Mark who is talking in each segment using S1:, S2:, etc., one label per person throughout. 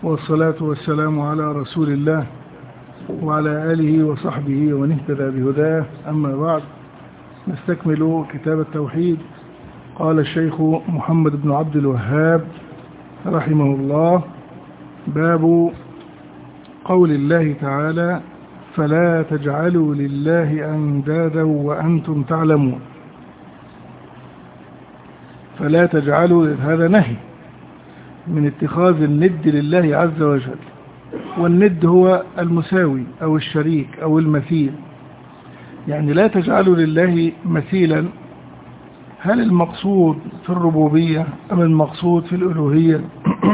S1: والصلاة والسلام على رسول الله وعلى آله وصحبه ومن اهتدى بهداه. أما بعد، نستكمل كتاب التوحيد. قال الشيخ محمد بن عبد الوهاب رحمه الله: باب قول الله تعالى: فلا تجعلوا لله أندادا وأنتم تعلمون. فلا تجعلوا، هذا نهي من اتخاذ الند لله عز وجل، والند هو المساوي أو الشريك أو المثيل. يعني لا تجعلوا لله مثيلا. هل المقصود في الربوبية أم المقصود في الألوهية؟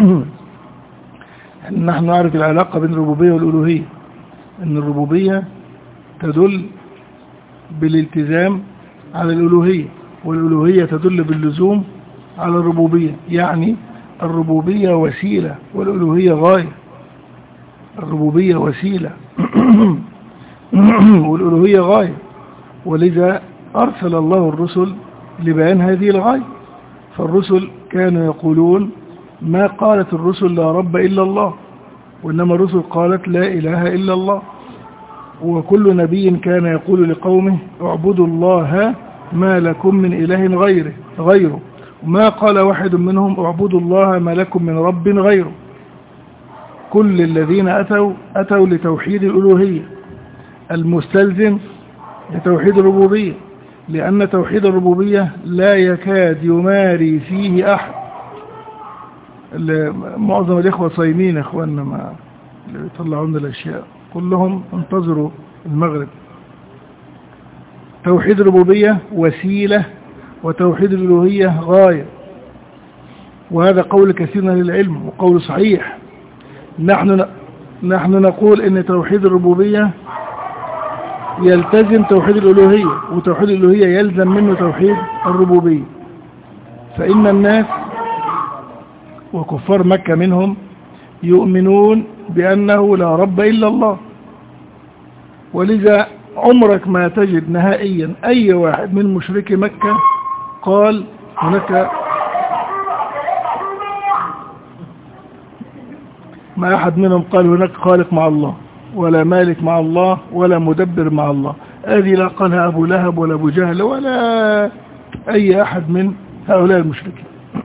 S1: نحن نعرف العلاقة بين الربوبية والألوهية، أن الربوبية تدل بالالتزام على الألوهية، والألوهية تدل باللزوم على الربوبية. يعني الربوبية وسيلة والألوهية غاية. الربوبية وسيلة والألوهية غاية، ولذا أرسل الله الرسل لبيان هذه الغاية. فالرسل كانوا يقولون: ما قالت الرسل لا رب إلا الله، وإنما الرسل قالت لا إله إلا الله. وكل نبي كان يقول لقومه: اعبدوا الله ما لكم من إله غيره. وما قال واحد منهم: اعبدوا الله ما لكم من رب غيره. كل الذين أتوا لتوحيد الألوهية المستلزم لتوحيد الربوبية، لأن توحيد الربوبية لا يكاد يماري فيه أحد. معظم الإخوة صايمين، إخواننا ما اللي بيطلعون الأشياء كلهم انتظروا المغرب. توحيد الربوبية وسيلة، وتوحيد الألوهية غاية. وهذا قول كثير من العلم وقول صحيح. نحن نقول إن توحيد الربوبية يلتزم توحيد الألوهية، وتوحيد الألوهية يلزم منه توحيد الربوبية. فإن الناس وكفار مكة منهم يؤمنون بأنه لا رب إلا الله، ولذا عمرك ما تجد نهائيا أي واحد من مشركي مكة قال هناك، ما أحد منهم قال هناك خالق مع الله، ولا مالك مع الله، ولا مدبر مع الله. هذه لا قالها أبو لهب ولا أبو جهل ولا أي أحد من هؤلاء المشركين.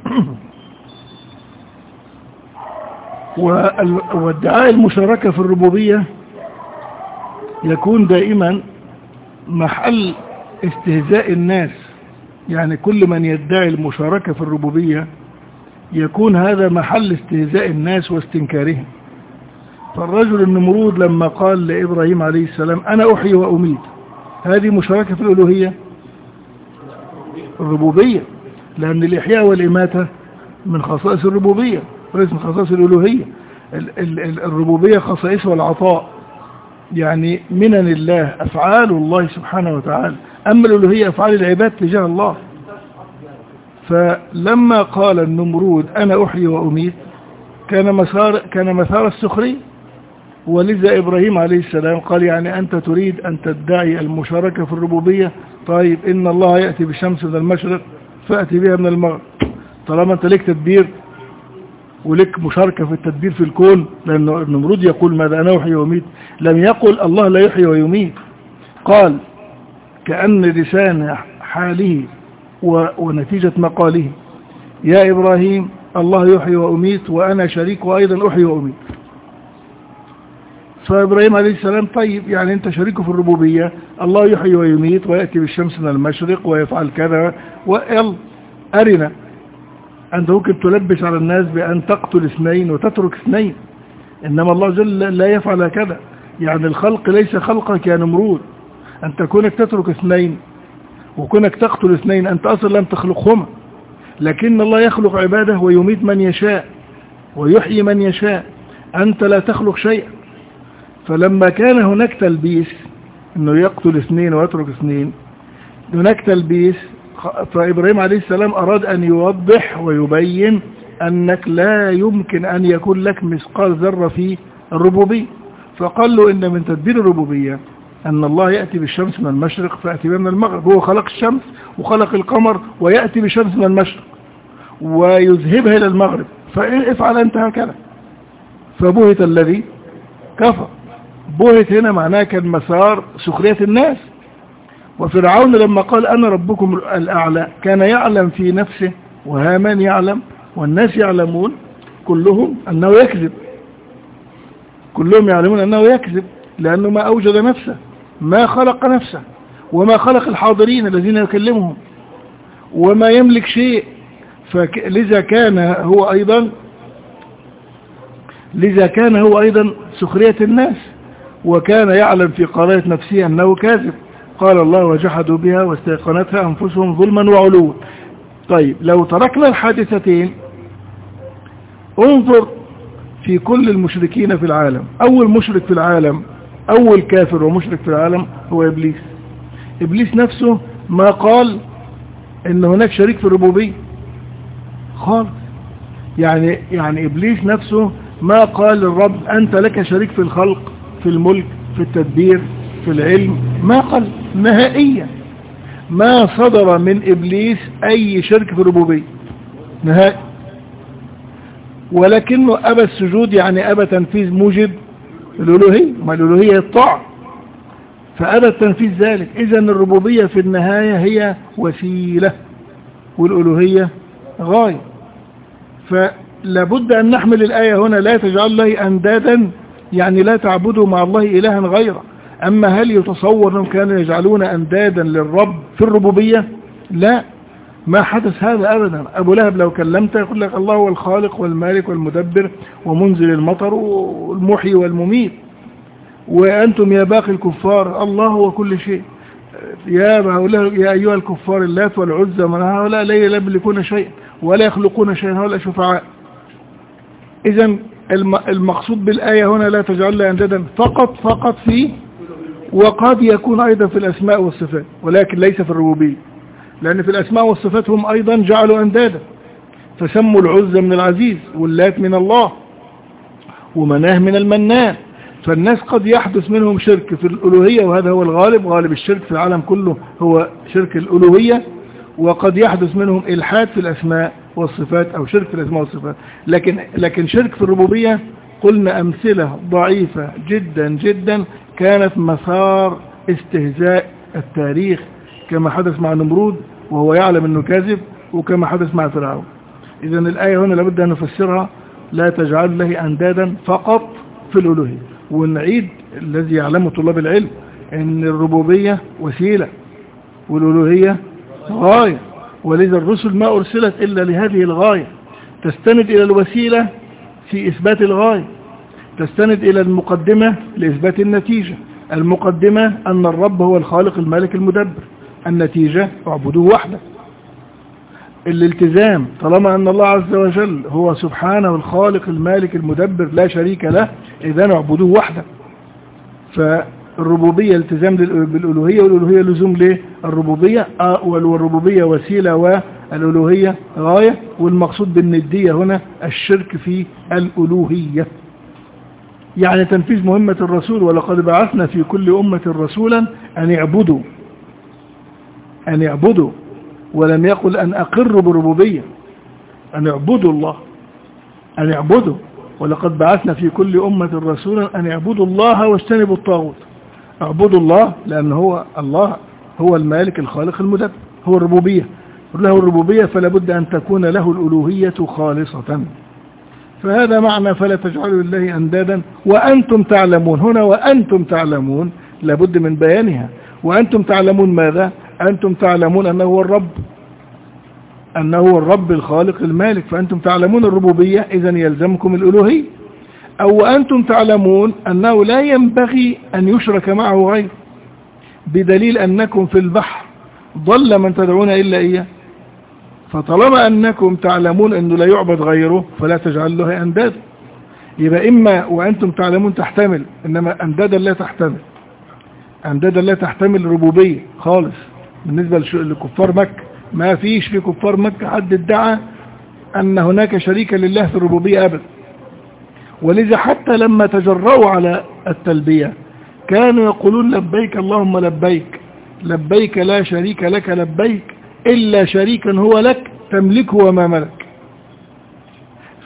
S1: وادعاء المشاركة في الربوبية يكون دائما محل استهزاء الناس. يعني كل من يدعي المشاركة في الربوبية يكون هذا محل استهزاء الناس واستنكارهم. فالرجل النمرود لما قال لإبراهيم عليه السلام: أنا أحيي وأميت، هذه مشاركة في الألوهية؟ الربوبية، لأن الإحياء والإماتة من خصائص الربوبية وليس من خصائص الألوهية. الربوبية خصائصها العطاء، يعني منن الله، أفعال الله سبحانه وتعالى. أما الألوهية أفعال العباد تجاه الله. فلما قال النمرود: أنا أحيي وأميت، كان مثار السخرية. ولذا إبراهيم عليه السلام قال: يعني أنت تريد أن تدعي المشاركة في الربوبية؟ طيب، إن الله يأتي بالشمس من المشرق فأتي بها من المغرب. طالما أنت لك تدبير ولك مشاركة في التدبير في الكون، لأن النمرود يقول: ماذا أنا أحيي وأميت؟ لم يقل الله لا يحيي ويميت. قال كأن لسان حاله ونتيجة مقاله: يا إبراهيم، الله يحيي وأميت وأنا شريك وأيضا أحيي وأميت. فإبراهيم عليه السلام: طيب، يعني أنت شريك في الربوبية، الله يحيي ويميت ويأتي بالشمس من المشرق ويفعل كذا، ويلا أرنا. أنت ممكن تلبس على الناس بأن تقتل اثنين وتترك اثنين، إنما الله جل لا يفعل كذا. يعني الخلق ليس خلقك يا نمرود. أنت كونك تترك اثنين وكونك تقتل اثنين، أنت أصلا لم تخلقهما، لكن الله يخلق عباده ويميت من يشاء ويحيي من يشاء. أنت لا تخلق شيئا. فلما كان هناك تلبيس أنه يقتل اثنين ويترك اثنين، هناك تلبيس، فإبراهيم عليه السلام أراد أن يوضح ويبين أنك لا يمكن أن يكون لك مثقال ذرة في الربوبية. فقال له: إن من تدبير الربوبية أن الله يأتي بالشمس من المشرق فأتي بها من المغرب. هو خلق الشمس وخلق القمر ويأتي بالشمس من المشرق ويذهبها إلى المغرب، فافعل أنت هكذا. فبهت الذي كفر. بهت هنا معناها كان مسار سخرية الناس. وفرعون لما قال أنا ربكم الأعلى كان يعلم في نفسه، وهامان يعلم، والناس يعلمون كلهم أنه يكذب، كلهم يعلمون أنه يكذب، لأنه ما أوجد نفسه، ما خلق نفسه، وما خلق الحاضرين الذين يكلمهم، وما يملك شيء. لذا كان هو أيضا سخرية الناس، وكان يعلم في قراءة نفسه أنه كاذب. قال الله وجحدوا بها واستيقنتها أنفسهم ظلما وعلوا. طيب لو تركنا الحادثتين انظر في كل المشركين في العالم. أول مشرك في العالم، أول كافر ومشرك في العالم هو إبليس. إبليس نفسه ما قال إن هناك شريك في الربوبية خالص. يعني إبليس نفسه ما قال للرب أنت لك شريك في الخلق، في الملك، في التدبير، في العلم، ما قال نهائيا. ما صدر من إبليس أي شرك في الربوبية نهائي، ولكنه أبى السجود، يعني أبى تنفيذ موجب الألوهية، ما الألوهية الطاعة، فأبى التنفيذ ذلك. إذن الربوبية في النهاية هي وسيلة، والألوهية غاية. فلابد أن نحمل الآية هنا لا تجعل الله أندادا، يعني لا تعبدوا مع الله إلها غيره. أما هل يتصور أنهم كانوا يجعلون أندادا للرب في الربوبية؟ لا، ما حدث هذا أبدا. أبو لهب لو كلمته يقول لك الله هو الخالق والمالك والمدبر ومنزل المطر والمحيي والمميت، وأنتم يا باقي الكفار الله هو كل شيء. يا أيها الكفار اللات والعزى من هؤلاء لا يملكون شيئا ولا يخلقون شيئا، هؤلاء شفعاء. إذن المقصود بالآية هنا لا تجعل لها أندادا فقط في، وقد يكون أيضا في الأسماء والصفات، ولكن ليس في الربوبية، لأن في الأسماء والصفات هم أيضا جعلوا أندادا، فسموا العزى من العزيز، واللات من الله، ومناه من المنان. فالناس قد يحدث منهم شرك في الألوهية، وهذا هو الغالب، غالب الشرك في العالم كله هو شرك الألوهية، وقد يحدث منهم إلحاد في الأسماء والصفات أو شرك في الأسماء والصفات. لكن شرك في الربوبية قلنا أمثلة ضعيفة جدا جدا كانت مسار استهزاء التاريخ، كما حدث مع نمرود وهو يعلم أنه كاذب، وكما حدث مع فرعون. إذن الآية هنا لابد أن نفسرها لا تجعل له أندادا فقط في الألوهية. ونعيد الذي يعلمه طلاب العلم أن الربوبية وسيلة والألوهية غاية، ولذا الرسل ما أرسلت إلا لهذه الغاية، تستند إلى الوسيلة في إثبات الغاية، تستند إلى المقدمة لإثبات النتيجة. المقدمة أن الرب هو الخالق المالك المدبر، النتيجة اعبدوه وحده. الالتزام طالما أن الله عز وجل هو سبحانه الخالق المالك المدبر لا شريك له، إذن اعبدوه وحده. فالربوبية التزام بالألوهية، والألوهية لزوم للربوبية، والربوبية وسيلة والألوهية غاية. والمقصود بالندية هنا الشرك في الألوهية، يعني تنفيذ مهمة الرسول. ولقد بعثنا في كل أمة رسولا أن يعبدوا، ولم يقل أن أقروا بالربوبية، أن يعبدوا الله، أن يعبدوا. ولقد بعثنا في كل أمة رسولا أن يعبدوا الله واجتنبوا الطاغوت. اعبدوا الله لأن هو الله هو المالك الخالق المدبر، هو الربوبية، له الربوبية، فلا بد أن تكون له الألوهية خالصة. فهذا معنى فلا تجعلوا لله أندادا وأنتم تعلمون. هنا وأنتم تعلمون لابد من بيانها. وأنتم تعلمون ماذا؟ أنتم تعلمون أنه هو الرب، أنه هو الرب الخالق المالك، فأنتم تعلمون الربوبية، إذن يلزمكم الألوهية. أو وأنتم تعلمون أنه لا ينبغي أن يشرك معه غيره، بدليل أنكم في البحر ضل من تدعون إلا إياه. فطالما أنكم تعلمون أنه لا يعبد غيره فلا تجعل له أنداد. يبقى إما وأنتم تعلمون تحتمل، إنما أندادا لا تحتمل، أندادا لا تحتمل ربوبية خالص. بالنسبة لكفار مكة ما فيش في كفار مكة حد ادعى أن هناك شريك لله في الربوبية أبدا. ولذا حتى لما تجرؤوا على التلبية كانوا يقولون لبيك اللهم لبيك، لبيك لا شريك لك لبيك إلا شريكا هو لك تملكه وما ملك.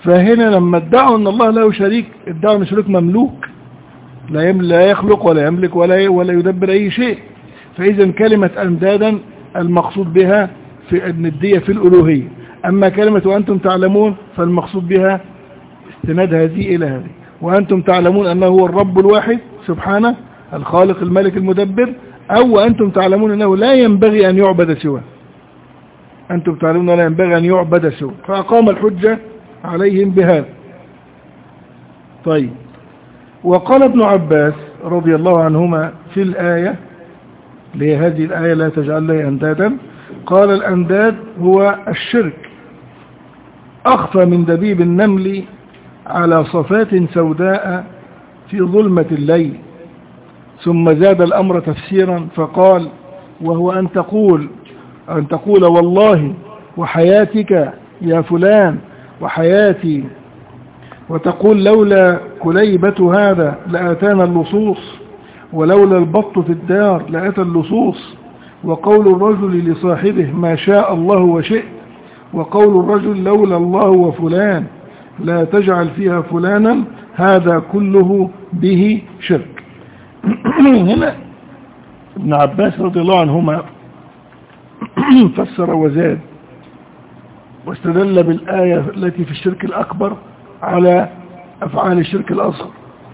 S1: فهنا لما ادعوا ان الله له شريك، ادعوا ان شريك مملوك لا يخلق ولا يملك ولا يدبر اي شيء. فاذا كلمة اندادا المقصود بها في الندية في الالوهية. اما كلمة وانتم تعلمون فالمقصود بها استناد هذه الى هذه. وانتم تعلمون انه هو الرب الواحد سبحانه الخالق الملك المدبر، او وانتم تعلمون انه لا ينبغي ان يعبد سواه. انتم تعلمون لا ينبغي ان يعبد سواه، فاقام الحجة عليهم بهذا. طيب، وقال ابن عباس رضي الله عنهما في الآية لهذه الآية لا تجعل لي أندادا، قال الأنداد هو الشرك أخفى من دبيب النمل على صفات سوداء في ظلمة الليل. ثم زاد الأمر تفسيرا فقال وهو أن تقول والله وحياتك يا فلان وحياتي، وتقول لولا كليبة هذا لآتانا اللصوص، ولولا البط في الدار لأتى اللصوص، وقول الرجل لصاحبه ما شاء الله وشئت، وقول الرجل لولا الله وفلان لا تجعل فيها فلانا، هذا كله به شرك. هنا ابن عباس رضي الله عنهما فسر وزاد واستدل بالآية التي في الشرك الأكبر على أفعال الشرك الأصغر.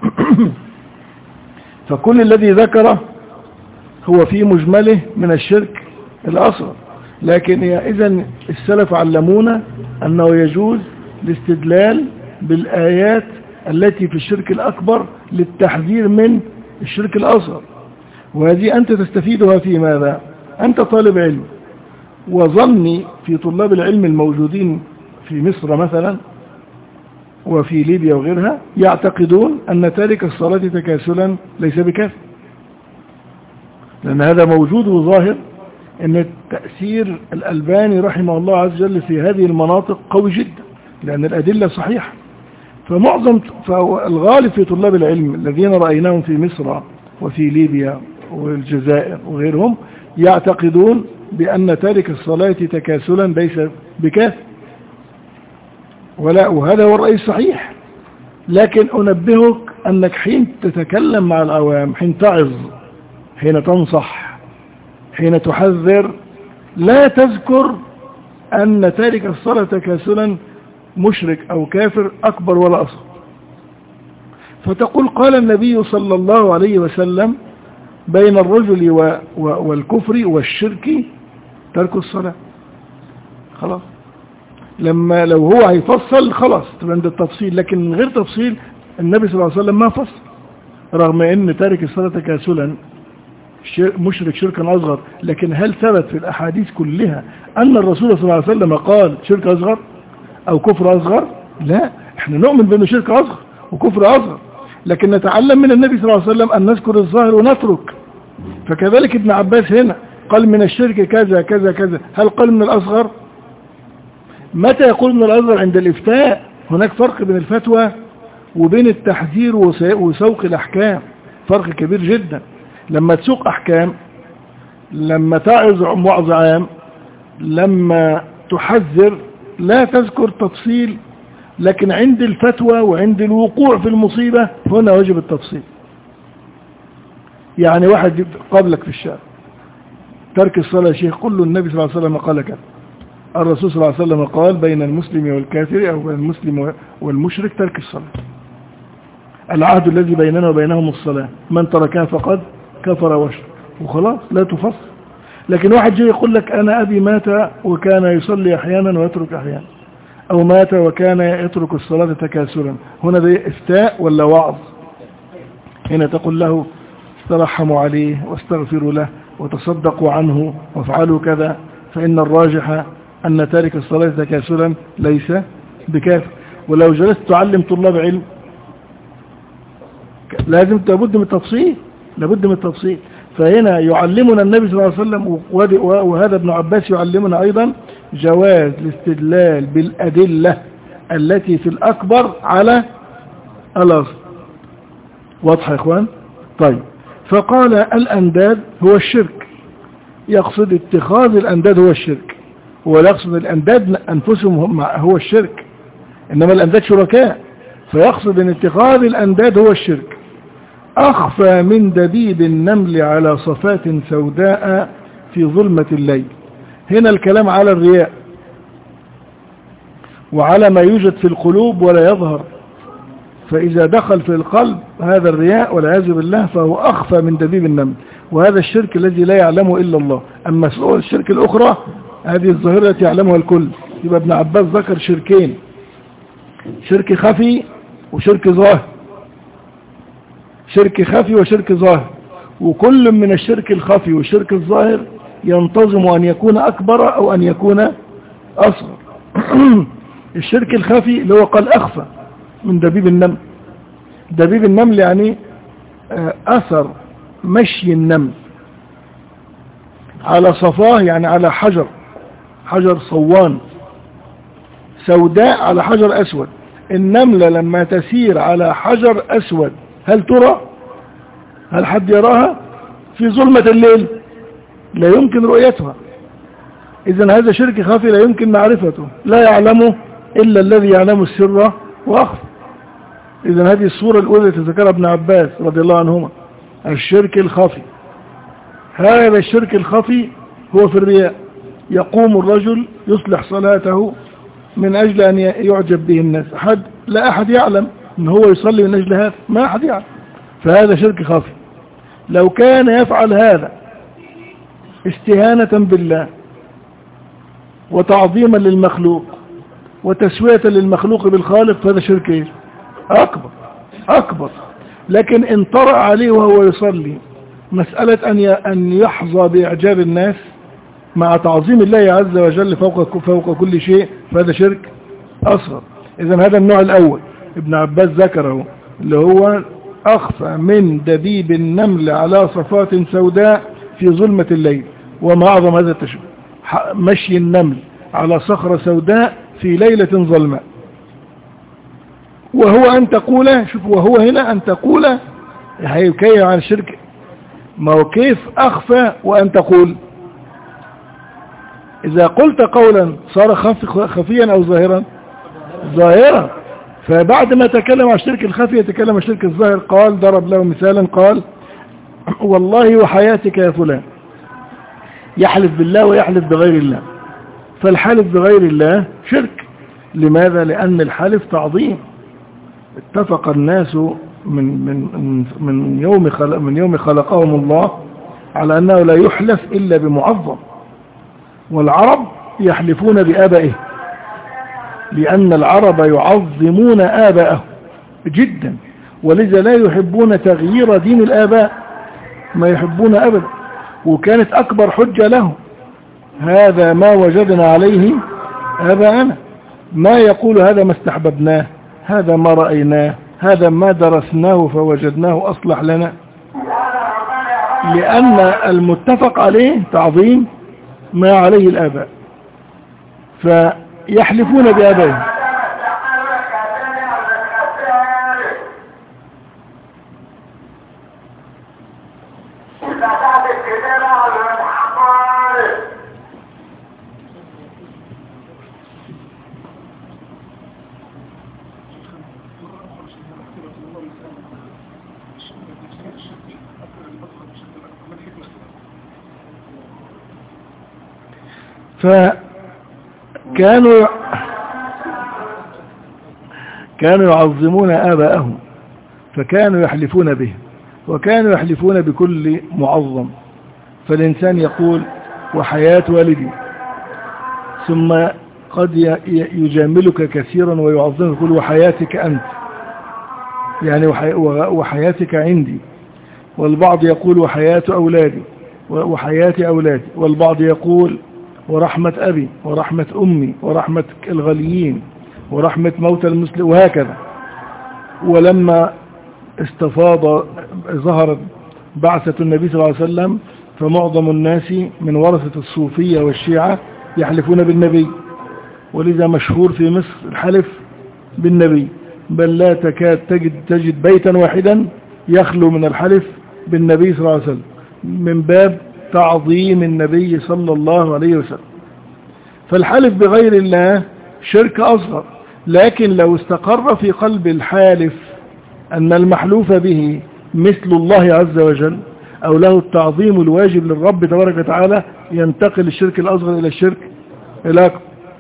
S1: فكل الذي ذكره هو في مجمله من الشرك الأصغر، لكن إذن السلف علمونا أنه يجوز الاستدلال بالآيات التي في الشرك الأكبر للتحذير من الشرك الأصغر. وهذه أنت تستفيدها في ماذا؟ أنت طالب علم، وظني في طلاب العلم الموجودين في مصر مثلا وفي ليبيا وغيرها يعتقدون أن تارك الصلاة تكاسلا ليس بكافر، لأن هذا موجود وظاهر أن التأثير الألباني رحمه الله عز وجل في هذه المناطق قوي جدا، لأن الأدلة صحيحة. فالغالب في طلاب العلم الذين رأيناهم في مصر وفي ليبيا والجزائر وغيرهم يعتقدون بأن تارك الصلاة تكاسلا ليس بكافر، وهذا هو الرأي الصحيح. لكن أنبهك أنك حين تتكلم مع العوام، حين تعظ، حين تنصح، حين تحذر، لا تذكر أن تارك الصلاة تكاسلا مشرك أو كافر أكبر ولا أصغر. فتقول قال النبي صلى الله عليه وسلم بين الرجل والكفر والشرك ترك الصلاة. خلاص، لما لو هو هيفصل خلاص تبقى عند التفصيل، لكن من غير تفصيل النبي صلى الله عليه وسلم ما فصل، رغم ان تارك الصلاة تكاسلا مشرك شركا أصغر. لكن هل ثبت في الأحاديث كلها أن الرسول صلى الله عليه وسلم قال شرك أصغر أو كفر أصغر؟ لا، احنا نؤمن بأنه شرك أصغر وكفر أصغر، لكن نتعلم من النبي صلى الله عليه وسلم أن نذكر الظاهر ونترك. فكذلك ابن عباس هنا قال من الشرك كذا كذا كذا، هل قال من الأصغر؟ متى يقول من الأصغر؟ عند الإفتاء. هناك فرق بين الفتوى وبين التحذير وسوق الأحكام، فرق كبير جدا. لما تسوق أحكام، لما تعظ وعظ عام، لما تحذر لا تذكر تفصيل، لكن عند الفتوى وعند الوقوع في المصيبة هنا واجب التفصيل. يعني واحد قابلك في الشارع ترك الصلاة يا شيخ، قل له النبي صلى الله عليه وسلم قال كذا، الرسول صلى الله عليه وسلم قال بين المسلم والكافر أو بين المسلم والمشرك ترك الصلاة، العهد الذي بيننا وبينهم الصلاة، من تركها فقد كفر وشرك، وخلاص لا تفصل. لكن واحد جاي يقول لك أنا أبي مات وكان يصلي أحيانا ويترك أحيانا، أو مات وكان يترك الصلاة تكاسلا، هنا ده إفتاء ولا وعظ؟ هنا تقول له ترحموا عليه واستغفروا له وتصدقوا عنه وافعلوا كذا، فإن الراجح أن تارك الصلاة تكاسلا ليس بكافر. ولو جلست تعلم طلاب علم لازم لابد من التفصيل، لابد من التفصيل. فهنا يعلمنا النبي صلى الله عليه وسلم، وهذا ابن عباس يعلمنا أيضا جواز الاستدلال بالأدلة التي في الأكبر على الأصل. واضح يا إخوان؟ طيب، فقال الأنداد هو الشرك، يقصد اتخاذ الأنداد هو الشرك، ولا يقصد الأنداد أنفسهم هو الشرك. إنما الأنداد شركاء، فيقصد أن اتخاذ الأنداد هو الشرك. أخفى من دبيب النمل على صفات سوداء في ظلمة الليل. هنا الكلام على الرياء وعلى ما يوجد في القلوب ولا يظهر، فإذا دخل في القلب هذا الرياء والعياذ بالله فهو أخفى من دبيب النمل، وهذا الشرك الذي لا يعلمه إلا الله. أما الشرك الأخرى هذه الظاهرة التي يعلمها الكل. يبقى ابن عباس ذكر شركين، شرك خفي وشرك ظاهر، شرك خفي وشرك ظاهر، وكل من الشرك الخفي والشرك الظاهر ينتظم أن يكون أكبر أو أن يكون أصغر. الشرك الخفي اللي هو قال أخفى من دبيب النمل. دبيب النمل يعني أثر مشي النمل على صفاه، يعني على حجر صوان سوداء على حجر أسود. النملة لما تسير على حجر أسود هل ترى؟ هل حد يراها؟ في ظلمة الليل لا يمكن رؤيتها. إذن هذا شرك خفي لا يمكن معرفته، لا يعلمه إلا الذي يعلم السر وأخفى. إذن هذه الصورة الأولى تذكرها ابن عباس رضي الله عنهما، الشرك الخفي. هذا الشرك الخفي هو في الرياء. يقوم الرجل يصلح صلاته من أجل أن يعجب به الناس، لا أحد يعلم أن هو يصلي من أجل هذا، ما أحد يعلم، فهذا شرك خفي. لو كان يفعل هذا استهانة بالله وتعظيما للمخلوق وتسوية للمخلوق بالخالق فهذا شرك أكبر. لكن إن طرأ عليه وهو يصلي مسألة أن يحظى بإعجاب الناس مع تعظيم الله عز وجل فوق كل شيء فهذا شرك أصغر. إذن هذا النوع الأول ابن عباس ذكره، اللي هو أخفى من دبيب النمل على صفات سوداء في ظلمة الليل. وما أعظم هذا التشبه، مشي النمل على صخرة سوداء في ليلة ظلماء. وهو أن تقول، شوف، وهو هنا أن تقول هيكي عن الشرك. ما هو كيف أخفى وأن تقول؟ إذا قلت قولا صار خفيا أو ظاهرا، فبعد ما تكلم عن الشرك الخفي يتكلم عن الشرك الظاهر. قال ضرب له مثالا، قال والله وحياتك يا فلان، يحلف بالله ويحلف بغير الله. فالحلف بغير الله شرك. لماذا؟ لأن الحلف تعظيم. اتفق الناس من يوم خلقهم الله على أنه لا يحلف إلا بمعظم. والعرب يحلفون بآبائه، لأن العرب يعظمون آبائهم جدا، ولذا لا يحبون تغيير دين الآباء، ما يحبون أبدا. وكانت أكبر حجة لهم هذا ما وجدنا عليه آباءنا، ما يقول هذا ما استحببناه، هذا ما رأيناه، هذا ما درسناه فوجدناه أصلح لنا، لأن المتفق عليه تعظيم ما عليه الآباء، فيحلفون بآبائهم. فكانوا يعظمون آباءهم، فكانوا يحلفون به، وكانوا يحلفون بكل معظم. فالإنسان يقول وحياة والدي، ثم قد يجاملك كثيرا ويعظمك، يقول وحياتك أنت، يعني وحياتك عندي. والبعض يقول وحياة أولادي وحياة أولادي، والبعض يقول ورحمة أبي ورحمة أمي ورحمة الغاليين ورحمة موتى المسلم، وهكذا. ولما ظهرت بعثة النبي صلى الله عليه وسلم فمعظم الناس من ورثة الصوفية والشيعة يحلفون بالنبي، ولذا مشهور في مصر الحلف بالنبي، بل لا تكاد تجد بيتا واحدا يخلو من الحلف بالنبي صلى الله عليه وسلم، من باب تعظيم النبي صلى الله عليه وسلم. فالحلف بغير الله شرك أصغر، لكن لو استقر في قلب الحالف أن المحلوف به مثل الله عز وجل أو له التعظيم الواجب للرب تبارك وتعالى، ينتقل الشرك الأصغر إلى الشرك الأكبر.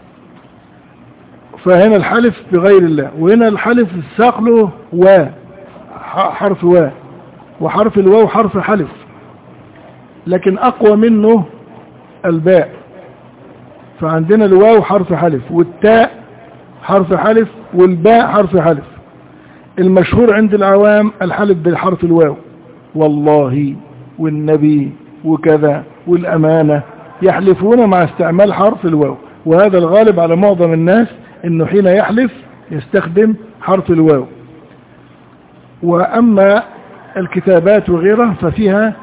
S1: فهنا الحلف بغير الله، وهنا الحلف الساق له حرف وحرف الواو حرف حلف، لكن أقوى منه الباء. فعندنا الواو حرف حلف، والتاء حرف حلف، والباء حرف حلف. المشهور عند العوام الحلف بالحرف الواو، والله والنبي وكذا والأمانة، يحلفون مع استعمال حرف الواو، وهذا الغالب على معظم الناس انه حين يحلف يستخدم حرف الواو. واما الكتابات وغيرها ففيها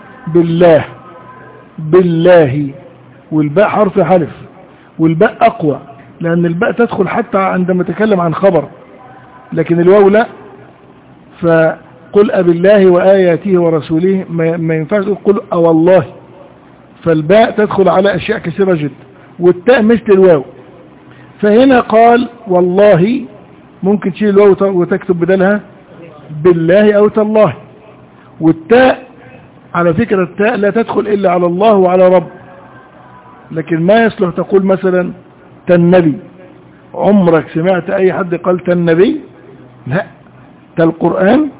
S1: بالله، والباء حرف حلف، والباء اقوى لان الباء تدخل حتى عندما تكلم عن خبر، لكن الواو لا. فقل أبالله وآياته ورسوله ما ينفعش تقول والله، فالباء تدخل على أشياء كثيرة جدا، والتاء مثل الواو. فهنا قال والله، ممكن تشيل الواو وتكتب بدلها بالله أو تالله. والتاء على فكرة التاء لا تدخل إلا على الله وعلى رب، لكن ما يصلح تقول مثلا تالنبي. عمرك سمعت أي حد قال تالنبي؟ لا. القرآن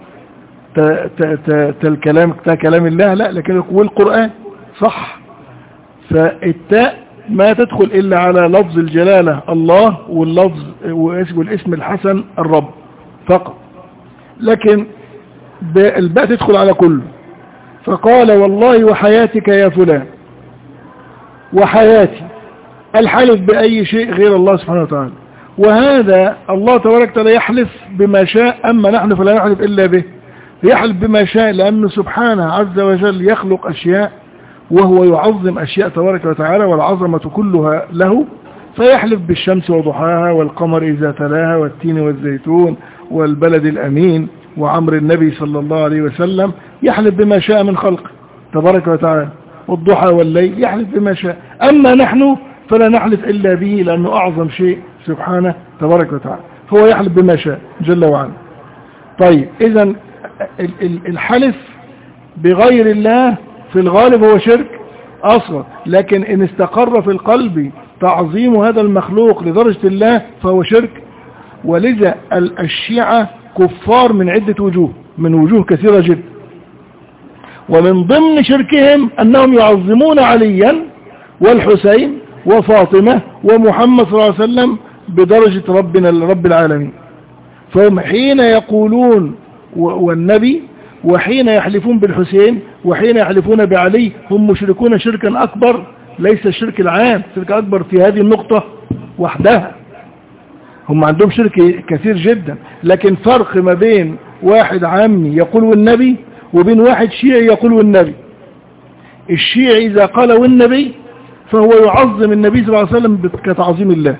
S1: الكلام كلام الله، لا، لكن يقول القرآن صح. فالتاء ما تدخل إلا على لفظ الجلالة الله، واللفظ والاسم الحسن الرب فقط، لكن الباء تدخل على كله. فقال والله وحياتك يا فلان، وحياتي الحلف بأي شيء غير الله سبحانه وتعالى، وهذا الله تبارك وتعالى يحلف بما شاء، أما نحن فلا نحلف إلا به. يحلف بما شاء لأنه سبحانه عز وجل يخلق أشياء وهو يعظم أشياء تبارك وتعالى، والعظمة كلها له. فيحلف بالشمس وضحاها، والقمر إذا تلاها، والتين والزيتون، والبلد الأمين، وعمر النبي صلى الله عليه وسلم. يحلف بما شاء من خلقه تبارك وتعالى، والضحى والليل، يحلف بما شاء. أما نحن فلا نحلف إلا به لأنه أعظم شيء سبحانه تبارك وتعالى، هو يحلف بما شاء جل وعلا. طيب، إذن الحلف بغير الله في الغالب هو شرك أصغر، لكن إن استقر في القلب تعظيم هذا المخلوق لدرجة الله فهو شرك. ولذا الشيعة كفار من عدة وجوه، من وجوه كثيرة جدا. ومن ضمن شركهم أنهم يعظمون عليا والحسين وفاطمة ومحمد صلى الله عليه وسلم بدرجة رب العالمين. فهم حين يقولون والنبي، وحين يحلفون بالحسين، وحين يحلفون بعلي، هم مشركون شركا أكبر، ليس الشرك العام، شرك أكبر في هذه النقطة وحدها. هم عندهم شرك كثير جدا، لكن فرق ما بين واحد عامي يقول والنبي وبين واحد شيعي يقول والنبي. الشيعي إذا قال والنبي فهو يعظم النبي صلى الله عليه وسلم كتعظيم الله،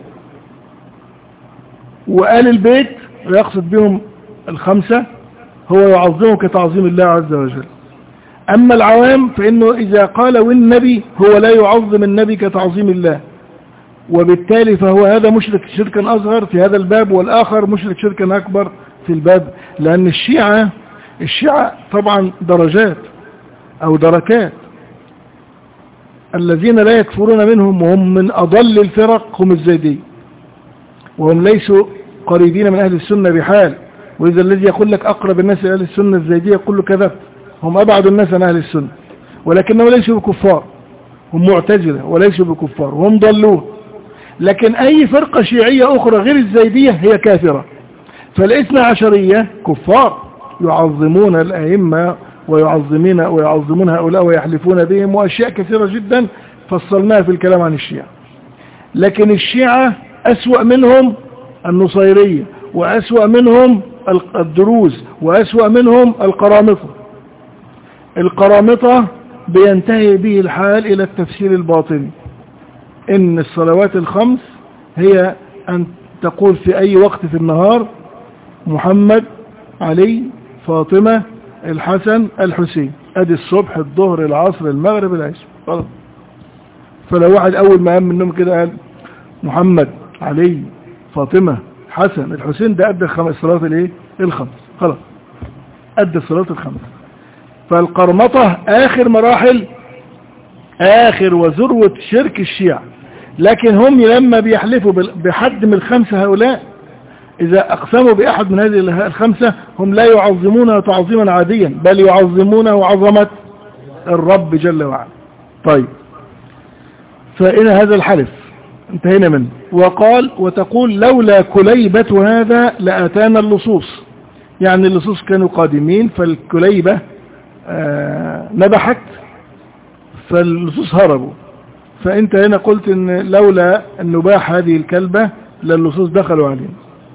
S1: وآل البيت ويقصد بهم الخمسة هو يعظمه كتعظيم الله عز وجل. أما العوام فإنه إذا قال والنبي هو لا يعظم النبي كتعظيم الله، وبالتالي فهو هذا مشرك شركا أصغر في هذا الباب، والآخر مشرك شركا أكبر في الباب. لأن الشيعة طبعا درجات أو دركات. الذين لا يكفرون منهم وهم من أضل الفرق هم الزيدية، وهم ليسوا قريبين من أهل السنة بحال. وإذا الذي يقول لك أقرب الناس إلى أهل السنة الزيدية يقول له كذب، هم أبعد الناس عن أهل السنة، ولكنهم ليسوا بكفار، هم معتزلة وليسوا بكفار وهم ضلون. لكن أي فرقة شيعية أخرى غير الزيدية هي كافرة. فالاثنى عشرية كفار يعظمون الأئمة ويعظمون هؤلاء ويحلفون بهم، وأشياء كثيرة جدا فصلناها في الكلام عن الشيعة. لكن الشيعة أسوأ منهم النصيرية، وأسوأ منهم الدروز، وأسوأ منهم القرامطة. القرامطة بينتهي به الحال إلى التفسير الباطني، إن الصلوات الخمس هي أن تقول في أي وقت في النهار محمد، علي، فاطمة، الحسن، الحسين، أدي الصبح، الظهر، العصر، المغرب، العشاء. فلو واحد أول ما قام منهم كده قال محمد، علي، فاطمة، حسن. الحسين ده أدى الصلاة الايه الخمس، خلاص أدى الصلاة الخمس. فالقرمطة آخر مراحل، آخر وذروة شرك الشيعة. لكن هم لما بيحلفوا بحد من الخمسة هؤلاء، إذا أقسموا بأحد من هذه الخمسة هم لا يعظمونه تعظيما عاديا، بل يعظمونه عظمة الرب جل وعلا. طيب، فإن هذا الحلف انتهينا منه. وقال وتقول لولا كليبة هذا لأتانا اللصوص، يعني اللصوص كانوا قادمين فالكليبة نبحت فاللصوص هربوا، فأنت هنا قلت إن لولا أن نباح هذه الكلبة للصوص دخلوا علينا.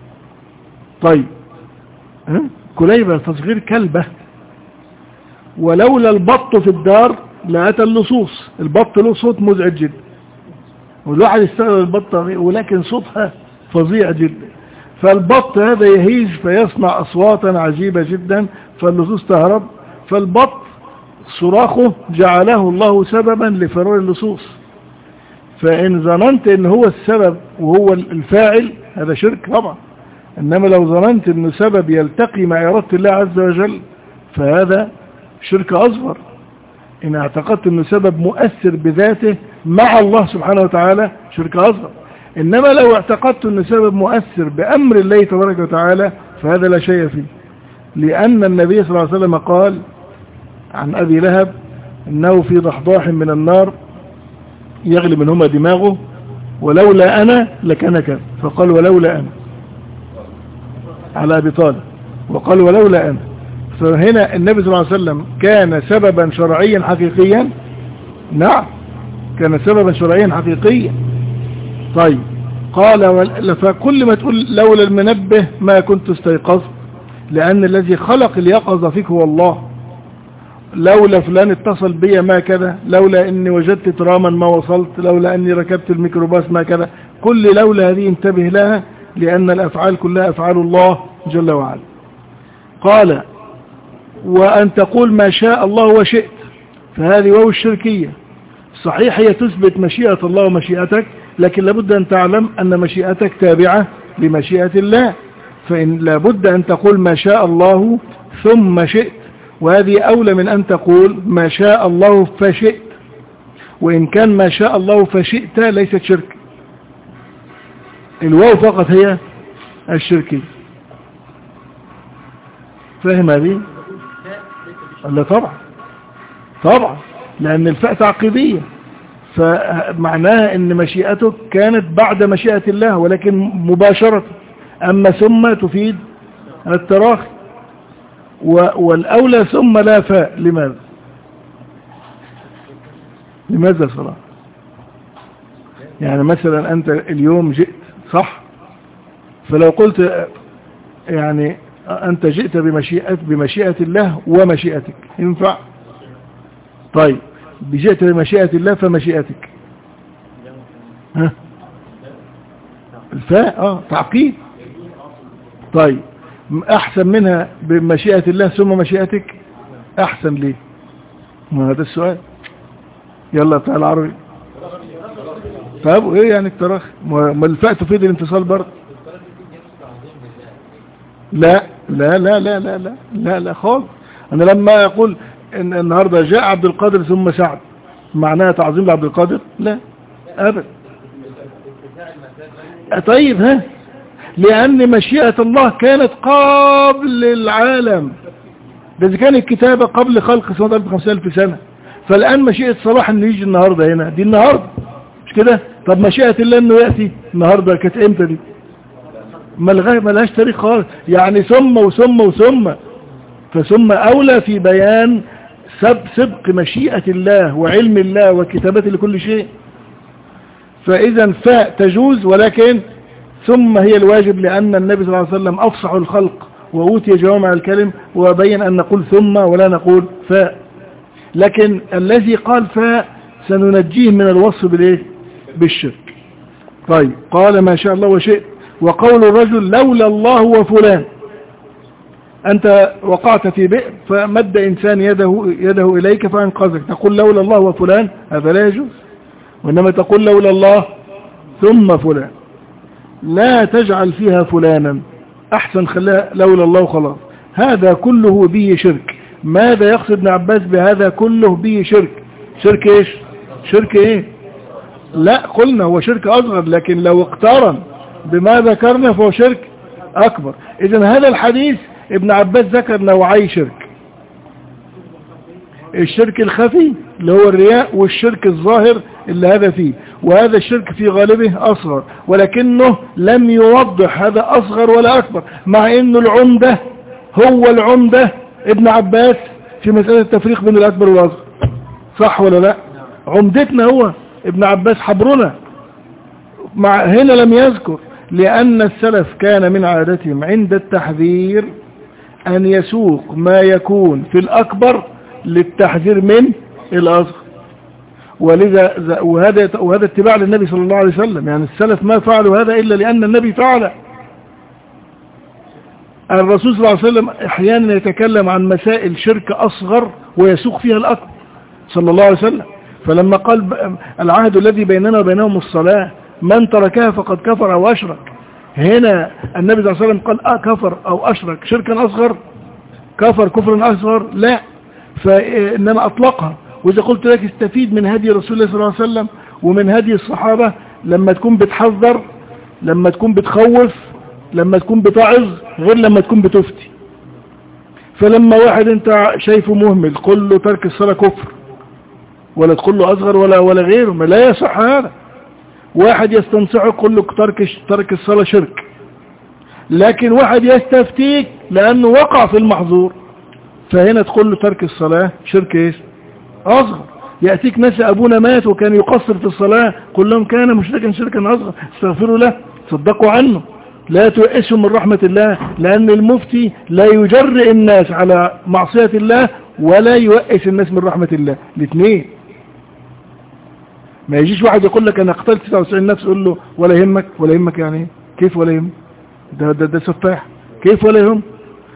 S1: طيب، كليبة تصغير كلبة. ولولا البط في الدار لأتى اللصوص. البط له صوت مزعج جدا، والواحد يستغل البطة ولكن صوتها فظيع جدا، فالبط هذا يهيج فيصنع أصواتا عجيبة جدا، فاللصوص تهرب. فالبط صراخه جعله الله سببا لفرار اللصوص. فإن ظننت ان هو السبب وهو الفاعل هذا شرك طبعا، انما لو ظننت انه سبب يلتقي مع إرادة الله عز وجل فهذا شرك أصغر. إن اعتقدت انه سبب مؤثر بذاته مع الله سبحانه وتعالى شرك أصغر. إنما لو اعتقدت انه سبب مؤثر بأمر الله تبارك وتعالى فهذا لا شيء فيه، لأن النبي صلى الله عليه وسلم قال عن أبي لهب إنه في ضحضاح من النار يغلي منهما دماغه ولولا أنا لكان كذا، فقال ولولا أنا على أبي طالب، وقال ولولا أنا. فهنا النبي صلى الله عليه وسلم كان سببا شرعيا حقيقيا. نعم، كان سببا شرعيا حقيقيا. طيب، قال فكل ما تقول لولا المنبه ما كنت استيقظت، لأن الذي خلق اليقظة فيك هو الله. لولا فلان اتصل بي ما كذا، لولا اني وجدت تراما ما وصلت، لولا اني ركبت الميكروباص ما كذا. كل لولا هذه انتبه لها، لأن الأفعال كلها أفعال الله جل وعلا. قال وأن تقول ما شاء الله وشئت، فهذه واو الشركية. صحيح هي تثبت مشيئة الله ومشيئتك، لكن لابد أن تعلم أن مشيئتك تابعة لمشيئة الله، فإن لابد أن تقول ما شاء الله ثم شئت، وهذه أولى من أن تقول ما شاء الله فشئت. وإن كان ما شاء الله فشئت ليست شرك، الواو فقط هي الشركية. فاهم هذه؟ لا طبعا، طبعا، لأن الفاء تعقيبية، فمعناها أن مشيئتك كانت بعد مشيئة الله ولكن مباشرة. أما ثم تفيد التراخي، والأولى ثم لا فاء. لماذا؟ لماذا صراحة؟ يعني مثلا أنت اليوم جئت صح، فلو قلت يعني أنت جئت بمشيئة الله ومشيئتك ينفع؟ طيب، جئت بمشيئة الله فمشيئتك، ها الفاء تعقيد. طيب، أحسن منها بمشيئة الله ثم مشيئتك؟ أحسن ليه؟ ما هذا السؤال. يلا بتاع العربي. طيب ايه يعني التراخي؟ ما الفاء تفيد الانفصال برضه. لا لا لا لا لا لا لا لا خالص. انا لما اقول ان النهارده جاء عبد القادر ثم سعد، معناها تعظيم لعبد القادر؟ لا ابدا. طيب ها، لان مشيئة الله كانت قبل العالم، ده اذا كان الكتابة قبل خلق سنة 5000 سنة، فالان مشيئة صلاح انه يجي النهاردة هنا، دي النهاردة مش كده؟ طب مشيئة الله انه يأتي النهاردة كانت امتى دي؟ ملهاش تاريخ خالص. يعني ثم وثم وثم، فثم اولى في بيان سبق مشيئة الله وعلم الله وكتابته لكل شيء. فاذا فاء تجوز، ولكن ثم هي الواجب، لان النبي صلى الله عليه وسلم افصح الخلق وأوتي جوامع الكلم، وبين ان نقول ثم ولا نقول فاء. لكن الذي قال فاء سننجيه من الوصف بالايه؟ بالشرك. طيب، قال ما شاء الله وشئت. وقول الرجل لولا الله وفلان، أنت وقعت في بئر فمد إنسان يده إليك فأنقذك، تقول لولا الله وفلان، هذا لا يجوز. وإنما تقول لولا الله ثم فلان. لا تجعل فيها فلانا، أحسن خليها لولا الله وخلاص. هذا كله به شرك. ماذا يقصد ابن عباس بهذا كله به شرك؟ شرك ايش؟ شرك ايه؟ لا قلنا هو شرك أصغر، لكن لو اقترن بما ذكرنا فهو شرك أكبر. إذن هذا الحديث ابن عباس ذكر نوعي شرك: الشرك الخفي اللي هو الرياء، والشرك الظاهر اللي هذا فيه. وهذا الشرك في غالبه أصغر، ولكنه لم يوضح هذا أصغر ولا أكبر، مع أنه العمدة هو العمدة ابن عباس في مسألة التفريق بين الأكبر والأصغر. صح ولا لا؟ عمدتنا هو ابن عباس، حبرنا. هنا لم يذكر، لأن السلف كان من عادتهم عند التحذير أن يسوق ما يكون في الأكبر للتحذير من الأصغر. ولذا وهذا اتباع للنبي صلى الله عليه وسلم. يعني السلف ما فعلوا هذا إلا لأن النبي فعله. الرسول صلى الله عليه وسلم احيانا يتكلم عن مسائل شرك أصغر ويسوق فيها الأكبر صلى الله عليه وسلم. فلما قال العهد الذي بيننا وبينهم الصلاة، من تركها فقد كفر أو أشرك، هنا النبي صلى الله عليه وسلم قال كفر أو أشرك شركا أصغر، كفر كفرا أصغر؟ لا، فإنما أطلقها. وإذا قلت لك استفيد من هدي رسول الله صلى الله عليه وسلم ومن هدي الصحابة لما تكون بتحذر، لما تكون بتخوف، لما تكون بتعظ، غير لما تكون بتفتي. فلما واحد انت شايفه مهمل قل له ترك الصلاة كفر، ولا تقول له أصغر ولا غيره، ما لا يصح هذا. واحد يستنصحه قل له ترك الصلاة شرك. لكن واحد يستفتيك لأنه وقع في المحظور، فهنا تقول له ترك الصلاة شرك ايش؟ أصغر. يأتيك ناس أبونا مات وكان يقصر في الصلاة، قل لهم كان مشركا شركا أصغر، استغفروا له، صدقوا عنه، لا تؤسوا من رحمة الله. لأن المفتي لا يجرئ الناس على معصية الله ولا يؤس الناس من رحمة الله، الاثنين. ما يجيش واحد يقول لك أنا قتلت 99 نفس، يقول له ولا يهمك. ولا يهمك يعني كيف ولا يهم؟ ده سفاح، كيف ولا يهم؟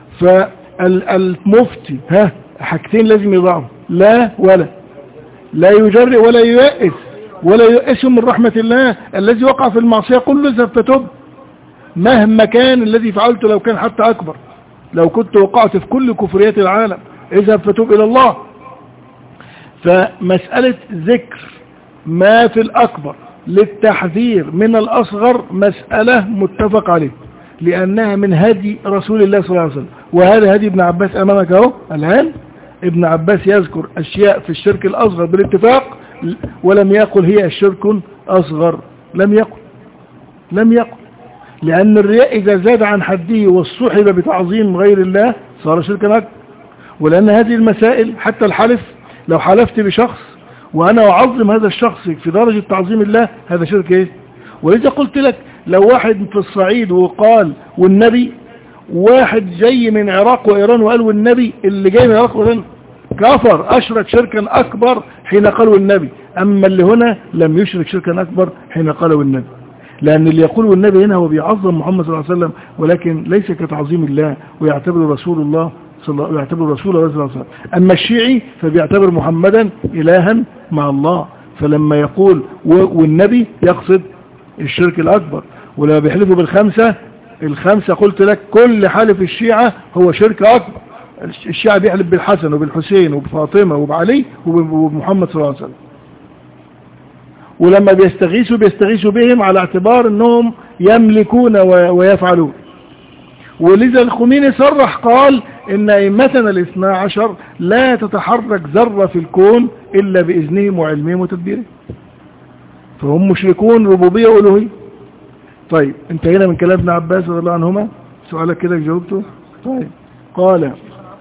S1: فالمفتي حاجتين لازم يضعهم: لا لا يجرئ ولا يؤس، ولا يؤس من رحمة الله. الذي وقع في المعصية كله فتب، مهما كان الذي فعلته، لو كان حتى أكبر، لو كنت وقعت في كل كفريات العالم، اذهب فتوب إلى الله. فمسألة ذكر ما في الأكبر للتحذير من الأصغر مسألة متفق عليه، لأنها من هدي رسول الله صلى الله عليه وسلم. وهذا هدي ابن عباس أمامك اهو الآن. ابن عباس يذكر أشياء في الشرك الأصغر بالاتفاق، ولم يقل هي الشرك أصغر، لم يقل. لأن الرياء إذا زاد عن حده واصطحب بتعظيم غير الله صار شركا أكبر. ولأن هذه المسائل حتى الحلف، لو حلفت بشخص وأنا أعظم هذا الشخص في درجة تعظيم الله، هذا شرك إيه؟ ولذا قلت لك لو واحد في الصعيد وقال والنبي، واحد جاي من العراق وإيران وقال والنبي، اللي جاي من العراق وإيران كفر، أشرك شركا أكبر حين قالوا النبي. أما اللي هنا لم يشرك شركا أكبر حين قالوا النبي، لأن اللي يقول والنبي هنا هو بيعظم محمد صلى الله عليه وسلم، ولكن ليس كتعظيم الله، ويعتبر رسول الله ويعتبر رسول الله صلى الله عليه وسلم. أما الشيعي فبيعتبر محمدا إلها مع الله، فلما يقول والنبي يقصد الشرك الأكبر. ولما بيحلفوا الخمسة قلت لك كل حلف الشيعة هو شرك أكبر. الشيعة بيحلف بالحسن وبالحسين وبفاطمة وبعلي وبمحمد صلى الله عليه وسلم. ولما بيستغيثوا بهم على اعتبار انهم يملكون ويفعلون. ولذا الخميني صرح قال ان ائمتنا الاثنى عشر لا تتحرك ذرة في الكون الا باذنهم وعلمهم وتدبيرهم، فهم مشركون ربوبية والوهية. طيب انتهينا من كلام ابن عباس رضي الله عنهما. سؤالك كده جاوبته. طيب قال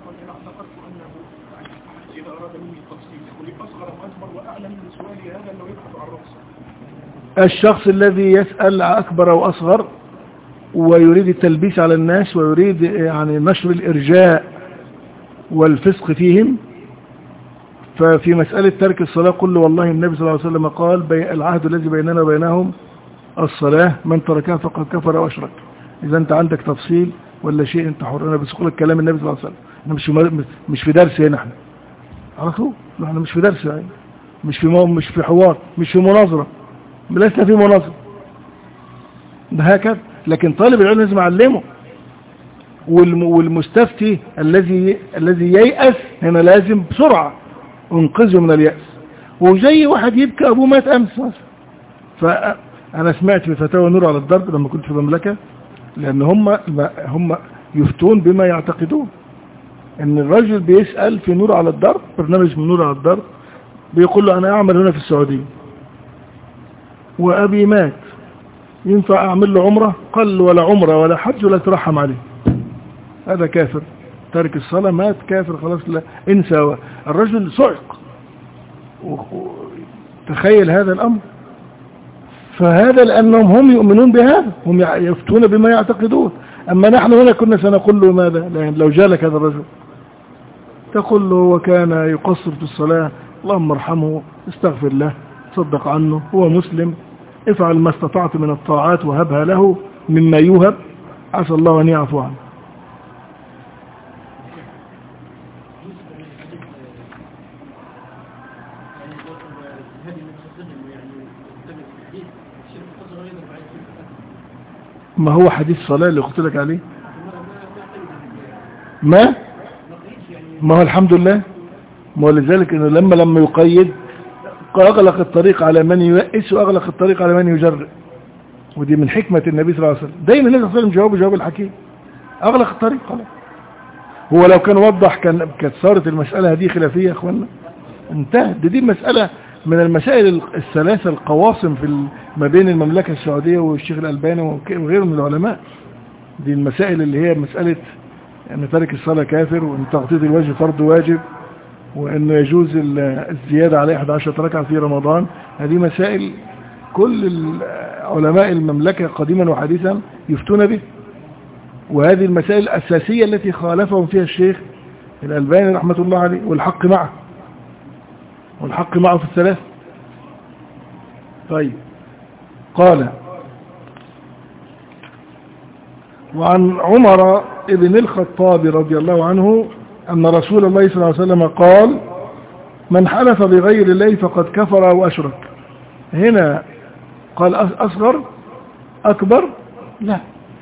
S1: الشخص الذي يسأل أكبر أو أصغر ويريد التلبيس على الناس ويريد يعني نشر الإرجاء والفسق فيهم، ففي مسألة ترك الصلاة قل له والله النبي صلى الله عليه وسلم قال العهد الذي بيننا وبينهم الصلاة، من تركها فقد كفر أو أشرك. إذا أنت عندك تفصيل ولا شيء أنت حر، أنا بسأقول لك كلام النبي صلى الله عليه وسلم. أنا مش في درس هنا، احنا على طول احنا مش في درس يعني، مش في حوار، مش في مناظرة، لسنا في مناظرة. هكذا. لكن طالب العلم لازم يعلمه، والمستفتي الذي ييأس هنا لازم بسرعة انقذه من اليأس. وزي واحد يبكي أبوه مات أمس مثلا. فأنا سمعت في فتاوى نور على الضرب لما كنت في المملكة، لأن هم يفتون بما يعتقدون. ان الرجل بيسأل في نور على الضرب، برنامج من نور على الضرب، بيقول له انا اعمل هنا في السعودية وابي مات، ينفع اعمل له عمرة؟ قال له ولا عمرة ولا حج ولا ترحم عليه، هذا كافر تارك الصلاة، مات كافر خلاص، لا انسى. الرجل صعق، تخيل هذا الامر. فهذا لانهم هم يؤمنون بهذا، هم يفتون بما يعتقدون. اما نحن هنا كنا سنقول له ماذا؟ لأن لو جالك هذا الرجل تقول له وكان يقصر في الصلاة، اللهم ارحمه، استغفر له، تصدق عنه، هو مسلم، افعل ما استطعت من الطاعات وهبها له مما يوهب، عسى الله أن يعفو عنه. ما هو حديث صلاة اللي قلت لك عليه؟ ما هو الحمد لله، ما هو لذلك انه لما يقيد اغلق الطريق على من ييأس واغلق الطريق على من يجرئ. ودي من حكمة النبي صلى الله عليه وسلم، دايما النبي صلى الله عليه وسلم جواب الحكيم، اغلق الطريق خلاص. هو لو كان وضح كانت صارت المسألة هذه خلافية يا اخوانا، انتهت. دي مسألة من المسائل الثلاثة القواصم ما بين المملكة السعودية والشيخ الألباني وغيره من العلماء. دي المسائل اللي هي مسألة أن تارك الصلاة كافر، وأن تغطية الوجه فرض واجب، وأنه يجوز الزيادة على 11 ركعة في رمضان. هذه مسائل كل علماء المملكة قديما وحديثا يفتون به، وهذه المسائل الأساسية التي خالفهم فيها الشيخ الألباني رحمة الله عليه، والحق معه في الثلاث. طيب، قال وعن عمر ابن الخطاب رضي الله عنه أن رسول الله صلى الله عليه وسلم قال من حلف بغير الله فقد كفر وأشرك. هنا قال أصغر أكبر؟ لا،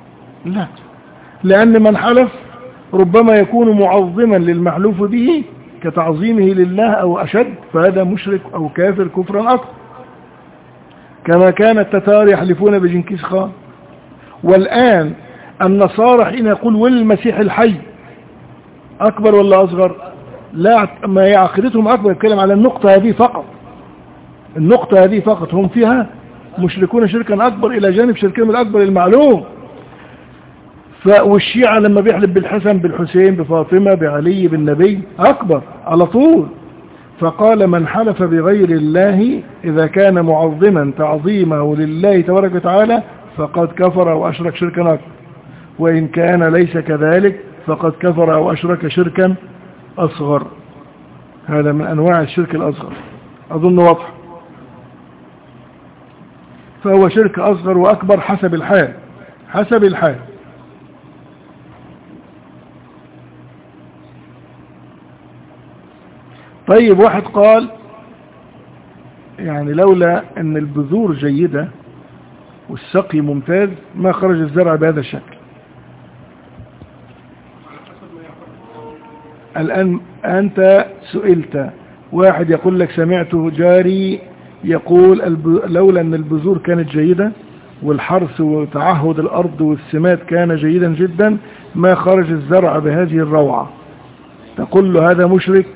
S1: لأن من حلف ربما يكون معظما للمحلوف به كتعظيمه لله أو أشد، فهذا مشرك أو كافر كفرا أكبر، كما كان التتار يحلفون بجنكيز خان. والآن النصارى حين يقول والمسيح الحي أكبر ولا أصغر؟ لا، ما يعقدتهم أكبر، يتكلم على النقطة هذه فقط، هم فيها مشركون شركا أكبر إلى جانب شركهم الأكبر المعلوم. والشيعة لما بيحلف بالحسن بالحسين بفاطمة بعلي بالنبي أكبر على طول. فقال من حلف بغير الله إذا كان معظما تعظيمه لله تبارك وتعالى فقد كفر وأشرك شركا أكبر، وإن كان ليس كذلك فقد كفر وأشرك شركا أصغر. هذا من أنواع الشرك الأصغر، أظن واضح. فهو شرك أصغر وأكبر حسب الحال. طيب، واحد قال يعني لولا أن البذور جيدة والسقي ممتاز ما خرج الزرع بهذا الشكل. الآن أنت سئلت، واحد يقول لك سمعت جاري يقول لولا أن البذور كانت جيدة والحرث وتعهد الأرض والسماد كان جيدا جدا ما خرج الزرع بهذه الروعة، تقول له هذا مشرك؟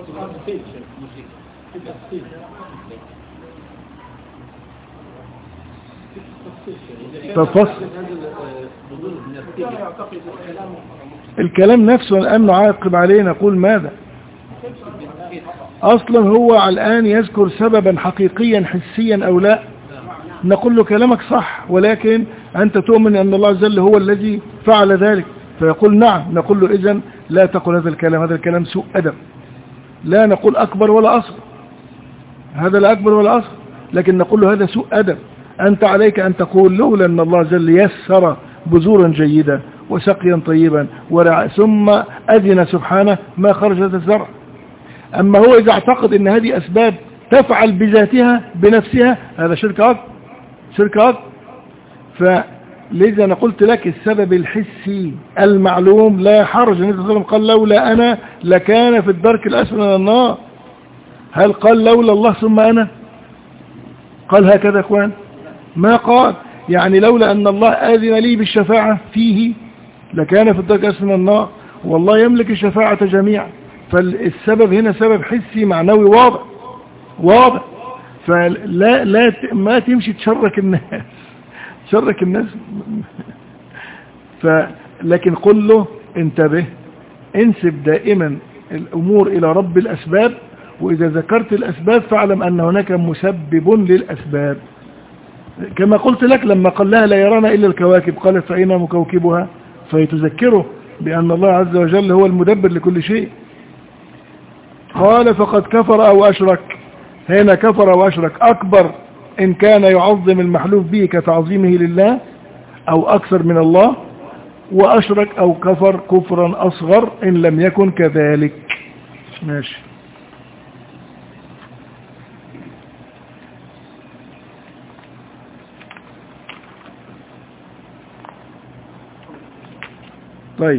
S1: الكلام نفسه الآن نعاقب عليه، نقول ماذا؟ أصلا هو الآن يذكر سببا حقيقيا حسيا أو لا، نقول له كلامك صح، ولكن أنت تؤمن أن الله عز وجل هو الذي فعل ذلك، فيقول نعم. نقول له إذن لا تقل هذا الكلام سوء أدب، لا نقول أكبر ولا أصغر، هذا لا أكبر ولا أصغر، لكن نقول له هذا سوء أدب. أنت عليك أن تقول لولا أن الله جل يسر بذورا جيدة وسقيا طيبا ثم أذن سبحانه ما خرج هذا الزرع. أما هو إذا اعتقد أن هذه أسباب تفعل بذاتها بنفسها هذا شرك أكبر. لذا أنا قلت لك السبب الحسي المعلوم لا حرج. النبي صلى الله عليه وسلم قال لولا أنا لكان في الدرك الأسفل من النار. هل قال لولا الله ثم أنا؟ قال هكذا يا اخوان؟ ما قال. يعني لولا أن الله آذن لي بالشفاعة فيه لكان في الدرك الأسفل من النار، والله يملك الشفاعة جميعا. فالسبب هنا سبب حسي معنوي واضح. فلا ما تمشي تشرك الناس لكن قل له انتبه، انسب دائما الأمور إلى رب الأسباب، وإذا ذكرت الأسباب فاعلم أن هناك مسبب للأسباب. كما قلت لك لما قال لها لا يرانا إلا الكواكب قالت فأين مكوكبها، فيتذكره بأن الله عز وجل هو المدبر لكل شيء. قال فقد كفر أو أشرك. هنا كفر أو أشرك أكبر إن كان يعظم المحلوف به كتعظيمه لله أو أكثر من الله، وأشرك أو كفر كفرا أصغر إن لم يكن كذلك. ماشي. طيب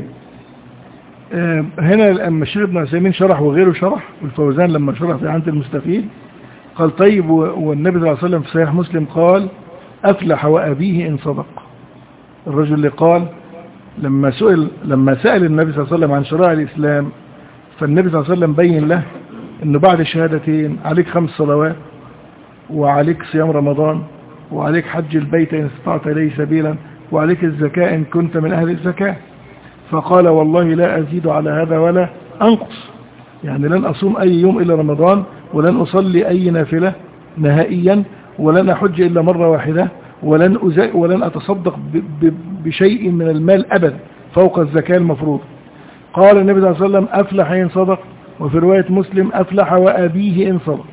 S1: هنا لما الشيخ ابن عثيمين شرح وغيره شرح، والفوزان لما شرح في عنة المستفيد قال طيب والنبي صلى الله عليه وسلم في صحيح مسلم قال أفلح وأبيه إن صدق. الرجل اللي قال لما سأل النبي صلى الله عليه وسلم عن شرائع الإسلام، فالنبي صلى الله عليه وسلم بين له أنه بعد الشهادتين عليك 5 صلوات، وعليك صيام رمضان، وعليك حج البيت إن استطعت إليه سبيلا، وعليك الزكاة إن كنت من أهل الزكاة. فقال والله لا أزيد على هذا ولا أنقص، يعني لن أصوم أي يوم إلا رمضان، ولن أصلي أي نافلة نهائيا، ولن أحج إلا مرة واحدة، ولن أتصدق بشيء من المال أبدا فوق الزكاة المفروض. قال النبي صلى الله عليه وسلم أفلح إن صدق، وفي رواية مسلم أفلح وأبيه إن صدق.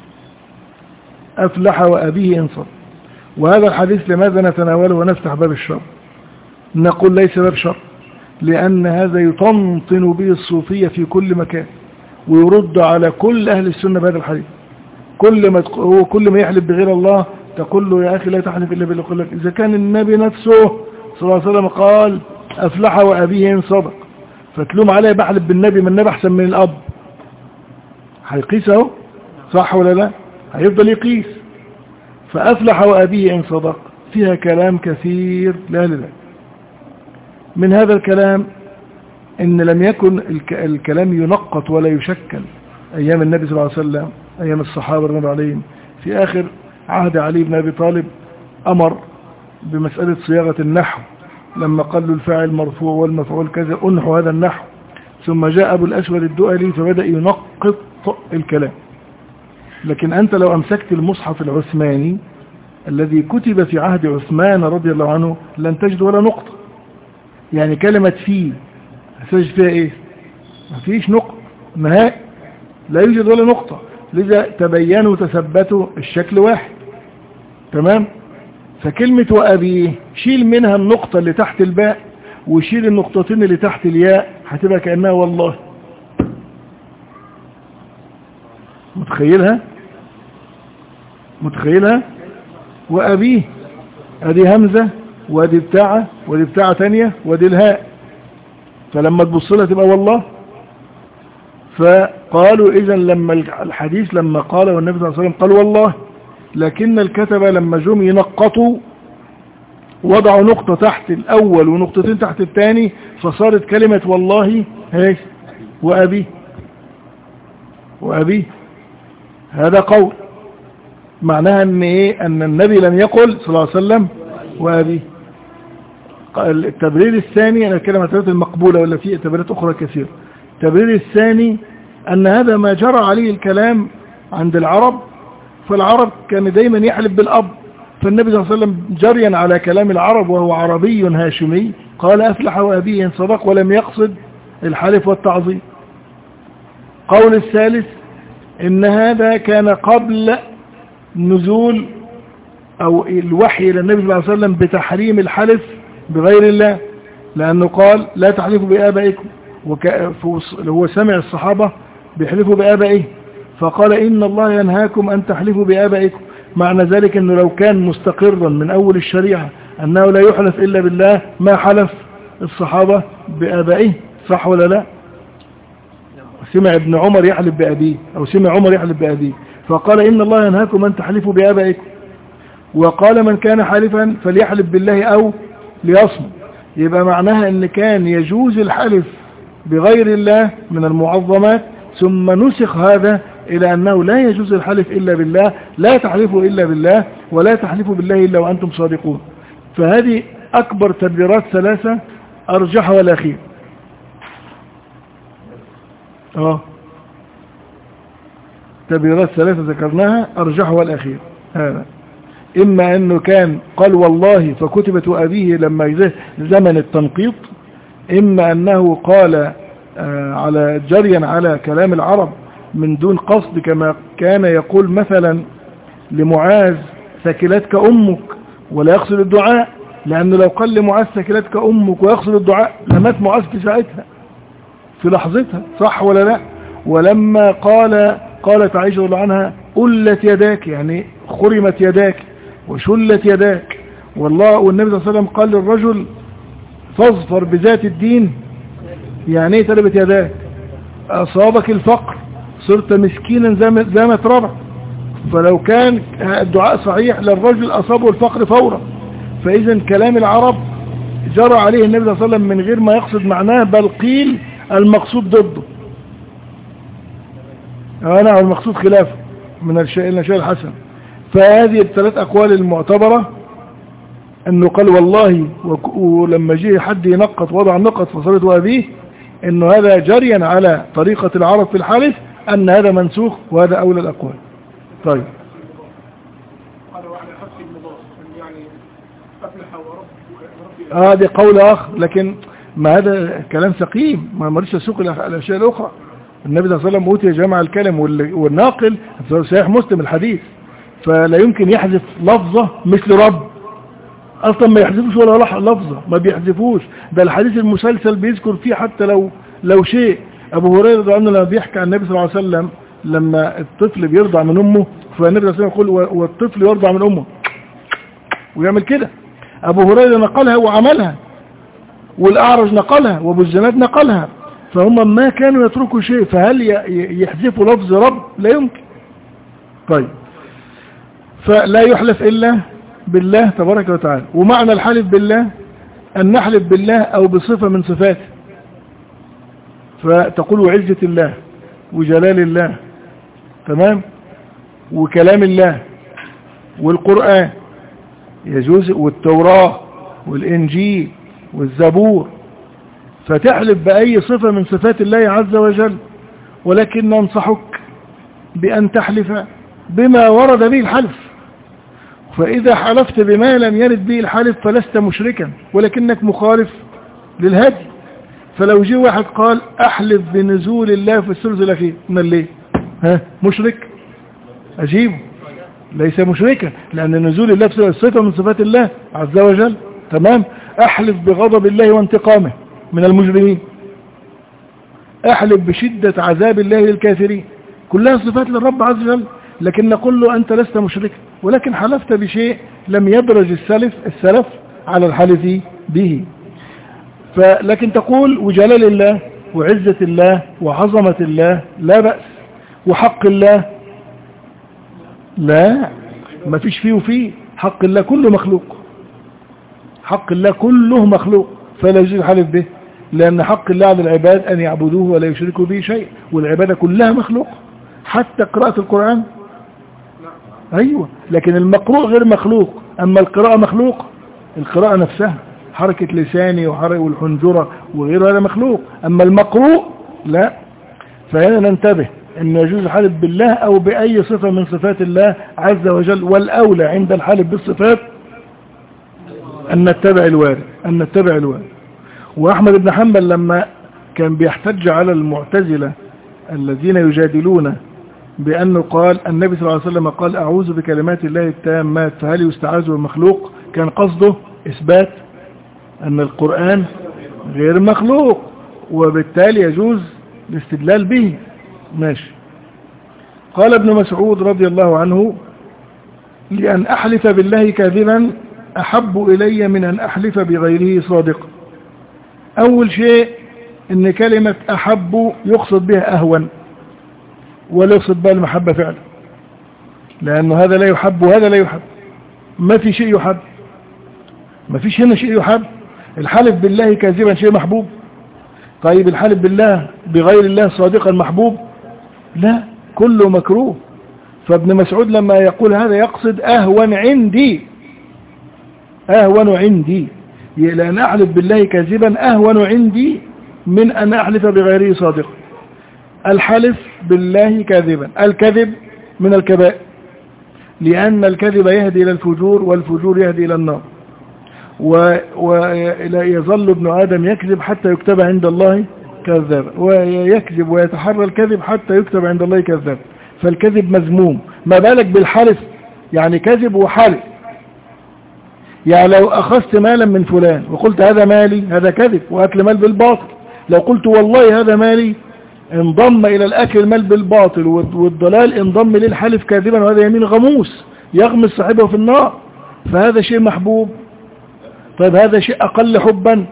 S1: أفلح وأبيه إن صدق. وهذا الحديث لماذا نتناوله ونفتح باب الشر؟ نقول ليس باب شر، لأن هذا يطنطن به الصوفية في كل مكان، ويرد على كل أهل السنة بهذا الحديث. كل ما يحلف بغير الله تقول له يا أخي لا تحلف إلا بالله. يقول لك إذا كان النبي نفسه صلى الله عليه وسلم قال أفلح وأبيه إن صدق، فتلوم عليه بحلف بالنبي، من النبي أحسن من الأب. هيقيسه صح ولا لا؟ هيفضل يقيس. فأفلح وأبيه إن صدق فيها كلام كثير لا لا. من هذا الكلام إن لم يكن الكلام ينقط ولا يشكل أيام النبي صلى الله عليه وسلم، أيام الصحابة رضي الله عليهم. في آخر عهد علي بن أبي طالب أمر بمسألة صياغة النحو، لما قال له الفاعل مرفوع والمفعول كذا أنحو هذا النحو. ثم جاء أبو الأسود الدؤلي فبدأ ينقط الكلام. لكن أنت لو أمسكت المصحف العثماني الذي كتب في عهد عثمان رضي الله عنه لن تجد ولا نقطة. يعني كلمة فيه هتجد فيها إيه؟ ما فيش نقطة نهائي، لا يوجد ولا نقطة. لذا تبينوا وتثبتوا الشكل واحد. تمام؟ فكلمة وأبيه شيل منها النقطة اللي تحت الباء وشيل النقطتين اللي تحت الياء، هتبقى كأنها والله. متخيلها؟ وأبيه ادي همزة وادي بتاعة وادي بتاعة تانية وادي الهاء، فلما تبص لها تبقى والله. فقالوا إذن لما الحديث لما قال والنبي صلى الله عليه وسلم قال والله، لكن الكتبة لما جم ينقطوا وضعوا نقطة تحت الأول ونقطتين تحت الثاني، فصارت كلمة والله هيك وأبيه. هذا قول معناها ان ايه؟ ان النبي لم يقل صلى الله عليه وسلم وأبيه. التبرير الثاني، انا الكلمة المقبولة ولا في تبريرات اخرى كثير. التبرير الثاني ان هذا ما جرى عليه الكلام عند العرب، فالعرب كان دايما يحلف بالأب، فالنبي صلى الله عليه وسلم جريا على كلام العرب وهو عربي هاشمي قال أفلح وأبيه إن صدق، ولم يقصد الحلف والتعظيم. قول الثالث إن هذا كان قبل نزول أو الوحي للنبي صلى الله عليه وسلم بتحريم الحلف بغير الله، لأنه قال لا تحلفوا بآبائكم، هو سمع الصحابة بيحلفوا بآبائه فقال إن الله ينهاكم أن تحلفوا بآبائكم. معنى ذلك أنه لو كان مستقرا من أول الشريعة أنه لا يحلف إلا بالله ما حلف الصحابة بآبائه، صح ولا لا؟ سمع ابن عمر يحلف بأبيه، أو سمع عمر يحلف بأبيه فقال إن الله ينهاكم أن تحلفوا بآبائكم، وقال من كان حالفا فليحلف بالله أو ليصمت. يبقى معناها أن كان يجوز الحلف بغير الله من المعظمات، ثم نسخ هذا إلى أنه لا يجوز الحلف إلا بالله، لا تحلفوا إلا بالله، ولا تحلفوا بالله إلا وأنتم صادقون. فهذه أكبر تبريرات ثلاثة، أرجحها الأخير. تبريرات ثلاثة ذكرناها، أرجحها الأخير هذا. إما أنه كان قال والله فكتبت أبيه لما زمن التنقيط، إما أنه قال على جريا على كلام العرب من دون قصد، كما كان يقول مثلا لمعاذ ثكلتك أمك ولا يقصد الدعاء، لأنه لو قال لمعاذ ثكلتك أمك ويقصد الدعاء لمات معاذ في ساعتها في لحظتها، صح ولا لا؟ ولما قالت عائشة رضي الله عنها قلت يداك، يعني خرمت يداك وشلت يداك، والنبي صلى الله عليه وسلم قال للرجل فاظفر بذات الدين، يعني ايه تربت يداك؟ أصابك الفقر صرت مسكينا زي ما تربع. فلو كان الدعاء صحيح للرجل أصابه الفقر فورا. فإذا كلام العرب جرى عليه النبي صلى الله عليه وسلم من غير ما يقصد معناه، بل قيل المقصود ضده، المقصود خلافه من الشيء الحسن. فهذه الثلاث أقوال المعتبرة، أنه قال والله ولما جه حد ينقط وضع النقط فصلته أبيه، أنه هذا جريا على طريقة العرب في الحلف، أن هذا منسوخ وهذا أولى الأقوال. طيب هذا قول آخر، لكن ما هذا كلام سقيم، ما مريش يسوق الأشياء الأخرى. النبي صلى الله عليه وسلم أوتي جمع الكلم، والناقل صحيح مسلم الحديث، فلا يمكن يحذف لفظة مثل رب، أصلا ما يحذفوش ولا لفظة، ما بيحذفوش. ده الحديث المسلسل بيذكر فيه حتى لو شيء. أبو هريرة رضي الله عنه لما بيحكي عن النبي صلى الله عليه وسلم لما الطفل بيرضع من أمه، فالنبي صلى الله عليه وسلم يقول والطفل يرضع من أمه ويعمل كده. أبو هريرة نقلها وعملها، والأعرج نقلها، وأبو الزناد نقلها، فهم ما كانوا يتركوا شيء. فهل يحذفوا لفظ رب؟ لا يمكن. طيب فلا يحلف إلا بالله تبارك وتعالى. ومعنى الحلف بالله أن نحلف بالله أو بصفة من صفاته، فتقول وعزة الله وجلال الله، تمام، وكلام الله والقرآن يجوز، والتوراة والإنجيل والزبور، فتحلف بأي صفة من صفات الله عز وجل. ولكن ننصحك بأن تحلف بما ورد به الحلف، فإذا حلفت بما لم يرد به الحلف فلست مشركا، ولكنك مخالف للهدي. فلو جه واحد قال أحلف بنزول الله في الثلث الأخير، من ليه؟ مشرك؟ أجيبه ليس مشركا، لأن نزول الله في صفة من صفات الله عز وجل، تمام. أحلف بغضب الله وانتقامه من المجرمين، أحلف بشدة عذاب الله للكافرين، كلها صفات للرب عز وجل. لكن نقول له أنت لست مشركا، ولكن حلفت بشيء لم يدرج السلف على الحلف به. لكن تقول وجلال الله وعزة الله وعظمة الله لا بأس، وحق الله لا، ما فيش فيه وفيه. حق الله كله مخلوق، حق الله كله مخلوق، فلا يجوز الحلف به، لأن حق الله على العباد أن يعبدوه ولا يشركوا به شيء، والعبادة كلها مخلوق، حتى قراءة القرآن. أيوة، لكن المقروء غير مخلوق. أما القراءة مخلوق، القراءة نفسها حركة لساني وحركة والحنجرة وغيره هذا مخلوق، أما المقروء لا. فهنا ننتبه أن يجوز الحلف بالله أو بأي صفة من صفات الله عز وجل، والأولى عند الحلف بالصفات أن نتبع الوارد. وأحمد بن حنبل لما كان بيحتج على المعتزلة الذين يجادلون بأنه قال النبي صلى الله عليه وسلم قال أعوذ بكلمات الله التامات، فهل يستعاذ بالمخلوق؟ كان قصده إثبات أن القرآن غير مخلوق، وبالتالي يجوز الاستدلال به. ماشي. قال ابن مسعود رضي الله عنه لأن أحلف بالله كاذبا أحب إلي من أن أحلف بغيره صادقا. أول شيء إن كلمة أحب يقصد بها أهون، ولا يقصد بها المحبة فعلا، لأنه هذا لا يحب وهذا لا يحب. ما في شيء يحب، ما فيش هنا شيء يحب. الحلف بالله كاذبا شيء محبوب؟ طيب الحلف بالله بغير الله صادقا محبوب؟ لا، كله مكروه. فابن مسعود لما يقول هذا يقصد أهون عندي، أهون عندي، لأن أحلف بالله كاذبا أهون عندي من أن أحلف بغيره صادقا. الحلف بالله كاذبا، الكذب من الكبائر، لأن الكذب يهدي إلى الفجور، والفجور يهدي إلى النار. ويظل ابن آدم يكذب حتى يكتب عند الله كذاب، ويكذب ويتحرى الكذب حتى يكتب عند الله كذاب. فالكذب مذموم، ما بالك بالحلف؟ يعني كذب وحلف. يعني لو أخذت مالا من فلان وقلت هذا مالي، هذا كذب وأكل مال بالباطل. لو قلت والله هذا مالي، انضم إلى الأكل المال بالباطل والضلال، انضم للحلف كاذبا، وهذا يمين غموس يغمس صاحبه في النار. فهذا شيء محبوب. طيب هذا شيء أقل حبا؟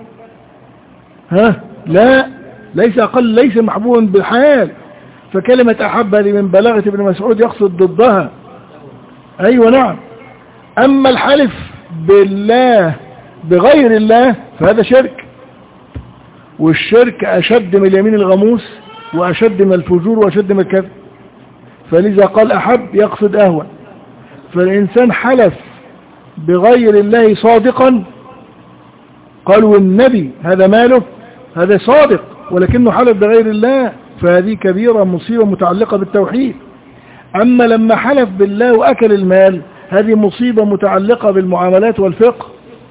S1: لا، ليس أقل، ليس محبوبا بالحال. فكلمة أحب هذه من بلاغة ابن مسعود يقصد ضدها. أيوة نعم. أما الحلف بالله بغير الله فهذا شرك، والشرك أشد من اليمين الغموس، وأشد من الفجور، وأشد من الكذب. فلذا قال أحب يقصد أهون. فالإنسان حلف بغير الله صادقا، قالوا النبي هذا ماله، هذا صادق ولكنه حلف بغير الله، فهذه كبيرة مصيبة متعلقة بالتوحيد. أما لما حلف بالله وأكل المال، هذه مصيبة متعلقة بالمعاملات والفقه.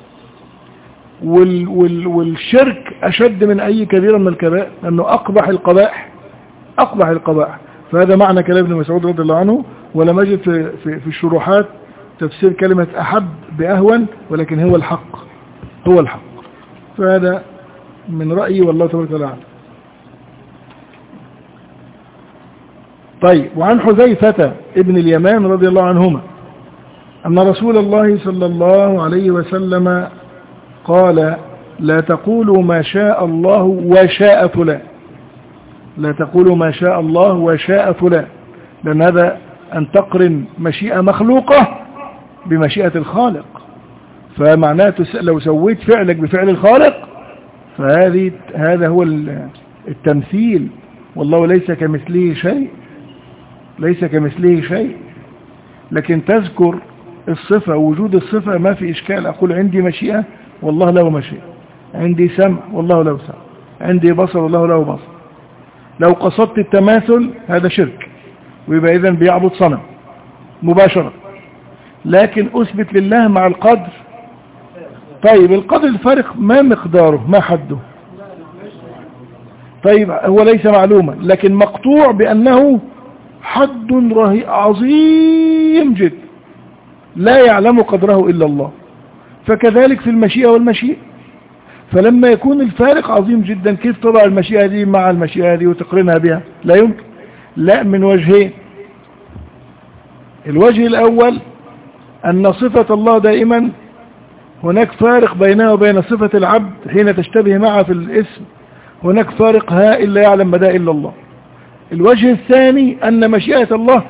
S1: والشرك أشد من أي كبيرة من الكبائر، لأنه أقبح القبائح، أقبح القبائح. فهذا معنى كلام ابن مسعود رضي الله عنه. ولم أجد في الشروحات تفسير كلمة أحب بأهون، ولكن هو الحق، هو الحق. فهذا من رأيي والله تبارك وتعالى. طيب، وعن حذيفة ابن اليمان رضي الله عنهما أن رسول الله صلى الله عليه وسلم قال: لا تقولوا ما شاء الله وشاء فلان، لا تقولوا ما شاء الله وشاء فلان، لأن هذا أن تقرن مشيئة مخلوقة بمشيئة الخالق. فمعناه لو سويت فعلك بفعل الخالق هذا هو التمثيل. والله ليس كمثله شيء، ليس كمثله شيء. لكن تذكر الصفة، وجود الصفة ما في إشكال. أقول عندي مشيئة والله له مشيئة، عندي سمع والله له سمع، عندي بصر والله له بصر. لو قصدت التماثل هذا شرك، ويبقى إذن بيعبد صنم مباشرة. لكن أثبت لله مع القدر. طيب القدر الفارق ما مقداره، ما حده؟ طيب هو ليس معلوما، لكن مقطوع بأنه حد عظيم جدا لا يعلم قدره إلا الله. فكذلك في المشيئة والمشيئة. فلما يكون الفارق عظيم جدا، كيف تضع المشيئة دي مع المشيئة دي وتقرنها بها؟ لا يمكن. لا، من وجهين. الوجه الأول أن صفة الله دائما هناك فارق بينها وبين صفة العبد حين تشتبه معها في الاسم، هناك فارق هائل لا يعلم مدى إلا الله. الوجه الثاني أن مشيئة الله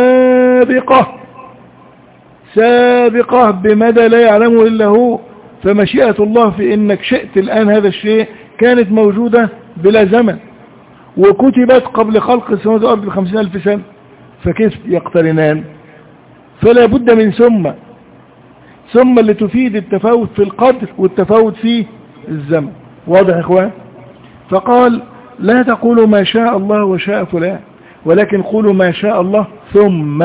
S1: سابقة بمدى لا يعلمه إلا هو. فمشيئة الله في إنك شئت الآن هذا الشيء كانت موجودة بلا زمن، وكتبت قبل خلق السماوات والأرض ب50,000 سنة، فكيف يقترنان؟ فلا بد من ثم اللي تفيد التفاوت في القدر والتفاوت في الزمن. واضح يا إخوان؟ فقال: لا تقولوا ما شاء الله وشاء فلان، ولكن قولوا ما شاء الله ثم.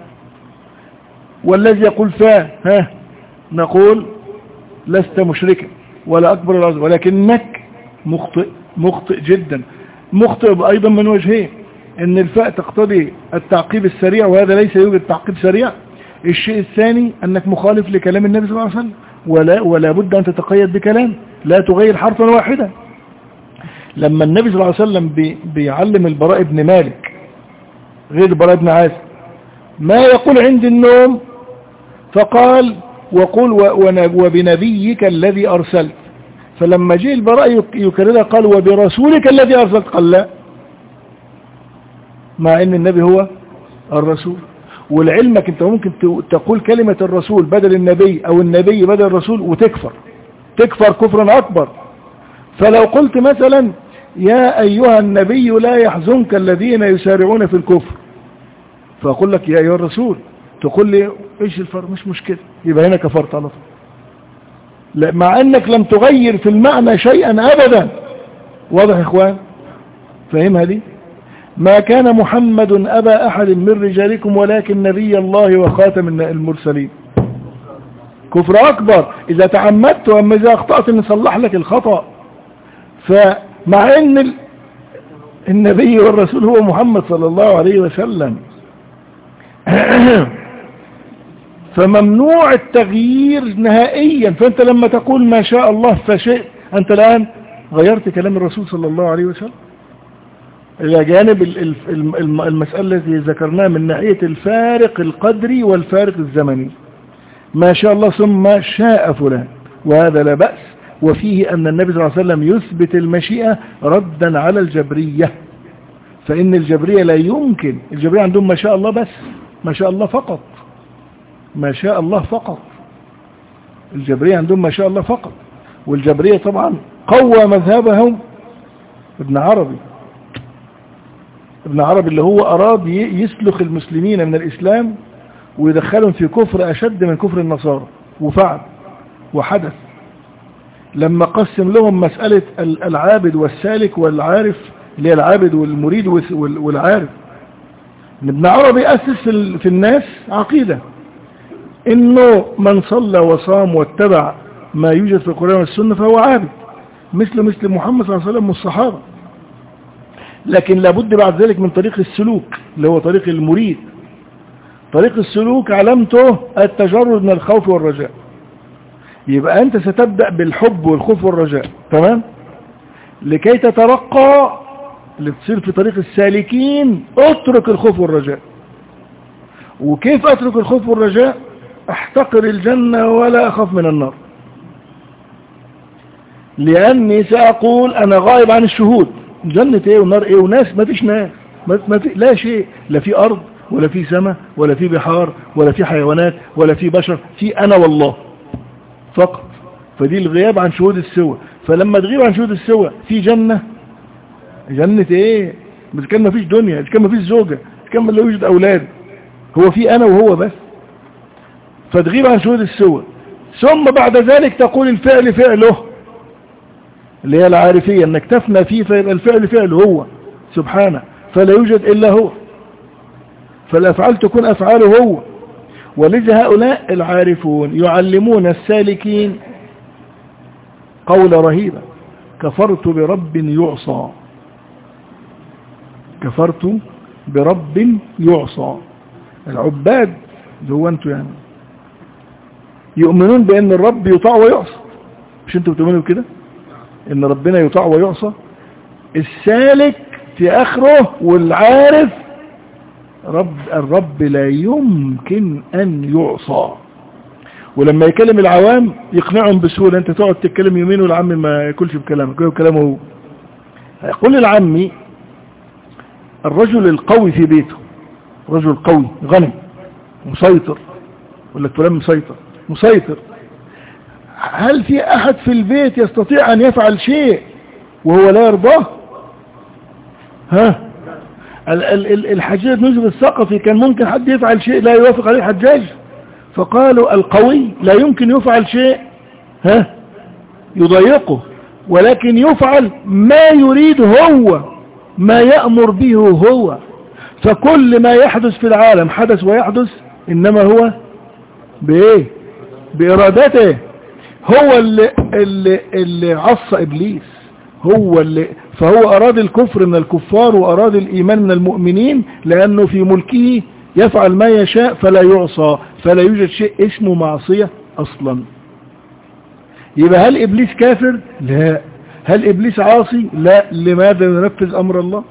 S1: والذي يقول نقول لست مشركا ولا أكبر العظم، ولكنك مخطئ جدا. مخطئ أيضا من وجهين: ان الفاء تقتضي التعقيب السريع، وهذا ليس يوجد تعقيب سريع. الشيء الثاني أنك مخالف لكلام النبي صلى الله عليه وسلم، ولا بد أن تتقيد بكلام، لا تغير حرفا واحدا. لما النبي صلى الله عليه وسلم بيعلم البراء بن مالك غير البراء بن عازب ما يقول عند النوم، فقال: وقل وبنبيك الذي أرسلت. فلما جاء البراء يكررها قال وبرسولك الذي أرسلت، قال لا، مع ان النبي هو الرسول. ولعلمك انت ممكن تقول كلمة الرسول بدل النبي او النبي بدل الرسول وتكفر، تكفر كفرا اكبر. فلو قلت مثلا يا ايها النبي لا يحزنك الذين يسارعون في الكفر، فاقول لك يا ايها الرسول، تقول لي ايش الفرق؟ مش مشكلة، يبقى هنا كفرت على طول. لا، مع انك لم تغير في المعنى شيئا ابدا. واضح يا اخوان؟ فاهمها دي؟ ما كان محمد أبا أحد من رجالكم ولكن نبي الله وخاتم المرسلين. كفر أكبر إذا تعمدت، وأما إذا أخطأت نصلح لك الخطأ. فمع أن النبي والرسول هو محمد صلى الله عليه وسلم فممنوع التغيير نهائيا. فأنت لما تقول ما شاء الله فشئت، أنت الآن غيرت كلام الرسول صلى الله عليه وسلم. إلى جانب المسألة التي ذكرناها من ناحية الفارق القدري والفارق الزمني، ما شاء الله ثم شاء فلان، وهذا لا بأس. وفيه أن النبي صلى الله عليه وسلم يثبت المشيئة ردا على الجبرية، فإن الجبرية لا يمكن، الجبرية عندهم ما شاء الله بس، ما شاء الله فقط، ما شاء الله فقط. الجبرية عندهم ما شاء الله فقط. والجبرية طبعا قوى مذهبهم ابن عربي، ابن عربي اللي هو أراد يسلخ المسلمين من الإسلام ويدخلهم في كفر أشد من كفر النصارى، وفعل وحدث لما قسم لهم مسألة العابد والسالك والعارف، اللي هي العابد والمريد والعارف. ابن عربي أسس في الناس عقيدة إنه من صلى وصام واتبع ما يوجد في القرآن والسنة فهو عابد مثل محمد صلى الله عليه وسلم والصحابة، لكن لابد بعد ذلك من طريق السلوك اللي هو طريق المريد. طريق السلوك علامته التجرد من الخوف والرجاء. يبقى أنت ستبدأ بالحب والخوف والرجاء، تمام؟ لكي تترقى اللي تصير في طريق السالكين اترك الخوف والرجاء. وكيف اترك الخوف والرجاء؟ احتقر الجنة ولا اخاف من النار، لاني ساقول انا غائب عن الشهود. جنة ايه ونار ايه وناس؟ ما فيش ناس، لا شيء، لا في ارض ولا في سماء ولا في بحار ولا في حيوانات ولا في بشر، في انا والله فقط. فدي الغياب عن شهود السوى. فلما تغيب عن شهود السوى في جنة ايه؟ بس كان ما فيش دنيا، كان ما فيش زوجة، كان لا يوجد اولاد، هو في انا وهو بس. فتغيب عن شهود السوى، ثم بعد ذلك تقول الفعل فعله اللي هي العارفية، انك تفنى فيه فيبقى الفعل فعله هو سبحانه، فلا يوجد الا هو، فالافعال تكون افعاله هو. ولذا هؤلاء العارفون يعلمون السالكين قول رهيبة: كفرت برب يعصى، كفرت برب يعصى. العباد اللي هو انتوا يعني يؤمنون بان الرب يطاع ويعصى، مش انتوا بتؤمنوا بكده ان ربنا يطاع ويعصى؟ السالك في اخره والعارف الرب لا يمكن ان يعصى. ولما يكلم العوام يقنعهم بسهولة. انت تقعد تتكلم يمين والعم ما ياكلش بكلامك، يقول كلامه هو. يقول العمي: الرجل القوي في بيته، رجل قوي غني مسيطر، يقول لك فلان مسيطر، هل في احد في البيت يستطيع ان يفعل شيء وهو لا يرضاه؟ الحجاج بن يوسف الثقفي كان ممكن حد يفعل شيء لا يوافق عليه الحجاج، فقالوا القوي لا يمكن يفعل شيء يضايقه، ولكن يفعل ما يريد هو، ما يأمر به هو. فكل ما يحدث في العالم حدث ويحدث إنما هو بإيه؟ بإرادته. هو اللي عصى إبليس، هو فهو أراد الكفر من الكفار وأراد الإيمان من المؤمنين، لأنه في ملكه يفعل ما يشاء فلا يعصى، فلا يوجد شيء اسمه معصية أصلا. يبقى هل إبليس كافر؟ لا. هل إبليس عاصي؟ لا. لماذا ينفذ أمر الله؟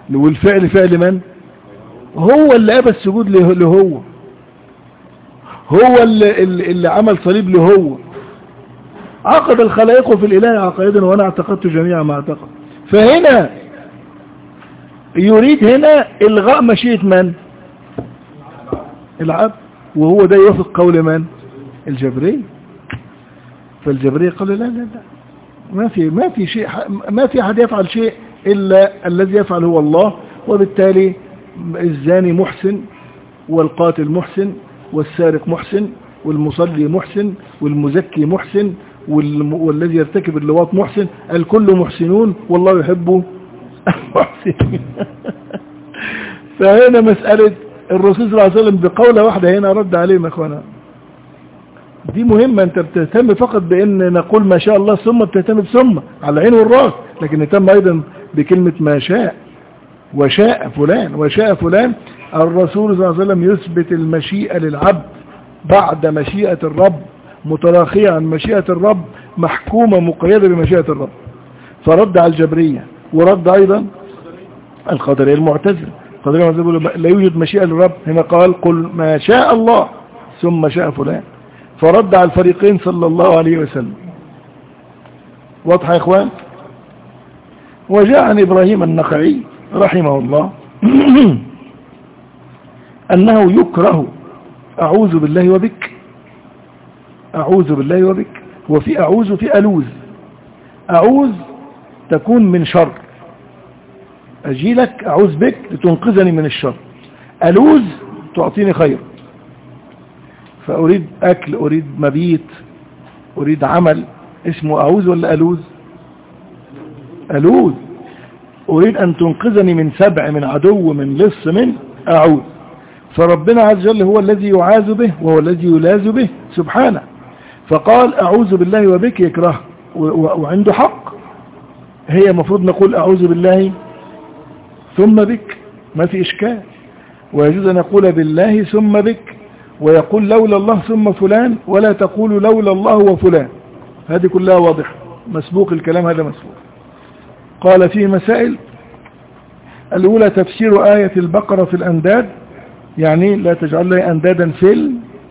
S1: والفعل فعل من؟ هو اللي أبى السجود له، هو اللي عمل صليب له هو. عقد الخلائق في الإله عقائدا وأنا اعتقدت جميع ما اعتقد. فهنا يريد هنا إلغاء مشيئة من؟ العبد. وهو ده يوافق قول من؟ الجبرية. فالجبرية قال لا لا لا، ما في شيء، ما في أحد يفعل شيء إلا الذي يفعل هو الله. وبالتالي الزاني محسن، والقاتل محسن، والسارق محسن، والمصلي محسن، والمزكي محسن، والذي يرتكب اللواط محسن. الكل محسنون والله يحب المحسنين. فهنا مسألة الرسول صلى الله عليه وسلم بقولة واحدة هنا رد عليهم. اخوانا دي مهمة. انت بتهتم فقط بان نقول ما شاء الله ثم بتهتم بثم على العين والراس، لكن نهتم ايضا بكلمة ما شاء وشاء فلان وشاء فلان. الرسول صلى الله عليه وسلم يثبت المشيئة للعبد بعد مشيئة الرب، متراخية عن مشيئة الرب، محكومة مقيدة بمشيئة الرب. فرد على الجبرية ورد ايضا القدرية المعتزلة. القدرية المعتزلة لا يوجد مشيئة للرب، هنا قال قل ما شاء الله ثم شاء فلان. فرد على الفريقين صلى الله عليه وسلم. واضح يا اخوان؟ وجاء عن إبراهيم النخعي رحمه الله أنه يكره أعوذ بالله وبك، أعوذ بالله وبك. وفي أعوذ في ألوذ. أعوذ تكون من شر، أجيلك أعوذ بك لتنقذني من الشر. ألوذ تعطيني خير. فأريد أكل، أريد مبيت، أريد عمل، اسمه أعوذ ولا ألوذ؟ ألوذ. أريد أن تنقذني من سبع، من عدو، من لص، من أعوذ. فربنا عز وجل هو الذي يعاذ به وهو الذي يلاذ به سبحانه. فقال أعوذ بالله وبك يكره، وعنده حق. هي مفروض نقول أعوذ بالله ثم بك، ما في إشكال. ويجوز أن نقول بالله ثم بك، ويقول لولا الله ثم فلان، ولا تقول لولا الله وفلان. هذه كلها واضحة، مسبوق الكلام، هذا مسبوق. قال فيه مسائل. الأولى تفسير آية البقرة في الأنداد، يعني لا تجعل لي أندادا في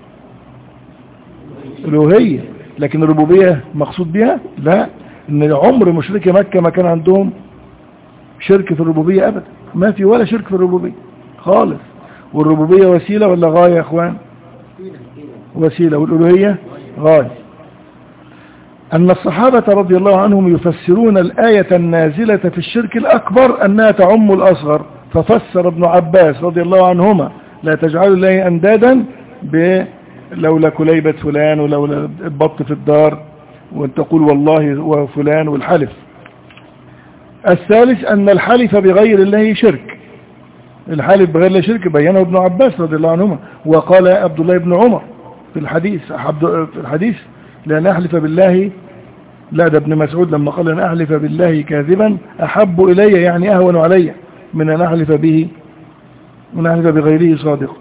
S1: الألوهية، لكن الربوبية مقصود بها لا. إن عمر مشركي مكة ما كان عندهم شرك في الربوبية أبدا، ما في ولا شرك في الربوبية خالص. والربوبية وسيلة ولا غاية يا أخوان؟ وسيلة. والألوهية غاية. أن الصحابة رضي الله عنهم يفسرون الآية النازلة في الشرك الأكبر أنها تعم الأصغر. ففسر ابن عباس رضي الله عنهما لا تجعلوا لي أندادا لولا كليبة فلان ولولا البط في الدار، وأن تقول والله وفلان والحلف. الثالث أن الحلف بغير الله شرك. الحلف بغير الله شرك بينه ابن عباس رضي الله عنهما. وقال عبد الله بن عمر في الحديث لأن أحلف بالله، لا ده ابن مسعود لما قال أن أحلف بالله كاذبا أحب إلي، يعني أهون علي من أن أحلف به، من أحلف بغيره صادق.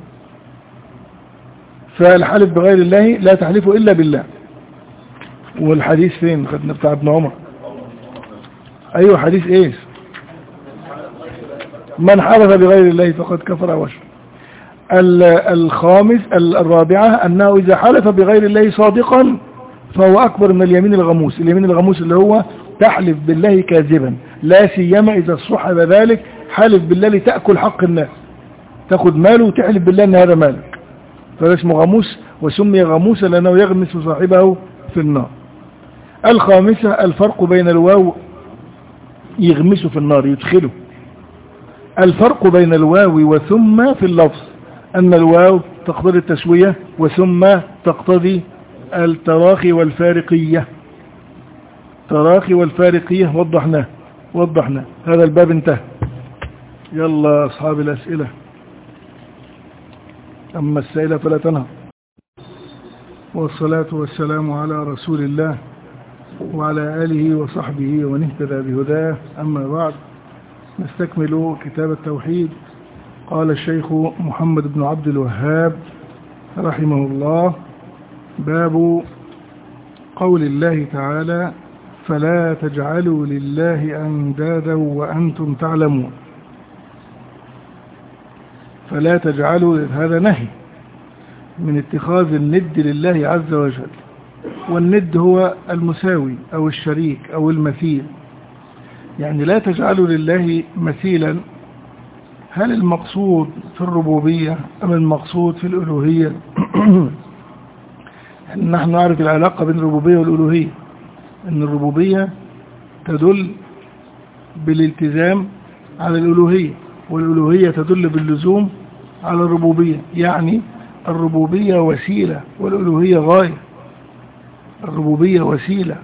S1: فالحلف بغير الله لا تحلفه إلا بالله. والحديث فين خدنا بتاع ابن عمر؟ أيوه حديث إيش؟ من حلف بغير الله فقد كفر وشرك. الرابعة أنه إذا حلف بغير الله صادقا فهو أكبر من اليمين الغموس. اليمين الغموس اللي هو تحلف بالله كاذبا، لا سيما إذا صحب ذلك حلف بالله لتأكل حق الناس، تأخذ ماله وتحلف بالله أن هذا مالك، فهذا اسمه غموس. وسمي غموسا لأنه يغمس صاحبه في النار. الخامسة الفرق بين الواو، يغمسه في النار يدخله. الفرق بين الواو وثم في اللفظ أن الواو تقتضي التسوية وثم تقتضي التراخي والفارقية. تراخي والفارقية وضحنا هذا الباب انتهى. يلا أصحاب الأسئلة، أما السائلة فلا تنهى. والصلاة والسلام على رسول الله وعلى آله وصحبه ومن اهتدى بهداه. أما بعد، نستكمل كتاب التوحيد. قال الشيخ محمد بن عبد الوهاب رحمه الله: باب قول الله تعالى: فلا تجعلوا لله أندادا وأنتم تعلمون. فلا تجعلوا، هذا نهي. من اتخاذ الند لله عز وجل. والند هو المساوي أو الشريك أو المثيل، يعني لا تجعلوا لله مثيلا. هل المقصود في الربوبية أم المقصود في الألوهية؟ نحن نعرف العلاقة بين الربوبية والألوهية، أن الربوبية تدل بالالتزام على الألوهية، والألوهية تدل باللزوم على الربوبية. يعني الربوبية وسيلة والألوهية غاية. الربوبية وسيلة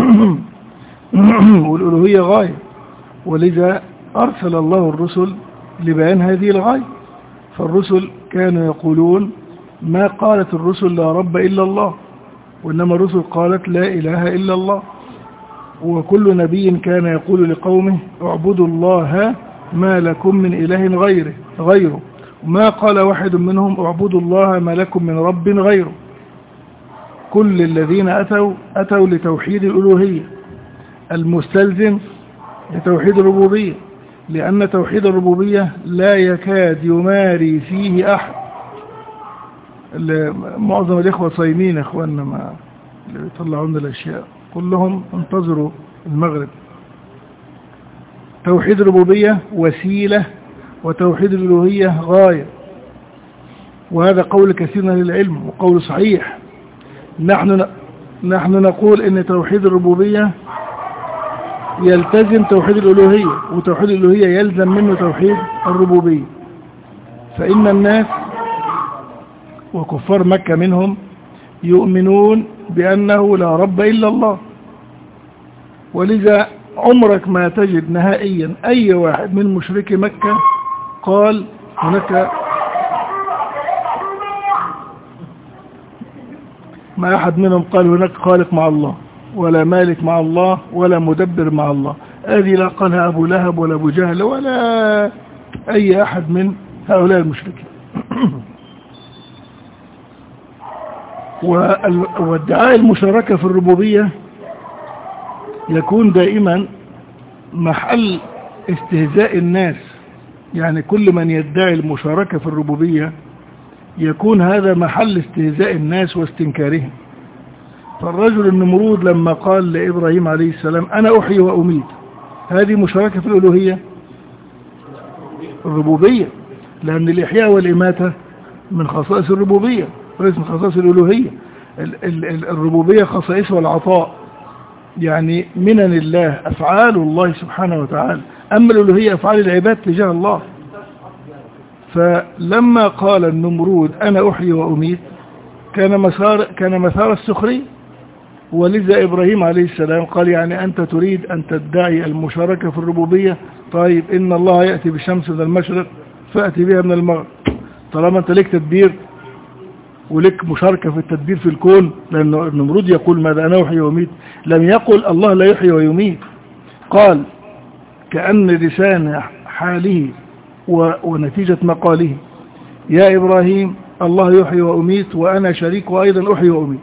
S1: والألوهية غاية، ولذا أرسل الله الرسل لبيان هذه الغاية. فالرسل كانوا يقولون، ما قالت الرسل لا رب إلا الله، وإنما الرسل قالت لا إله إلا الله. وكل نبي كان يقول لقومه اعبدوا الله ما لكم من إله غيره. ما قال واحد منهم اعبدوا الله ما لكم من رب غيره. كل الذين أتوا لتوحيد الألوهية المستلزم لتوحيد الربوبية، لأن توحيد الربوبية لا يكاد يماري فيه أحد. معظم الإخوة صايمين إخواننا ما اللي بيطلعون الأشياء، كلهم انتظروا المغرب. توحيد الربوبية وسيلة، وتوحيد الألوهية غاية. وهذا قول كثير من العلم وقول صحيح. نحن نقول إن توحيد الربوبية يلتزم توحيد الألوهية، وتوحيد الألوهية يلزم منه توحيد الربوبية. فإن الناس وكفار مكة منهم يؤمنون بأنه لا رب إلا الله، ولذا عمرك ما تجد نهائيا أي واحد من مشركي مكة قال هناك، ما أحد منهم قال هناك خالق مع الله، ولا مالك مع الله، ولا مدبر مع الله. هذه لا قالها أبو لهب ولا أبو جهل ولا أي أحد من هؤلاء المشركين. وادعاء المشاركة في الربوبية يكون دائما محل استهزاء الناس. يعني كل من يدعي المشاركة في الربوبية يكون هذا محل استهزاء الناس واستنكارهم. فالرجل النمرود لما قال لإبراهيم عليه السلام أنا أحيي وأميت، هذه مشاركة في الألوهية الربوبية، لأن الإحياء والإماتة من خصائص الربوبية وليس من خصائص الألوهية. الربوبية خصائص والعطاء، يعني منن الله، أفعال الله سبحانه وتعالى. أما الألوهية أفعال العباد تجاه الله. فلما قال النمرود أنا أحيي وأميت كان مثار السخرية. ولذا إبراهيم عليه السلام قال يعني أنت تريد أن تدعي المشاركة في الربوبية؟ طيب إن الله يأتي بالشمس من المشرق فأتي بها من المغرب. طالما أنت لك تدبير ولك مشاركة في التدبير في الكون، لأن النمرود يقول ماذا أنا أحيي وأميت، لم يقل الله لا يحيي ويميت. قال كأن لسان حاله ونتيجة مقاله يا إبراهيم الله يحيي وأميت وأنا شريك وأيضا أحيي وأميت.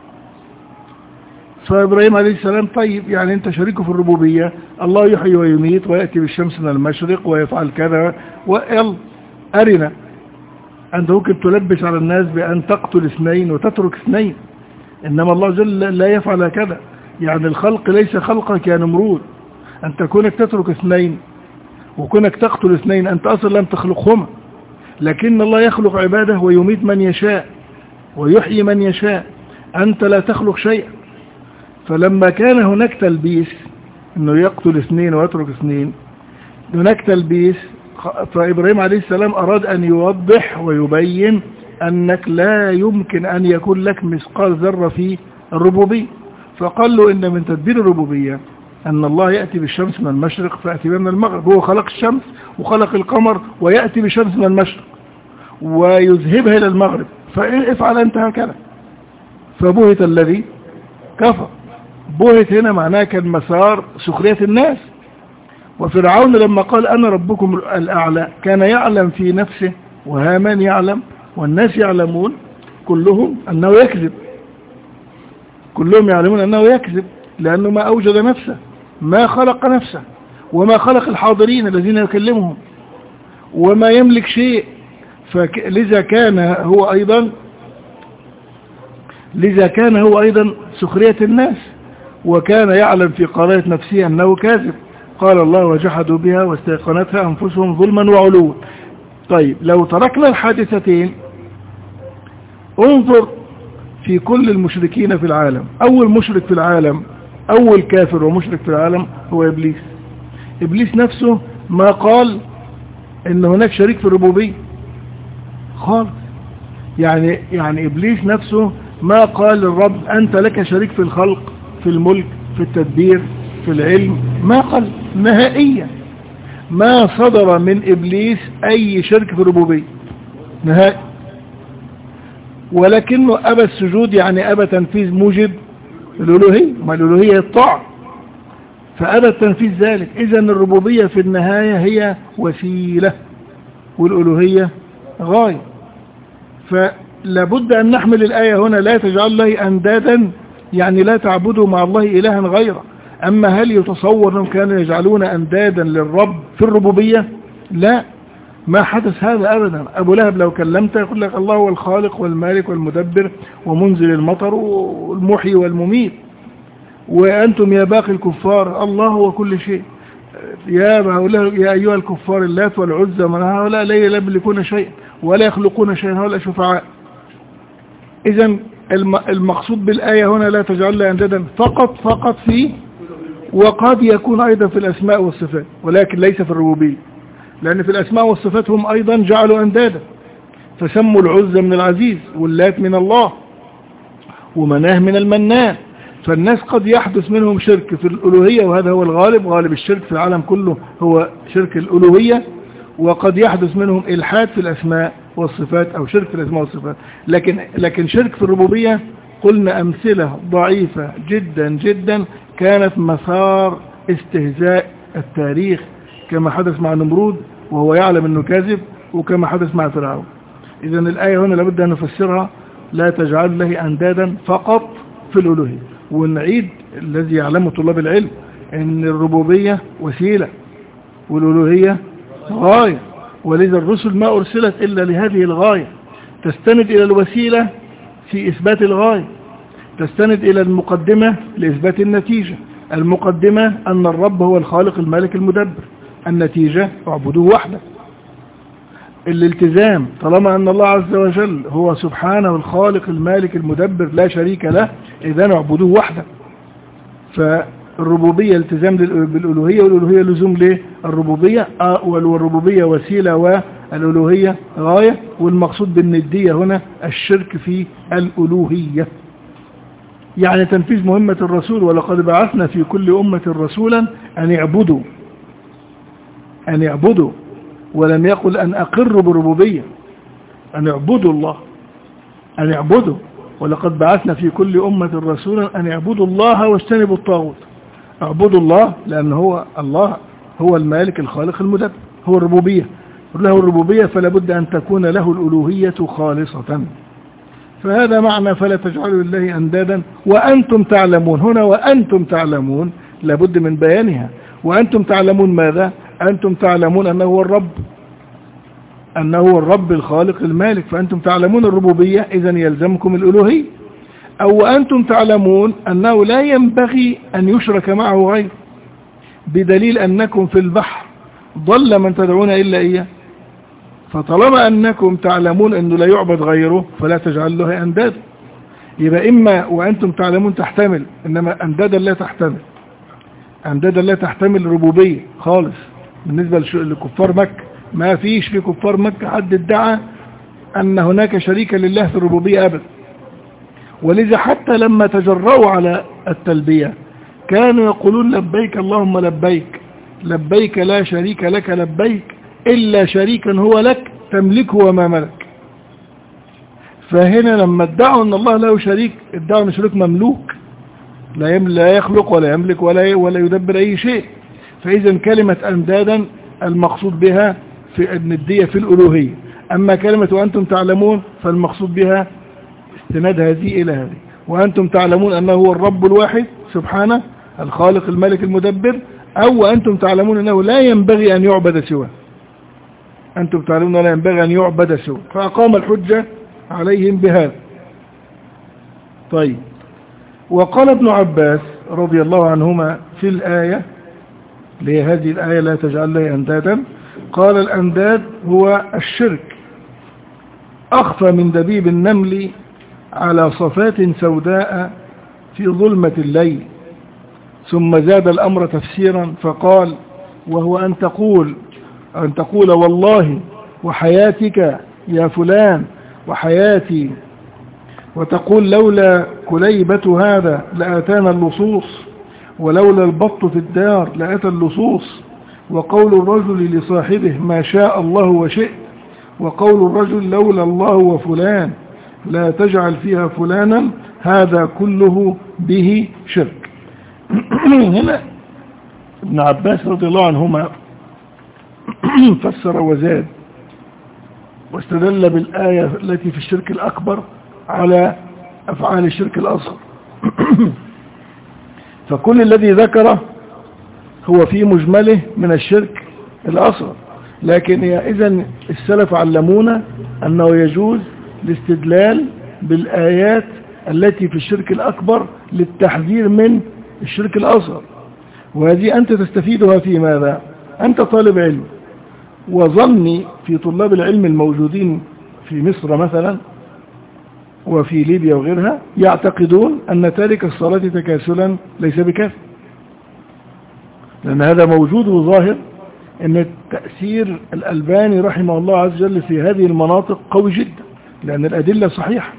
S1: فإبراهيم عليه السلام طيب يعني أنت شريك في الربوبية، الله يحيي ويميت ويأتي بالشمس من المشرق ويفعل كذا، ويلا أرنا. أنت ممكن تلبس على الناس بأن تقتل اثنين وتترك اثنين، إنما الله جل لا يفعل كذا. يعني الخلق ليس خلقك يا نمرود، أنت كونك تترك اثنين وكونك تقتل اثنين أنت أصلا لم تخلقهما، لكن الله يخلق عباده ويميت من يشاء ويحيي من يشاء، أنت لا تخلق شيئا. فلما كان هناك تلبيس أنه يقتل اثنين ويترك اثنين، هناك تلبيس، فإبراهيم عليه السلام أراد أن يوضح ويبين أنك لا يمكن أن يكون لك مثقال ذرة في الربوبية. فقال له إن من تدبير الربوبية أن الله يأتي بالشمس من المشرق فأتي بها من المغرب. هو خلق الشمس وخلق القمر ويأتي بالشمس من المشرق ويذهبها إلى المغرب، فافعل أنت هكذا. فبهت الذي كفر. بهت هنا معناه كان مسار سخرية الناس. وفرعون لما قال أنا ربكم الأعلى كان يعلم في نفسه وهامان يعلم والناس يعلمون كلهم أنه يكذب، كلهم يعلمون أنه يكذب، لأنه ما أوجد نفسه، ما خلق نفسه، وما خلق الحاضرين الذين يكلمهم، وما يملك شيء. فلذا كان هو أيضا لذا كان هو أيضا سخرية الناس، وكان يعلم في قراءة نفسه أنه كاذب. قال الله وجحدوا بها واستيقنتها أنفسهم ظلما وعلوا. طيب لو تركنا الحادثتين انظر في كل المشركين في العالم. أول مشرك في العالم، أول كافر ومشرك في العالم هو إبليس. إبليس نفسه ما قال إن هناك شريك في الربوبية خالص. يعني إبليس نفسه ما قال للرب أنت لك شريك في الخلق، في الملك، في التدبير، في العلم، ما قال نهائيا. ما صدر من إبليس أي شرك في الربوبية نهائي، ولكنه أبى السجود، يعني أبى تنفيذ موجب الألوهية، ما الألوهية الطاعة، فأبى التنفيذ ذلك. إذن الربوبية في النهاية هي وسيلة والألوهية غاية. فلابد أن نحمل الآية هنا لا تجعل الله أندادا، يعني لا تعبدوا مع الله إلها غيره. أما هل يتصور أنهم كانوا يجعلون أندادا للرب في الربوبية؟ لا، ما حدث هذا أبدا. أبو لهب لو كلمته يقول لك الله هو الخالق والمالك والمدبر ومنزل المطر والمحيي والمميت، وأنتم يا باقي الكفار الله هو كل شيء. يا أيها الكفار اللات والعزى من هؤلاء لا يملكون شيئا ولا يخلقون شيئا هؤلاء شفعاء. إذن المقصود بالآية هنا لا تجعل لها أندادا فقط في، وقد يكون أيضا في الأسماء والصفات، ولكن ليس في الربوبية، لأن في الأسماء والصفات هم أيضا جعلوا أندادا، فسموا العزى من العزيز واللات من الله ومناه من المنان. فالناس قد يحدث منهم شرك في الألوهية، وهذا هو الغالب، غالب الشرك في العالم كله هو شرك الألوهية، وقد يحدث منهم إلحاد في الأسماء والصفات أو شرك في الأسماء والصفات. لكن شرك في الربوبية قلنا أمثلة ضعيفة جدا جدا كانت مسار استهزاء التاريخ، كما حدث مع نمرود وهو يعلم أنه كاذب، وكما حدث مع فرعون. إذن الآية هنا لابد أن نفسرها لا تجعل له أندادا فقط في الألوهية. ونعيد الذي يعلمه طلاب العلم أن الربوبية وسيلة والألوهية غاية، ولذا الرسل ما أرسلت إلا لهذه الغاية، تستند إلى الوسيلة في إثبات الغاية، تستند إلى المقدمة لإثبات النتيجة. المقدمة أن الرب هو الخالق المالك المدبر، النتيجة اعبدوه وحده. الالتزام طالما أن الله عز وجل هو سبحانه الخالق المالك المدبر لا شريك له، إذن اعبدوه وحده. فالربوبية التزام بالألوهية، والألوهية لزوم للربوبية، والربوبية وسيلة والألوهية غاية. والمقصود بالندية هنا الشرك في الألوهية، يعني تنفيذ مهمة الرسول. ولقد بعثنا في كل أمة رسولا أن يعبدوا، ولم يقل أن أقروا بالربوبية، أن يعبدوا الله، أن يعبدوا. ولقد بعثنا في كل أمة رسولا أن يعبدوا الله واجتنبوا الطاغوت. اعبدوا الله لأن هو الله هو المالك الخالق المدبر، هو الربوبية، له الربوبية، فلا بد أن تكون له الألوهية خالصة. فهذا معنى فلا تجعلوا لله أندادا وأنتم تعلمون. هنا وأنتم تعلمون لابد من بيانها. وأنتم تعلمون ماذا؟ أنتم تعلمون أنه هو الرب، أنه هو الرب الخالق المالك، فأنتم تعلمون الربوبية، إذن يلزمكم الألوهية. أو أنتم تعلمون أنه لا ينبغي أن يشرك معه غيره، بدليل أنكم في البحر ضل من تدعون إلا إياه. فطالما أنكم تعلمون أنه لا يعبد غيره فلا تجعل له أنداد. يبقى إما وأنتم تعلمون تحتمل، إنما أندادا لا تحتمل، أندادا لا تحتمل ربوبية خالص. بالنسبة لكفار مكة ما فيش في كفار مكة حد ادعى أن هناك شريك لله في الربوبية أبدا. ولذا حتى لما تجرؤوا على التلبية كانوا يقولون لبيك اللهم لبيك، لبيك لا شريك لك لبيك إلا شريكا هو لك تملكه وما ملك. فهنا لما ادعوا أن الله له شريك ادعوا أن شريك مملوك لا يخلق ولا يملك ولا يدبر أي شيء. فإذا كلمة أندادا المقصود بها في الندية في الألوهية. أما كلمة وأنتم تعلمون فالمقصود بها استناد هذه إلى هذه. وأنتم تعلمون أنه هو الرب الواحد سبحانه الخالق الملك المدبر، أو وأنتم تعلمون أنه لا ينبغي أن يعبد سواه. أنتم تعلمون لا ينبغي أن يعبد سواه، فأقام الحجة عليهم بهذا. طيب. وقال ابن عباس رضي الله عنهما في الآية، لهذه الآية لا تجعل لي أندادا، قال الأنداد هو الشرك أخفى من دبيب النمل على صفات سوداء في ظلمة الليل. ثم زاد الأمر تفسيرا فقال: وهو أن تقول والله وحياتك يا فلان وحياتي، وتقول لولا كليبة هذا لآتانا اللصوص، ولولا البط في الدار لأتى اللصوص، وقول الرجل لصاحبه ما شاء الله وشئت، وقول الرجل لولا الله وفلان لا تجعل فيها فلانا، هذا كله به شرك. هنا ابن عباس رضي الله عنهما فسر وزاد واستدل بالآية التي في الشرك الأكبر على أفعال الشرك الأصغر. فكل الذي ذكره هو في مجمله من الشرك الأصغر، لكن إذن السلف علمونا أنه يجوز الاستدلال بالآيات التي في الشرك الأكبر للتحذير من الشرك الأصغر، وهذه أنت تستفيدها في ماذا؟ أنت طالب علم، وظني في طلاب العلم الموجودين في مصر مثلا وفي ليبيا وغيرها يعتقدون أن تارك الصلاة تكاسلا ليس بكافر، لأن هذا موجود وظاهر أن التأثير الألباني رحمه الله عز وجل في هذه المناطق قوي جدا، لأن الأدلة صحيحة.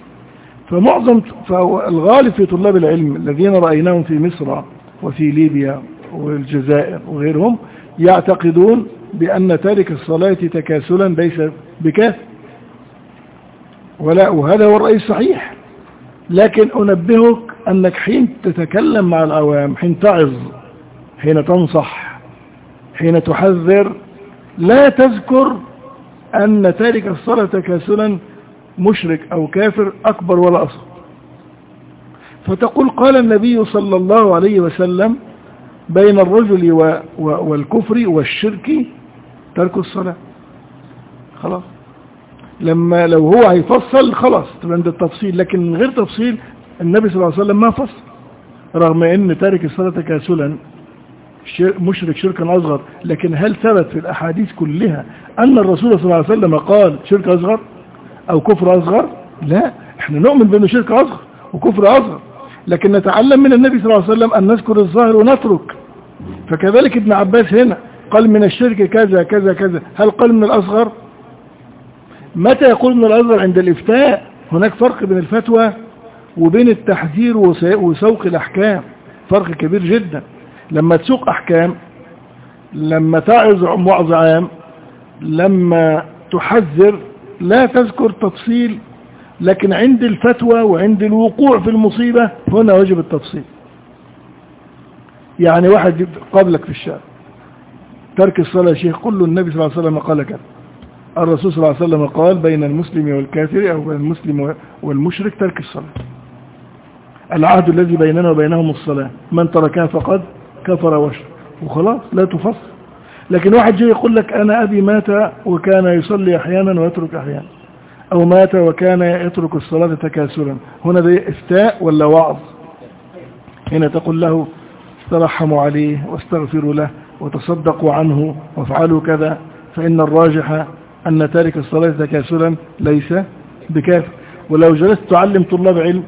S1: فالغالب في طلاب العلم الذين رأيناهم في مصر وفي ليبيا والجزائر وغيرهم يعتقدون بأن تارك الصلاة تكاسلا ليس بكافر، وهذا هو الرأي الصحيح. لكن أنبهك أنك حين تتكلم مع العوام، حين تعظ، حين تنصح، حين تحذر، لا تذكر أن تارك الصلاة تكاسلا مشرك أو كافر أكبر ولا أصغر، فتقول قال النبي صلى الله عليه وسلم بين الرجل والكفر والشرك ترك الصلاة. خلاص، لما لو هو هيفصل خلاص تبقى عند التفصيل، لكن من غير تفصيل النبي صلى الله عليه وسلم ما فصل، رغم ان تارك الصلاة تكاسلا مشرك شركا أصغر. لكن هل ثبت في الأحاديث كلها أن الرسول صلى الله عليه وسلم قال شرك أصغر أو كفر أصغر؟ لا، احنا نؤمن بأنه شرك أصغر وكفر أصغر، لكن نتعلم من النبي صلى الله عليه وسلم أن نذكر الظاهر ونترك. فكذلك ابن عباس هنا قال من الشرك كذا كذا كذا، هل قال من الأصغر؟ متى يقول من الأصغر؟ عند الإفتاء. هناك فرق بين الفتوى وبين التحذير وسوق الأحكام، فرق كبير جدا. لما تسوق أحكام، لما تعظ وعظ عام، لما تحذر لا تذكر تفصيل، لكن عند الفتوى وعند الوقوع في المصيبة هنا واجب التفصيل. يعني واحد قابلك في الشارع ترك الصلاة يا شيخ، قل له النبي صلى الله عليه وسلم قال كذا، الرسول صلى الله عليه وسلم قال بين المسلم والكافر أو بين المسلم والمشرك ترك الصلاة، العهد الذي بيننا وبينهم الصلاة، من تركها فقد كفر وشرك، وخلاص لا تفصل. لكن واحد جاي يقول لك أنا أبي مات وكان يصلي أحيانا ويترك أحيانا، أو مات وكان يترك الصلاة تكاسلا، هنا ده إفتاء ولا وعظ؟ هنا تقول له ترحموا عليه واستغفروا له وتصدقوا عنه وافعلوا كذا، فإن الراجح أن تارك الصلاة تكاسلا ليس بكافر. ولو جلست تعلم طلاب علم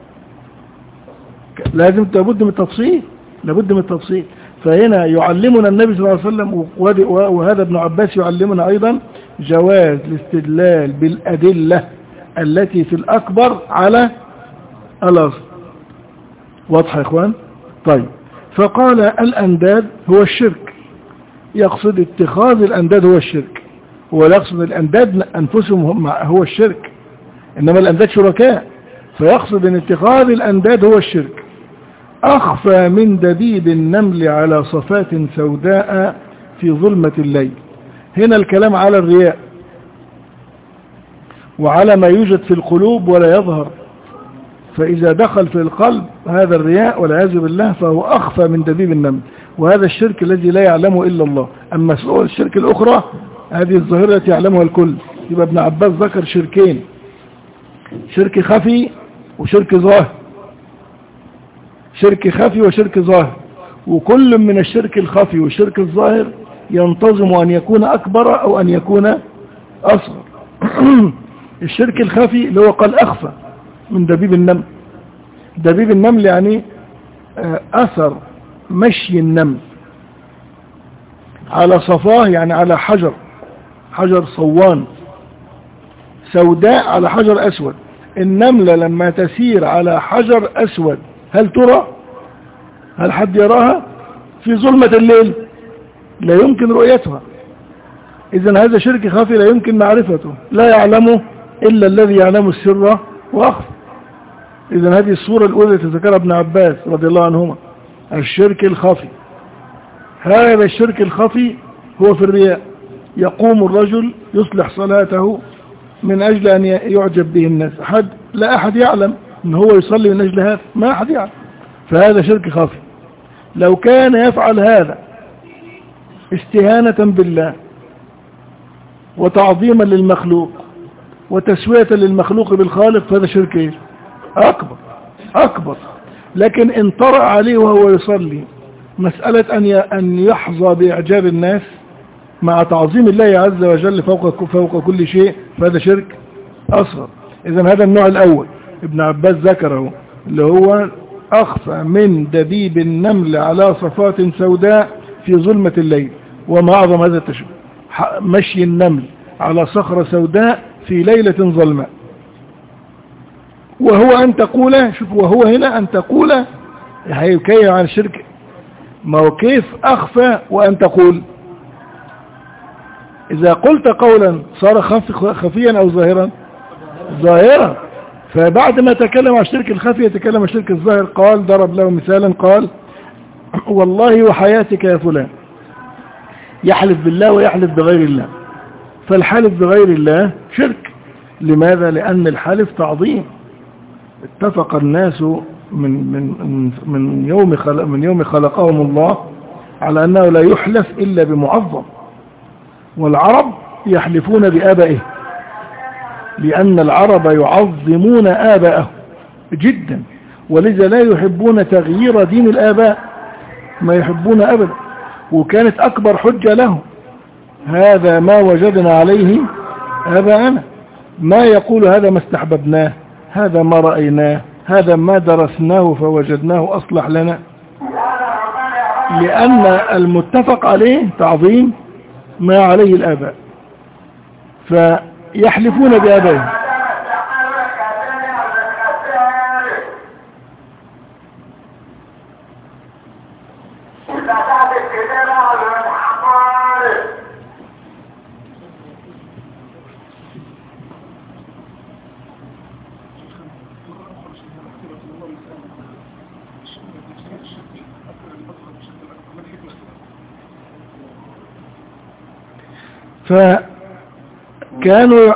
S1: لازم لابد من التفصيل، لابد من التفصيل. فهنا يعلمنا النبي صلى الله عليه وسلم، وهذا ابن عباس يعلمنا أيضا جواز الاستدلال بالأدلة التي في الأكبر على الأصل. واضح يا إخوان؟ طيب، فقال الأنداد هو الشرك، يقصد اتخاذ الأنداد هو الشرك، ولا يقصد الأنداد أنفسهم هو الشرك، إنما الأنداد شركاء، فيقصد أن اتخاذ الأنداد هو الشرك أخفى من دبيب النمل على صفات سوداء في ظلمة الليل. هنا الكلام على الرياء وعلى ما يوجد في القلوب ولا يظهر، فإذا دخل في القلب هذا الرياء والعياذ بالله فهو أخفى من دبيب النمل، وهذا الشرك الذي لا يعلمه إلا الله. أما سؤال الشرك الأخرى هذه الظاهرة التي يعلمها الكل. يبقى ابن عباس ذكر شركين، شرك خفي وشرك ظاهر. شرك خفي وشرك ظاهر، وكل من الشرك الخفي والشرك الظاهر ينتظم أن يكون أكبر أو أن يكون أصغر. الشرك الخفي اللي هو قال أخفى من دبيب النمل. دبيب النمل يعني أثر مشي النمل على صفاه، يعني على حجر صوان سوداء على حجر أسود. النملة لما تسير على حجر أسود هل ترى؟ هل حد يراها؟ في ظلمة الليل لا يمكن رؤيتها. إذن هذا شرك خفي لا يمكن معرفته، لا يعلمه إلا الذي يعلم السر وأخفى. إذن هذه الصورة الأولى التي ذكرها ابن عباس رضي الله عنهما، الشرك الخفي. هذا الشرك الخفي هو في الرياء. يقوم الرجل يصلح صلاته من أجل أن يعجب به الناس، لا أحد يعلم أن هو يصلي من أجل هذا، ما أحد يعلم، فهذا شرك خفي. لو كان يفعل هذا استهانة بالله وتعظيما للمخلوق وتسوية للمخلوق بالخالق فهذا شرك أكبر. لكن إن طرأ عليه وهو يصلي مسألة أن يحظى بإعجاب الناس مع تعظيم الله عز وجل فوق كل شيء فهذا شرك أصغر. إذن هذا النوع الأول ابن عباس ذكره، اللي هو أخفى من دبيب النمل على صفات سوداء في ظلمة الليل. وما أعظم هذا التشبه، مشي النمل على صخرة سوداء في ليلة ظلماء. وهو أن تقول، شوف، وهو هنا أن تقول هيكي عن الشرك. ما هو كيف أخفى وأن تقول؟ إذا قلت قولا صار خفيا أو ظاهرا. فبعد ما تكلم عن الشرك الخفي يتكلم عن الشرك الظاهر. قال ضرب له مثالا، قال والله وحياتك يا فلان، يحلف بالله ويحلف بغير الله. فالحلف بغير الله شرك. لماذا؟ لأن الحلف تعظيم. اتفق الناس من يوم خلقهم الله على أنه لا يحلف إلا بمعظم. والعرب يحلفون بآبائه، لأن العرب يعظمون آبائه جدا، ولذا لا يحبون تغيير دين الآباء، ما يحبون أبدا. وكانت أكبر حجة لهم هذا ما وجدنا عليه آباءنا، ما يقول هذا ما استحببناه، هذا ما رأيناه، هذا ما درسناه فوجدناه أصلح لنا. لأن المتفق عليه تعظيم ما عليه الآباء، فيحلفون بآبائهم. فكانوا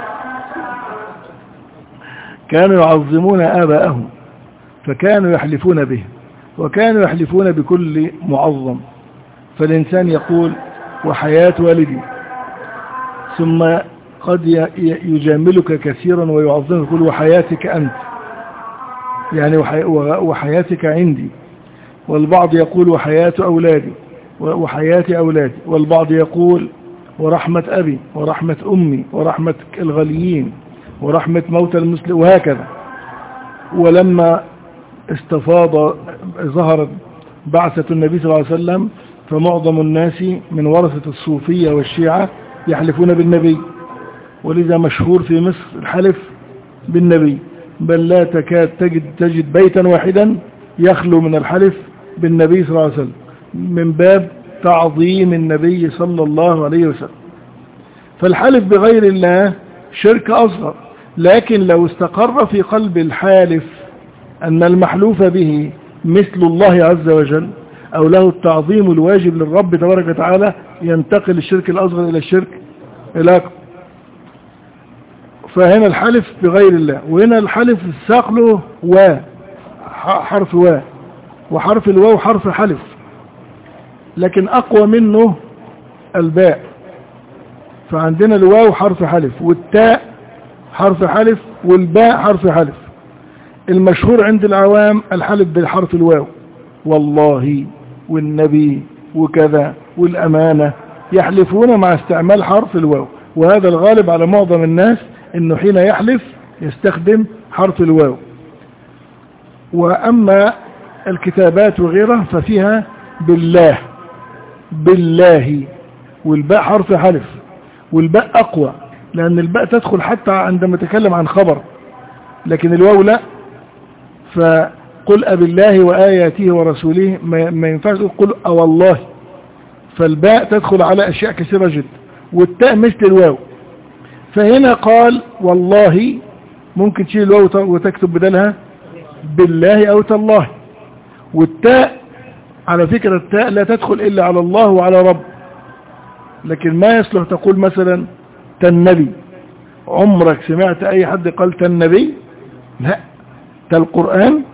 S1: يعظمون آباءهم، فكانوا يحلفون به، وكانوا يحلفون بكل معظم. فالإنسان يقول وحياة والدي، ثم قد يجاملك كثيرا ويعظمك، يقول وحياتك أنت، يعني وحياتك عندي. والبعض يقول وحياة أولادي وحياة أولادي، والبعض يقول ورحمة أبي ورحمة أمي ورحمة الغاليين ورحمة موتى المسلم، وهكذا. ولما ظهرت بعثة النبي صلى الله عليه وسلم فمعظم الناس من ورثة الصوفية والشيعة يحلفون بالنبي، ولذا مشهور في مصر الحلف بالنبي، بل لا تكاد تجد بيتا واحدا يخلو من الحلف بالنبي صلى الله عليه وسلم، من باب تعظيم النبي صلى الله عليه وسلم. فالحلف بغير الله شرك أصغر. لكن لو استقر في قلب الحالف أن المحلوف به مثل الله عز وجل أو له التعظيم الواجب للرب تبارك وتعالى، ينتقل الشرك الأصغر إلى الشرك الأكبر. فهنا الحلف بغير الله، وهنا الحلف الساق له حرف وحرف الواو حرف حلف، لكن أقوى منه الباء. فعندنا الواو حرف حلف، والتاء حرف حلف، والباء حرف حلف. المشهور عند العوام الحلف بالحرف الواو، والله والنبي وكذا والأمانة، يحلفون مع استعمال حرف الواو، وهذا الغالب على معظم الناس انه حين يحلف يستخدم حرف الواو. واما الكتابات وغيرها ففيها بالله، بالله، والباء حرف حلف، والباء اقوى لان الباء تدخل حتى عندما تكلم عن خبر، لكن الواو لا. فقل أبالله وآياته ورسوله ما ينفعش تقول والله، فالباء تدخل على أشياء كثيرة جدا، والتاء مثل الواو. فهنا قال والله ممكن تشيل الواو وتكتب بدلها بالله أو تالله. والتاء على فكرة التاء لا تدخل إلا على الله وعلى رب، لكن ما يصلح تقول مثلا تالنبي. عمرك سمعت أي حد قال تالنبي؟ لا. القرآن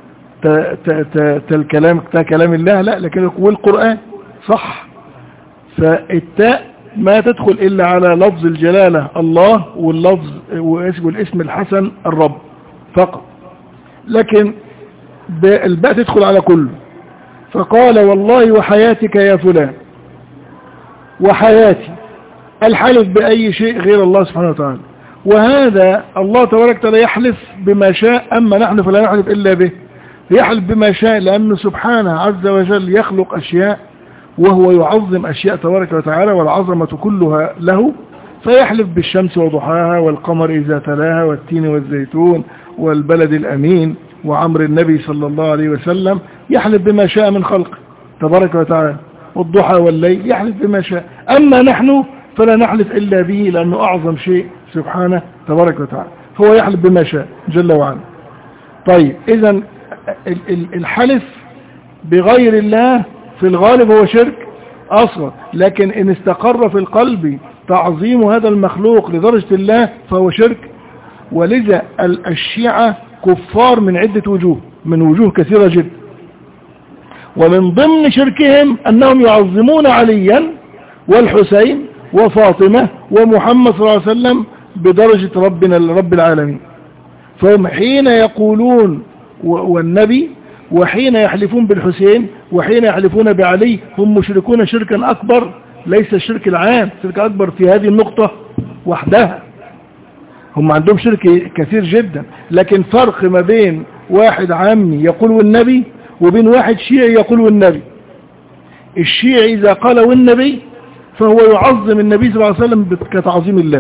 S1: الكلام كلام الله، لا، لكن يقول القرآن صح. فالتاء ما تدخل إلا على لفظ الجلالة الله، واللفظ والاسم الحسن الرب فقط، لكن الباء تدخل على كله. فقال والله وحياتك يا فلان، وحياتي الحلف بأي شيء غير الله سبحانه وتعالى، وهذا الله تبارك وتعالى يحلف بما شاء، أما نحن فلا نحلف إلا به. يحلف بما شاء لأنه سبحانه عز وجل يخلق أشياء وهو يعظم أشياء تبارك وتعالى، والعظمة كلها له، فيحلف بالشمس وضحاها والقمر إذا تلاها والتين والزيتون والبلد الأمين وعمر النبي صلى الله عليه وسلم. يحلف بما شاء من خلقه تبارك وتعالى، والضحى والليل يحلف بما شاء. أما نحن فلا نحلف إلا به لأنه أعظم شيء سبحانه تبارك وتعالى، هو يحلف بما شاء جل وعلا. طيب إذن الحلف بغير الله في الغالب هو شرك أصغر، لكن إن استقر في القلب تعظيم هذا المخلوق لدرجة الله فهو شرك. ولذا الشيعة كفار من عدة وجوه، من وجوه كثيرة جدا، ومن ضمن شركهم أنهم يعظمون عليا والحسين وفاطمة ومحمد صلى الله عليه وسلم بدرجة ربنا رب العالمين. فهم حين يقولون والنبي، وحين يحلفون بالحسين، وحين يحلفون بعلي، هم مشركون شركا أكبر، ليس الشرك العام، شرك أكبر في هذه النقطة وحدها. هم عندهم شرك كثير جدا، لكن فرق ما بين واحد عامي يقول والنبي وبين واحد شيعي يقول والنبي. الشيعي إذا قال والنبي فهو يعظم النبي صلى الله عليه وسلم كتعظيم الله،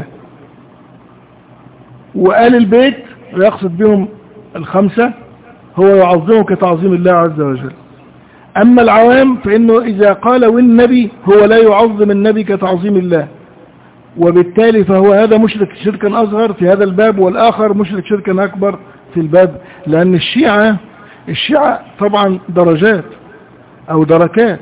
S1: وآل البيت ويقصد بهم الخمسة هو يعظمه كتعظيم الله عز وجل. أما العوام فإنه إذا قال والنبي هو لا يعظم النبي كتعظيم الله، وبالتالي فهو هذا مشرك شركا أصغر في هذا الباب، والآخر مشرك شركا أكبر في الباب. لأن الشيعة طبعا درجات أو دركات.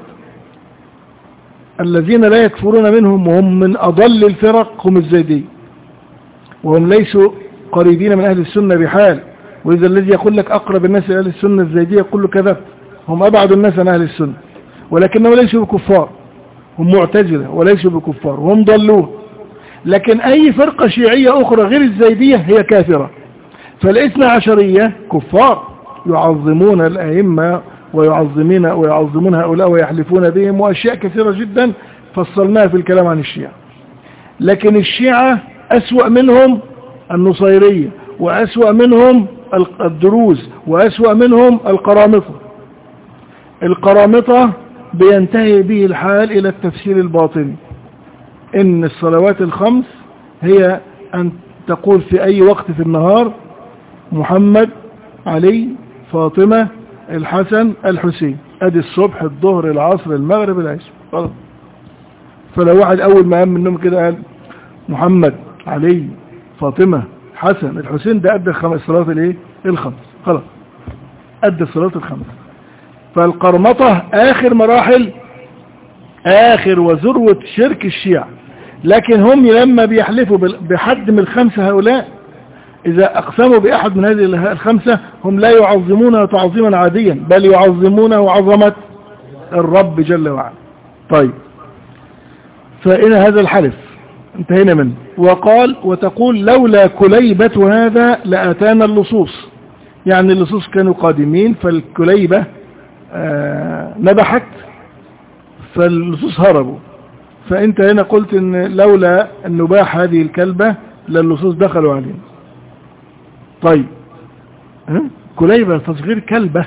S1: الذين لا يكفرون منهم وهم من أضل الفرق هم الزيدية، وهم ليسوا قريبين من أهل السنة بحال. وإذا الذي يقول لك أقرب الناس إلى أهل السنة الزيدية يقول له كذب، هم أبعد الناس عن أهل السنة، ولكنهم ليسوا بكفار، هم معتزلة وليسوا بكفار وهم ضلون. لكن أي فرقة شيعية أخرى غير الزيدية هي كافرة. فالاثنى عشرية كفار يعظمون الأئمة ويعظمون هؤلاء ويحلفون بهم، وأشياء كثيرة جدا فصلناها في الكلام عن الشيعة. لكن الشيعة أسوأ منهم النصيرية، وأسوأ منهم الدروز، وأسوأ منهم القرامطة. القرامطة بينتهي به الحال إلى التفسير الباطني، إن الصلوات الخمس هي أن تقول في أي وقت في النهار محمد، علي، فاطمة، الحسن، الحسين، أدي الصبح، الظهر، العصر، المغرب، العشاء. خلاص. فلو واحد أول ما قام من النوم كده قال محمد، علي، فاطمة، حسن، الحسين، ده أدى الصلاة الايه الخمس، خلاص أدى الصلاة الخمس. فالقرمطة آخر مراحل، آخر وذروة شرك الشيعة. لكن هم لما بيحلفوا بحد من الخمسة هؤلاء، إذا أقسموا بأحد من هذه الخمسة هم لا يعظمونه تعظيما عاديا، بل يعظمونه عظمة الرب جل وعلا. طيب، فإن هذا الحلف انتهينا منه. وقال وتقول لولا كليبة هذا لأتانا اللصوص. يعني اللصوص كانوا قادمين فالكليبة نبحت فاللصوص هربوا، فانت هنا قلت ان لولا ان نباح هذه الكلبة للصوص دخلوا علينا. طيب كليبة تصغير كلبة،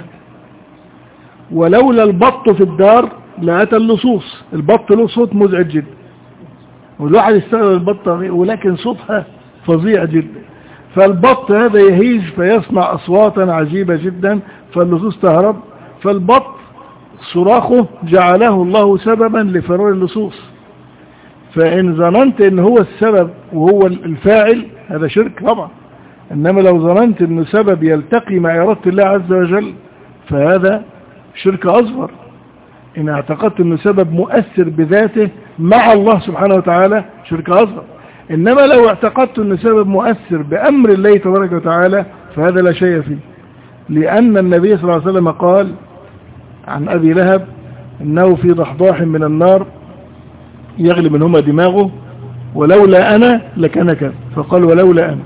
S1: ولولا البط في الدار لأتى اللصوص. البط له صوت مزعج جدا، والواحد يستغل البطة ولكن صوتها فظيع جدا، فالبط هذا يهيج فيصنع أصواتا عجيبة جدا، فاللصوص تهرب. فالبط صراخه جعله الله سببا لفرار اللصوص، فإن ظننت ان هو السبب وهو الفاعل هذا شرك طبعا، انما لو ظننت انه سبب يلتقي مع إرادة الله عز وجل فهذا شرك أصغر. إن اعتقدت انه سبب مؤثر بذاته مع الله سبحانه وتعالى شرك أصغر، إنما لو اعتقدت انه سبب مؤثر بأمر الله تبارك وتعالى فهذا لا شيء فيه، لأن النبي صلى الله عليه وسلم قال عن أبي لهب إنه في ضحضاح من النار يغلي منهما دماغه ولولا أنا لكان كذا، فقال ولولا أنا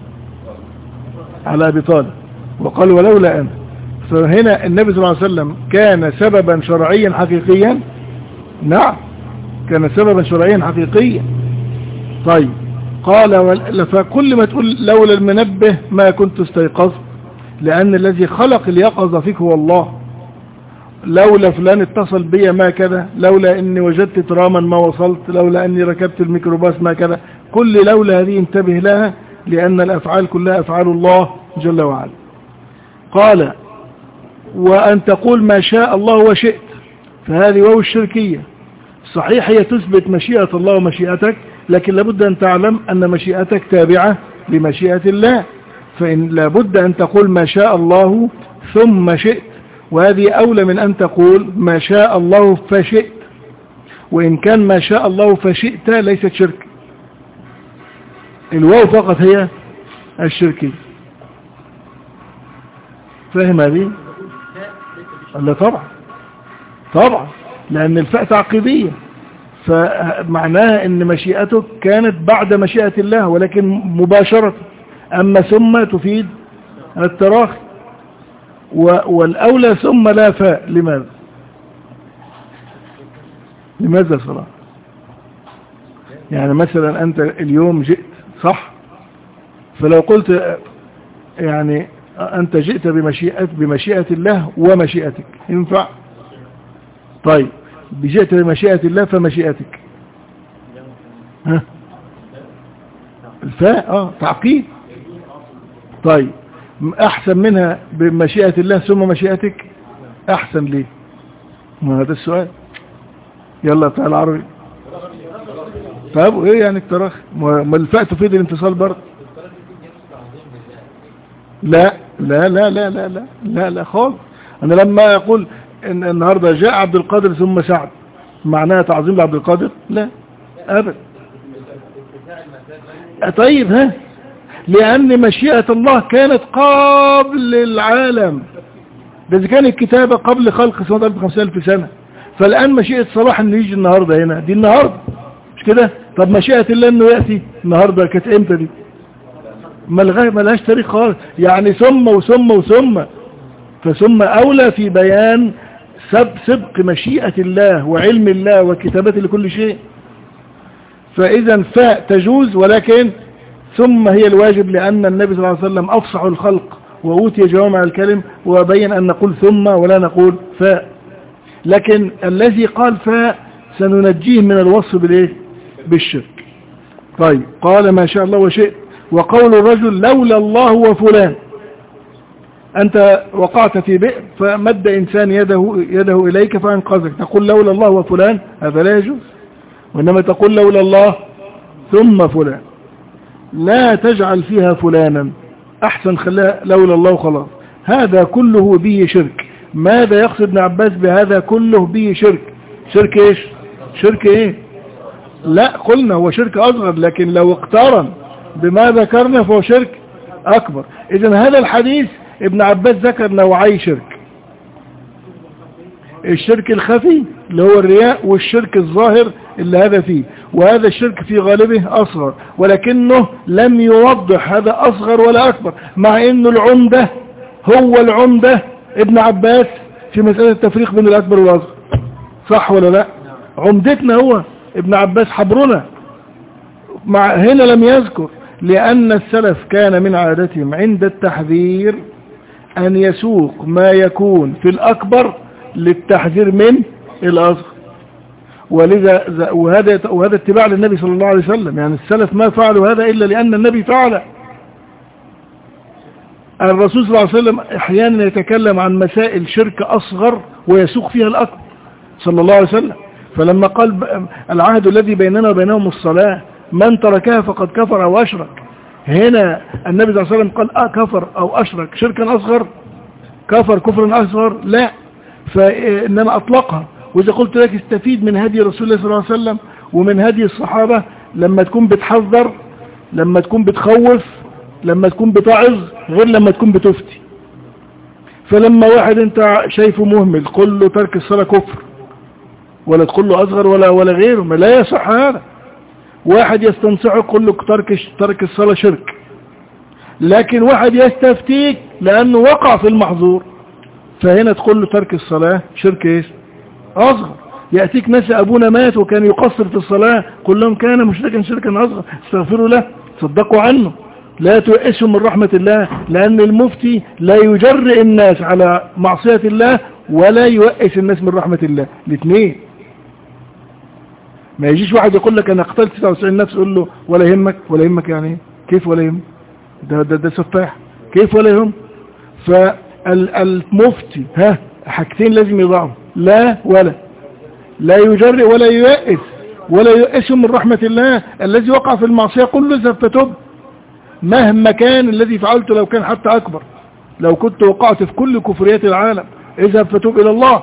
S1: على أبي طالب، وقال ولولا أنا. فهنا النبي صلى الله عليه وسلم كان سببا شرعيا حقيقيا، نعم كان سببا شرعيا حقيقيا. طيب قال فكل ما تقول لولا المنبه ما كنت استيقظت، لأن الذي خلق اليقظة فيك هو الله. لولا فلان اتصل بي ما كذا، لولا اني وجدت تراما ما وصلت، لولا اني ركبت الميكروباص ما كذا، كل لولا هذه انتبه لها، لأن الأفعال كلها أفعال الله جل وعلا. قال وأن تقول ما شاء الله وشئت، فهذه واو الشركية. صحيح هي تثبت مشيئة الله ومشيئتك، لكن لابد أن تعلم أن مشيئتك تابعة لمشيئة الله، فإن لابد أن تقول ما شاء الله ثم شئت، وهذه أولى من أن تقول ما شاء الله فشئت، وإن كان ما شاء الله فشئت ليست شرك، الواو فقط هي الشركية. فاهم هذه؟ لا طبعا طبعا، لأن الفاء تعقيبية، فمعناها أن مشيئتك كانت بعد مشيئة الله ولكن مباشرة، أما ثم تفيد التراخي، والأولى ثم لا فاء. لماذا؟ لماذا صراحة؟ يعني مثلا أنت اليوم جئت صح، فلو قلت يعني أنت جئت بمشيئة الله ومشيئتك ينفع؟ طيب جئت بمشيئة الله فمشيئتك، ها الفاء تعقيد. طيب أحسن منها بمشيئة الله ثم مشيئتك، أحسن ليه؟ ما هذا السؤال. يلا بتاع العربي. طيب ايه يعني التراخي؟ ما الفاء تفيد الانتصال برضه. لا لا لا لا لا لا لا لا خالص. انا لما اقول ان النهارده جاء عبد القادر ثم سعد، معناها تعظيم لعبد القادر؟ لا ابدا. طيب ها، لان مشيئة الله كانت قبل العالم، ده اذا كان الكتابة قبل خلق سنة 5000 سنة، فالان مشيئة صلاح انه يجي النهاردة هنا، دي النهاردة مش كده؟ طب مشيئة الله انه يأتي النهاردة كانت امتى دي؟ ملهاش تاريخ خالص. يعني ثم وثم وثم، فثم اولى في بيان سبق مشيئة الله وعلم الله وكتابته لكل شيء. فاذا فاء تجوز، ولكن ثم هي الواجب، لان النبي صلى الله عليه وسلم افصح الخلق وأوتي جوامع الكلم، وبين ان نقول ثم ولا نقول فاء. لكن الذي قال فاء سننجيه من الوصف بالايه؟ بالشرك. طيب قال ما شاء الله وشئت. وقول الرجل لولا الله وفلان، أنت وقعت في بئر فمد إنسان يده إليك فأنقذك، تقول لولا الله وفلان، هذا لا يجوز، وإنما تقول لولا الله ثم فلان، لا تجعل فيها فلانا، أحسن خلاها لولا الله وخلاص. هذا كله به شرك. ماذا يقصد ابن عباس بهذا كله به شرك؟ شرك إيش؟ شرك إيه؟ لا قلنا هو شرك أصغر، لكن لو اقترن بما ذكرنا فهو شرك أكبر. إذن هذا الحديث ابن عباس ذكر نوعي شرك: الشرك الخفي اللي هو الرياء، والشرك الظاهر اللي هذا فيه، وهذا الشرك في غالبه أصغر، ولكنه لم يوضح هذا أصغر ولا أكبر، مع أنه العمدة هو العمدة ابن عباس في مسألة التفريق بين الأكبر والأصغر، صح ولا لا؟ عمدتنا هو ابن عباس حبرنا. هنا لم يذكر، لأن السلف كان من عادتهم عند التحذير أن يسوق ما يكون في الأكبر للتحذير من الأصغر، ولذا وهذا اتباع للنبي صلى الله عليه وسلم. يعني السلف ما فعلوا هذا إلا لأن النبي فعله. الرسول صلى الله عليه وسلم احيانا يتكلم عن مسائل شرك أصغر ويسوق فيها الأكبر صلى الله عليه وسلم. فلما قال العهد الذي بيننا وبينهم الصلاة، من تركها فقد كفر أو أشرك، هنا النبي صلى الله عليه وسلم قال كفر أو أشرك شركا أصغر، كفر كفرا أصغر، لا، فإنما أطلقها. وإذا قلت لك استفيد من هدي رسول الله صلى الله عليه وسلم ومن هدي الصحابة لما تكون بتحذر، لما تكون بتخوف، لما تكون بتعظ، غير لما تكون بتفتي. فلما واحد انت شايفه مهمل قل له ترك الصلاة كفر، ولا تقول له أصغر ولا غيره، ما لا يصح هذا. واحد يستنصحه قل له ترك الصلاة شرك، لكن واحد يستفتيك لأنه وقع في المحظور، فهنا تقول له ترك الصلاة شرك ايش؟ أصغر. يأتيك ناس أبونا مات وكان يقصر في الصلاة، قل لهم كان مشركا شركا أصغر، استغفروا له، صدقوا عنه، لا تؤسوا من رحمة الله، لأن المفتي لا يجرئ الناس على معصية الله ولا يؤس الناس من رحمة الله، الاثنين. ما يجيش واحد يقول لك أنا قتلت 99 نفس، يقول له ولا يهمك. ولا يهمك يعني كيف ولا يهم؟ ده سفاح، كيف ولا يهم؟ فالمفتي حاجتين لازم يضعهم، لا يجرئ ولا يؤس ولا يؤس من رحمة الله. الذي وقع في المعصية كله اذهب فتب، مهما كان الذي فعلته، لو كان حتى أكبر، لو كنت وقعت في كل كفريات العالم، اذهب فتب إلى الله.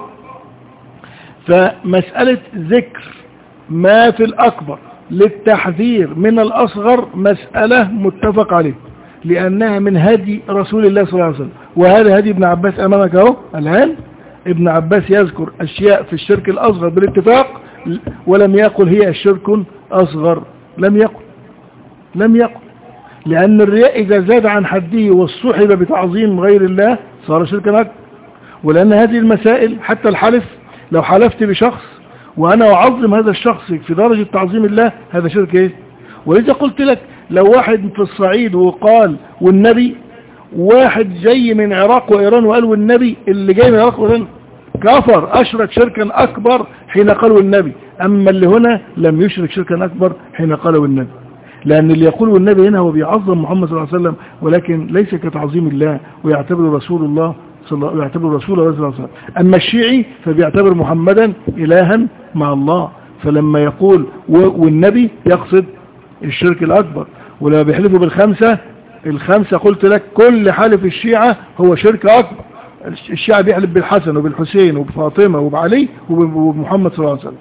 S1: فمسألة ذكر ما في الأكبر للتحذير من الأصغر مسألة متفق عليه، لأنها من هدي رسول الله صلى الله عليه وسلم، وهذا هدي ابن عباس أمامك اهو الآن. ابن عباس يذكر أشياء في الشرك الأصغر بالاتفاق، ولم يقل هي الشرك أصغر، لم يقل، لأن الرياء إذا زاد عن حده والصحب بتعظيم غير الله صار شركا أكبر. ولأن هذه المسائل حتى الحلف، لو حلفت بشخص وأنا أعظم هذا الشخص في درجة تعظيم الله، هذا شرك إيه؟ ولذا قلت لك لو واحد في الصعيد وقال والنبي، واحد جاي من العراق وإيران وقال والنبي، اللي جاي من العراق وإيران كفر أشرك شركا أكبر حين قالوا النبي، أما اللي هنا لم يشرك شركا أكبر حين قالوا النبي. لأن اللي يقول والنبي هنا هو بيعظم محمد صلى الله عليه وسلم، ولكن ليس كتعظيم الله، ويعتبر رسول الله ويعتبر رسول الله صلى الله عليه وسلم. أما الشيعي فبيعتبر محمدا إلها مع الله، فلما يقول والنبي يقصد الشرك الأكبر. ولما بيحلفوا الخمسة قلت لك كل حلف الشيعة هو شرك أكبر. الشيعة بيحلف بالحسن وبالحسين وبفاطمة وبعلي وبمحمد صلى الله عليه وسلم،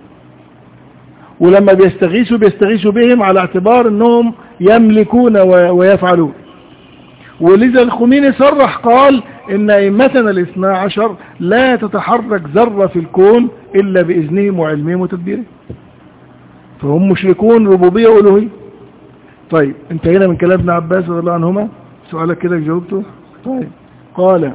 S1: ولما بيستغيثوا بهم على اعتبار انهم يملكون ويفعلون. ولذا الخميني صرح قال ان ائمتنا الاثنى عشر لا تتحرك ذرة في الكون الا باذنهم وعلمهم وتدبيرهم، فهم مشركون ربوبية والوهية. طيب انتهينا من كلام ابن عباس رضي الله عنهما. سؤالك كده جاوبته. طيب قال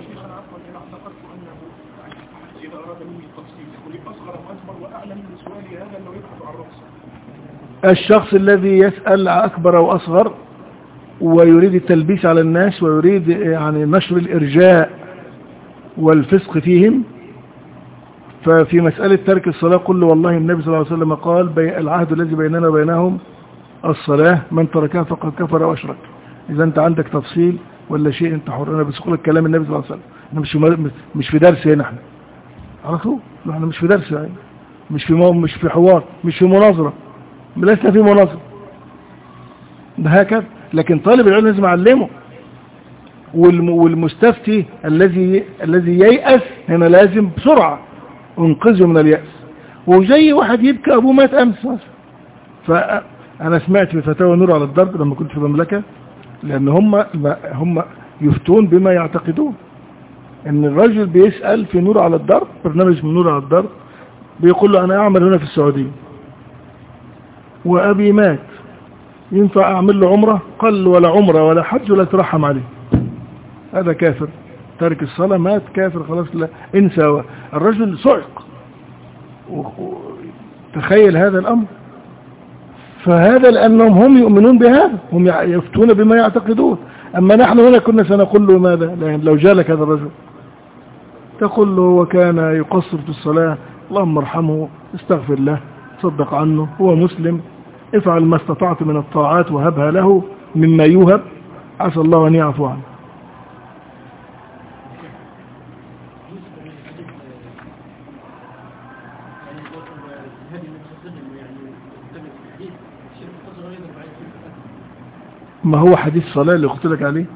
S1: الشخص الذي يسأل أكبر أو أصغر ويريد التلبيس على الناس ويريد يعني نشر الإرجاء والفسق فيهم، ففي مسألة ترك الصلاة قل له والله النبي صلى الله عليه وسلم قال العهد الذي بيننا وبينهم الصلاة، من تركها فقد كفر أو أشرك. إذا أنت عندك تفصيل ولا شيء أنت حر، أنا بسألك كلام النبي صلى الله عليه وسلم. أنا مش في درس هنا، احنا على طول احنا مش في درس يعني، مش في حوار، مش في مناظرة، لسه في مناظرة ده هكذا. لكن طالب العلم لازم يعلمه، والمستفتي الذي ييأس هنا لازم بسرعة انقذه من اليأس. وزي واحد يبكي أبوه مات أمس مثلا. فأنا سمعت في فتاوى نور على الضرب لما كنت في المملكة، لأن هم يفتون بما يعتقدون. ان الرجل بيسأل في نور على الضرب، برنامج من نور على الضرب، بيقول له أنا أعمل هنا في السعودية وأبي مات، ينفع أعمل له عمرة؟ قال له ولا عمرة ولا حج ولا ترحم عليه، هذا كافر. تارك الصلاة مات كافر خلاص، لا انسى. الرجل صعق، تخيل هذا الأمر. فهذا لأنهم هم يؤمنون بهذا، هم يفتون بما يعتقدون. أما نحن هنا كنا سنقول له ماذا لو جالك هذا الرجل؟ تقول له وكان يقصر في الصلاة، اللهم ارحمه، استغفر له، تصدق عنه، هو مسلم، افعل ما استطعت من الطاعات وهبها له مما يوهب، عسى الله أن يعفو عنه. ما هو حديث صلاة اللي قلت لك عليه؟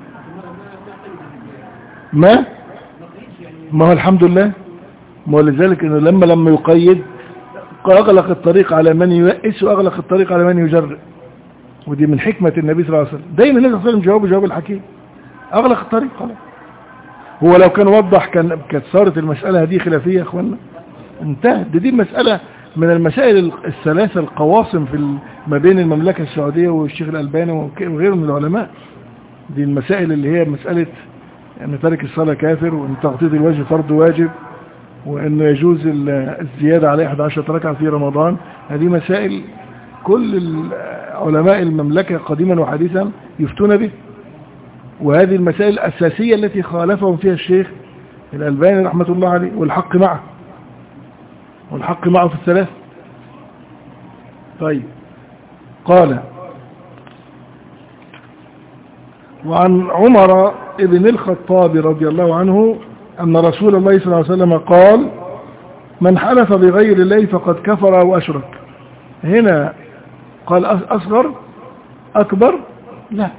S1: ما هو الحمد لله، ما هو لذلك انه لما يقيد اغلق الطريق على من ييأس واغلق الطريق على من يجرئ. ودي من حكمة النبي صلى الله عليه وسلم، دايما النبي صلى الله عليه وسلم جواب الحكيم، اغلق الطريق خلاص. هو لو كان وضح كانت صارت المسألة هذه خلافية يا اخوانا، انتهت. دي مسألة من المسائل الثلاثة القواصم ما بين المملكة السعودية والشيخ الألباني وغيره من العلماء. دي المسائل اللي هي مسألة أن تارك الصلاة كافر، وأن تغطية الوجه فرض واجب، وأنه يجوز الزيادة على 11 ركعة في رمضان. هذه مسائل كل علماء المملكة قديما وحديثا يفتون به، وهذه المسائل الأساسية التي خالفهم فيها الشيخ الألباني رحمة الله عليه، والحق معه في الثلاث. طيب، قال وعن عمر ابن الخطاب رضي الله عنه أن رسول الله صلى الله عليه وسلم قال من حلف بغير الله فقد كفر أو أشرك. هنا قال أصغر أكبر؟ لا،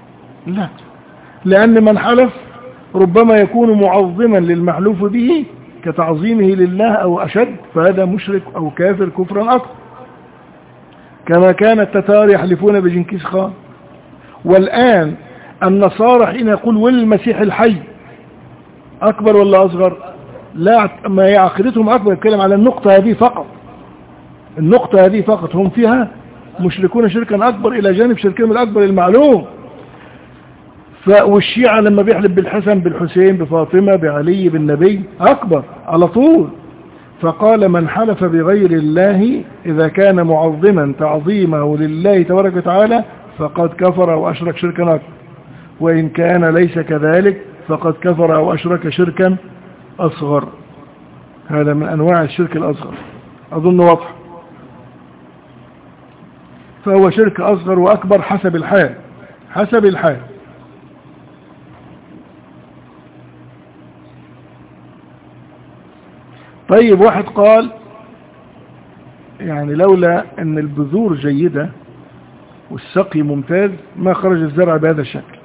S1: لأن من حلف ربما يكون معظما للمحلوف به كتعظيمه لله أو أشد، فهذا مشرك أو كافر كفرا أكبر، كما كان التتار يحلفون بجنكيز خان. والآن النصارى حين يقول والمسيح الحي أكبر ولا أصغر؟ لا، ما يعقدتهم أكبر، يتكلم على النقطة هذه فقط، هم فيها مشركون شركا أكبر إلى جانب شركهم الأكبر المعلوم. والشيعة لما بيحلف بالحسن بالحسين بفاطمة بعلي بالنبي أكبر على طول. فقال من حلف بغير الله إذا كان معظما تعظيمه لله تبارك وتعالى فقد كفر أو أشرك شركا أكبر، وإن كان ليس كذلك فقد كفر أو أشرك شركا أصغر. هذا من أنواع الشرك الأصغر، أظن واضح. فهو شرك أصغر وأكبر حسب الحال. طيب، واحد قال يعني لولا أن البذور جيدة والسقي ممتاز ما خرج الزرع بهذا الشكل.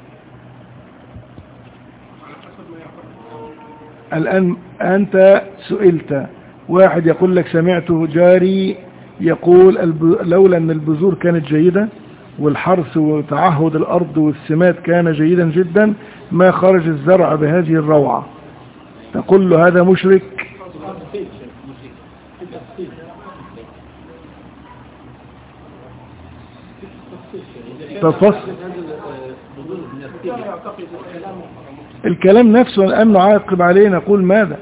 S1: الآن أنت سئلت، واحد يقول لك سمعت جاري يقول لولا أن البذور كانت جيدة والحرث وتعهد الأرض والسمات كان جيدا جدا ما خرج الزرع بهذه الروعة، تقول له هذا مشرك؟ الكلام نفسه الآن نعاقب عليه، نقول ماذا؟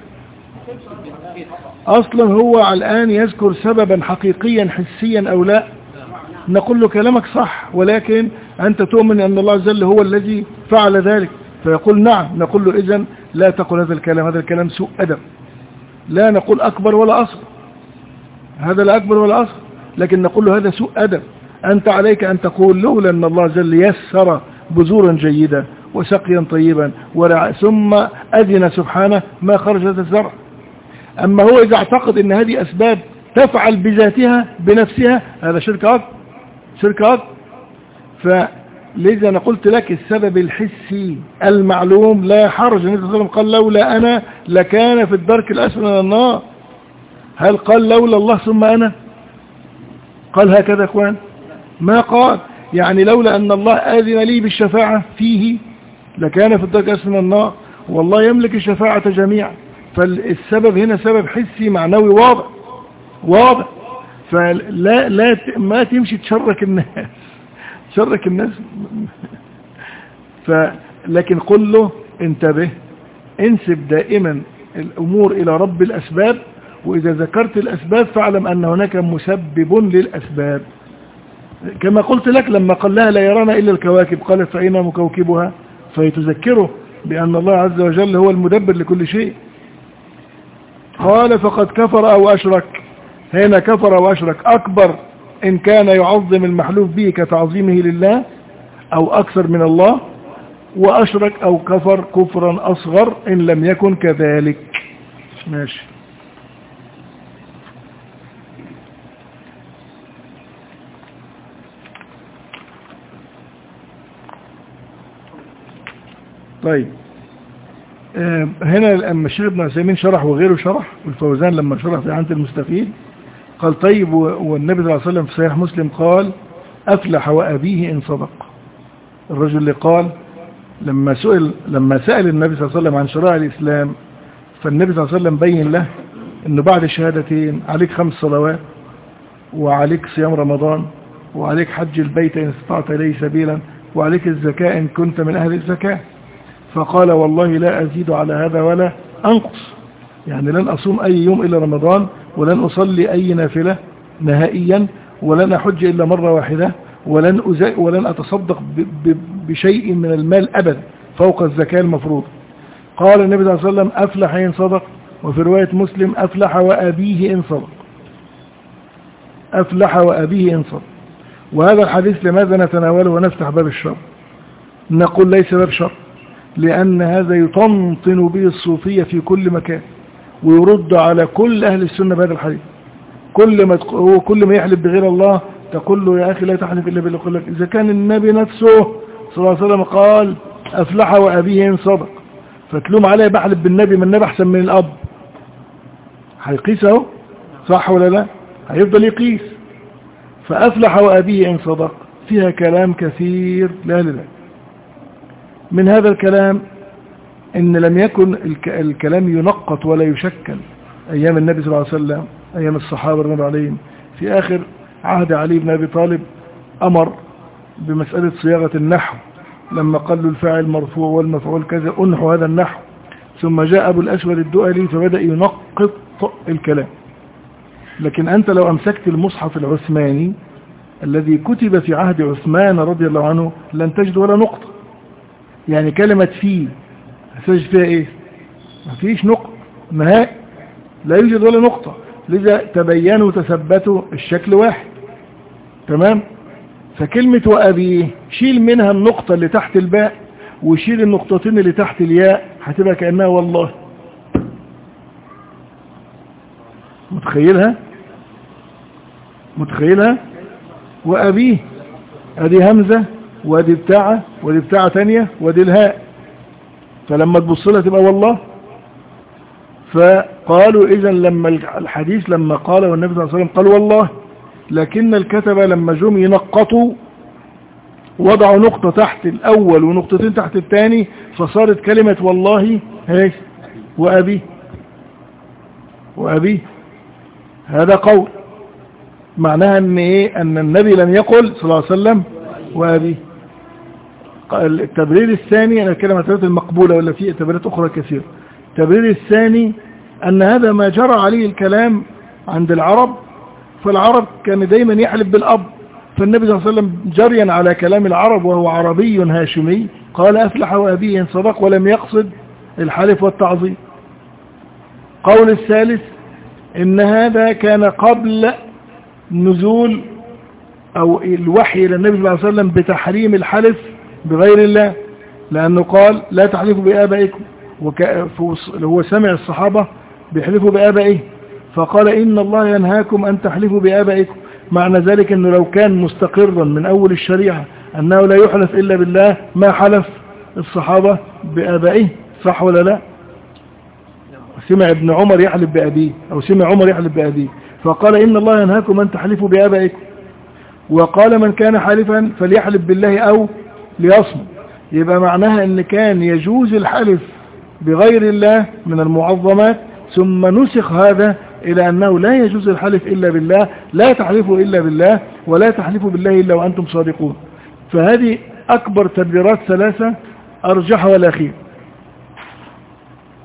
S1: أصلا هو الآن يذكر سببا حقيقيا حسيا أو لا، نقول له كلامك صح، ولكن أنت تؤمن أن الله عز وجل هو الذي فعل ذلك، فيقول نعم. نقول له إذن لا تقل هذا الكلام سوء أدب، لا نقول أكبر ولا أصغر، هذا لا أكبر ولا أصغر، لكن نقول له هذا سوء أدب. أنت عليك أن تقول لولا أن الله عز وجل يسر بذورا جيدة وسقيا طيبا ثم أذن سبحانه ما خرج هذا الزرع. أما هو إذا اعتقد أن هذه أسباب تفعل بذاتها بنفسها هذا شرك أكبر. فلذا أنا قلت لك السبب الحسي المعلوم لا حرج. النبي صلى الله عليه وسلم قال لولا أنا لكان في الدرك الأسفل من النار. هل قال لولا الله ثم أنا؟ قال هكذا أخوان؟ ما قال يعني لولا أن الله آذن لي بالشفاعة فيه لكان في الدرك الأسفل من النار، والله يملك الشفاعة جميعا. فالسبب هنا سبب حسي معنوي واضح. فلا ما تمشي تشرك الناس لكن قل له انتبه، انسب دائما الأمور إلى رب الأسباب، وإذا ذكرت الأسباب فاعلم أن هناك مسبب للأسباب. كما قلت لك لما قال لها لا يرانا إلا الكواكب، قالت فأين مكوكبها، فيتذكره بأن الله عز وجل هو المدبر لكل شيء. قال فقد كفر أو أشرك. هنا كفر أو أشرك أكبر إن كان يعظم المحلوف به كتعظيمه لله أو أكثر من الله، وأشرك أو كفر كفرا أصغر إن لم يكن كذلك. ماشي. طيب هنا لما الشيخ ابن عثيمين شرح وغيره شرح، والفوزان لما شرح في عنة المستفيد قال طيب والنبي صلى الله عليه وسلم في صحيح مسلم قال أفلح وأبيه إن صدق. الرجل اللي قال لما سأل النبي صلى الله عليه وسلم عن شرائع الإسلام، فالنبي صلى الله عليه وسلم بين له أنه بعد الشهادتين عليك 5 صلوات، وعليك صيام رمضان، وعليك حج البيت إن استطعت إليه سبيلا، وعليك الزكاة إن كنت من أهل الزكاة. فقال والله لا أزيد على هذا ولا أنقص، يعني لن أصوم أي يوم إلا رمضان، ولن أصلي أي نافلة نهائيا، ولن أحج إلا مرة واحدة، ولن أتصدق بشيء من المال أبدا فوق الزكاة المفروض. قال النبي صلى الله عليه وسلم أفلح إن صدق، وفي رواية مسلم أفلح وأبيه إن صدق. أفلح وأبيه إن صدق. وهذا الحديث لماذا نتناوله ونفتح باب الشر؟ نقول ليس باب شر، لأن هذا يطنطن به الصوفية في كل مكان، ويرد على كل أهل السنة بهذا الحديث. كل ما يحلف بغير الله تقول له يا أخي لا تحلف إلا بالله. يقول لك إذا كان النبي نفسه صلى الله عليه وسلم قال أفلح وأبيه إن صدق، فتلوم عليه بحلف بالنبي، من النبي أحسن من الأب. هيقيسه صح ولا لا؟ هيفضل يقيس. فأفلح وأبيه إن صدق فيها كلام كثير لا لا. من هذا الكلام إن لم يكن الكلام ينقط ولا يشكل أيام النبي صلى الله عليه وسلم، أيام الصحابة رضي الله عليهم. في آخر عهد علي بن أبي طالب أمر بمسألة صياغة النحو، لما قال له الفاعل مرفوع والمفعول كذا أنحو هذا النحو. ثم جاء أبو الأسود الدؤلي فبدأ ينقط الكلام. لكن أنت لو أمسكت المصحف العثماني الذي كتب في عهد عثمان رضي الله عنه لن تجد ولا نقطة. يعني كلمة فيه هتجد فيها إيه؟ ما فيش نقطة نهائي، لا يوجد ولا نقطة. لذا تبينوا وتثبتوا الشكل واحد. تمام؟ فكلمة وأبيه شيل منها النقطة اللي تحت الباء، وشيل النقطتين اللي تحت الياء، هتبقى كأنها والله. متخيلها؟ وأبيه ادي همزة، وادي بتاعة، وادي بتاعة تانية، وادي الهاء، فلما تبص لها تبقى والله. فقالوا إذن لما الحديث لما قال والنبي صلى الله عليه وسلم قال والله، لكن الكتبة لما جم ينقطوا وضعوا نقطة تحت الأول ونقطتين تحت الثاني، فصارت كلمة والله هيك وأبيه. هذا قول معناها ان ايه؟ ان النبي لم يقل صلى الله عليه وسلم وأبيه. التبرير الثاني، انا الكلمة المقبولة ولا في تبريرات اخرى كثير. التبرير الثاني ان هذا ما جرى عليه الكلام عند العرب، فالعرب كان دايما يحلف بالأب، فالنبي صلى الله عليه وسلم جريا على كلام العرب وهو عربي هاشمي قال أفلح وأبيه إن صدق، ولم يقصد الحلف والتعظيم. قول الثالث إن هذا كان قبل نزول أو الوحي للنبي صلى الله عليه وسلم بتحريم الحلف بغير الله، لأنه قال لا تحلفوا بآبائكم، هو سمع الصحابة بيحلفوا بآبائه، فقال إن الله ينهاكم أن تحلفوا بآبائكم. معنى ذلك أنه لو كان مستقرا من أول الشريعة أنه لا يحلف إلا بالله ما حلف الصحابة بآبائه، صح ولا لا؟ سمع ابن عمر يحلف بأبيه، أو سمع عمر يحلف بأبيه، فقال إن الله ينهاكم أن تحلفوا بآبائكم، وقال من كان حالفا فليحلف بالله أو ليصمت. يبقى معناها أن كان يجوز الحلف بغير الله من المعظمات، ثم نسخ هذا إلى أنه لا يجوز الحلف إلا بالله، لا تحلفوا إلا بالله، ولا تحلفوا بالله إلا وأنتم صادقون. فهذه أكبر تبريرات ثلاثة أرجحها والأخير.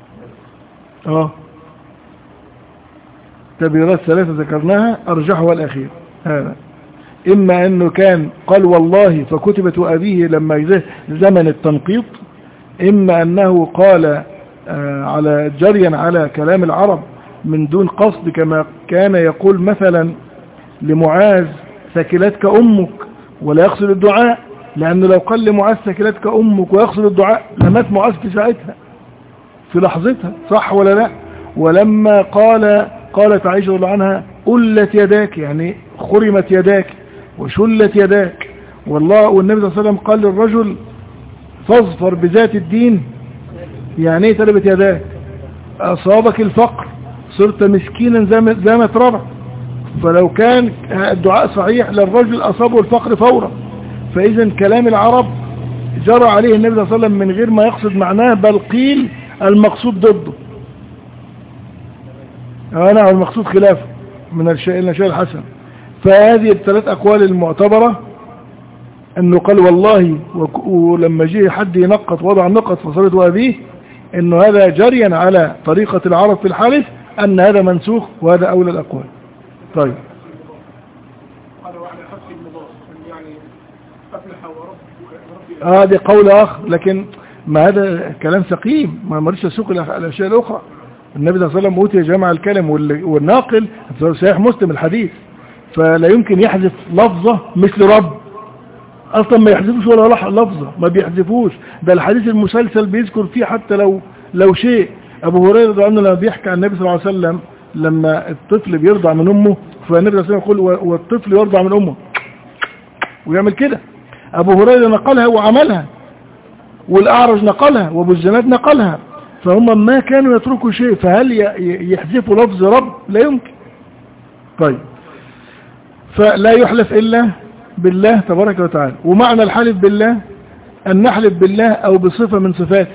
S1: تبريرات ثلاثة ذكرناها أرجحها الأخير هذا. إما أنه كان قال والله فكتبت أبيه لما زمن التنقيط، إما أنه قال على جريا على كلام العرب من دون قصد، كما كان يقول مثلا لمعاذ ثكلتك أمك ولا يقصد الدعاء، لأنه لو قال لمعاذ ثكلتك أمك ويقصد الدعاء لمات معاذ في ساعتها في لحظتها، صح ولا لا؟ ولما قالت عائشة رضي الله عنها قلت يداك، يعني خرمت يداك وشلت يداك، والنبي صلى الله عليه وسلم قال للرجل فاظفر بذات الدين، يعني ايه تربت يداك؟ أصابك الفقر صرت مسكينا زي ما تربع. فلو كان الدعاء صحيح للرجل أصابه الفقر فورا. فإذا كلام العرب جرى عليه النبي صلى الله عليه وسلم من غير ما يقصد معناه، بل قيل المقصود ضده. أنا المقصود خلافه من الشيء الحسن. فهذه الثلاث أقوال المعتبرة، أنه قال والله ولما جه حد ينقط وضع النقط فصلت أبيه، أنه هذا جريا على طريقة العرب في الحلف، أن هذا منسوخ وهذا أولى الأقوال. طيب هذا قول آخر، لكن ما هذا كلام سقيم، ما مرش يسوق الأشياء الأخرى. النبي صلى الله عليه وسلم أوتي جمع الكلم، والناقل صحيح مسلم الحديث، فلا يمكن يحذف لفظة مثل رب، أصلا ما يحذفوش ولا لفظة، ما بيحذفوش. ده الحديث المسلسل بيذكر فيه حتى لو شيء. أبو هريرة رضي الله عنه لما بيحكي عن النبي صلى الله عليه وسلم لما الطفل بيرضع من أمه، فالنبي صلى الله عليه وسلم يقول والطفل يرضع من أمه ويعمل كده. أبو هريرة نقلها وعملها، والأعرج نقلها، وأبو الزناد نقلها، فهم ما كانوا يتركوا شيء. فهل يحذفوا لفظ رب؟ لا يمكن. طيب، فلا يحلف إلا بالله تبارك وتعالى. ومعنى الحلف بالله أن نحلف بالله أو بصفة من صفاته،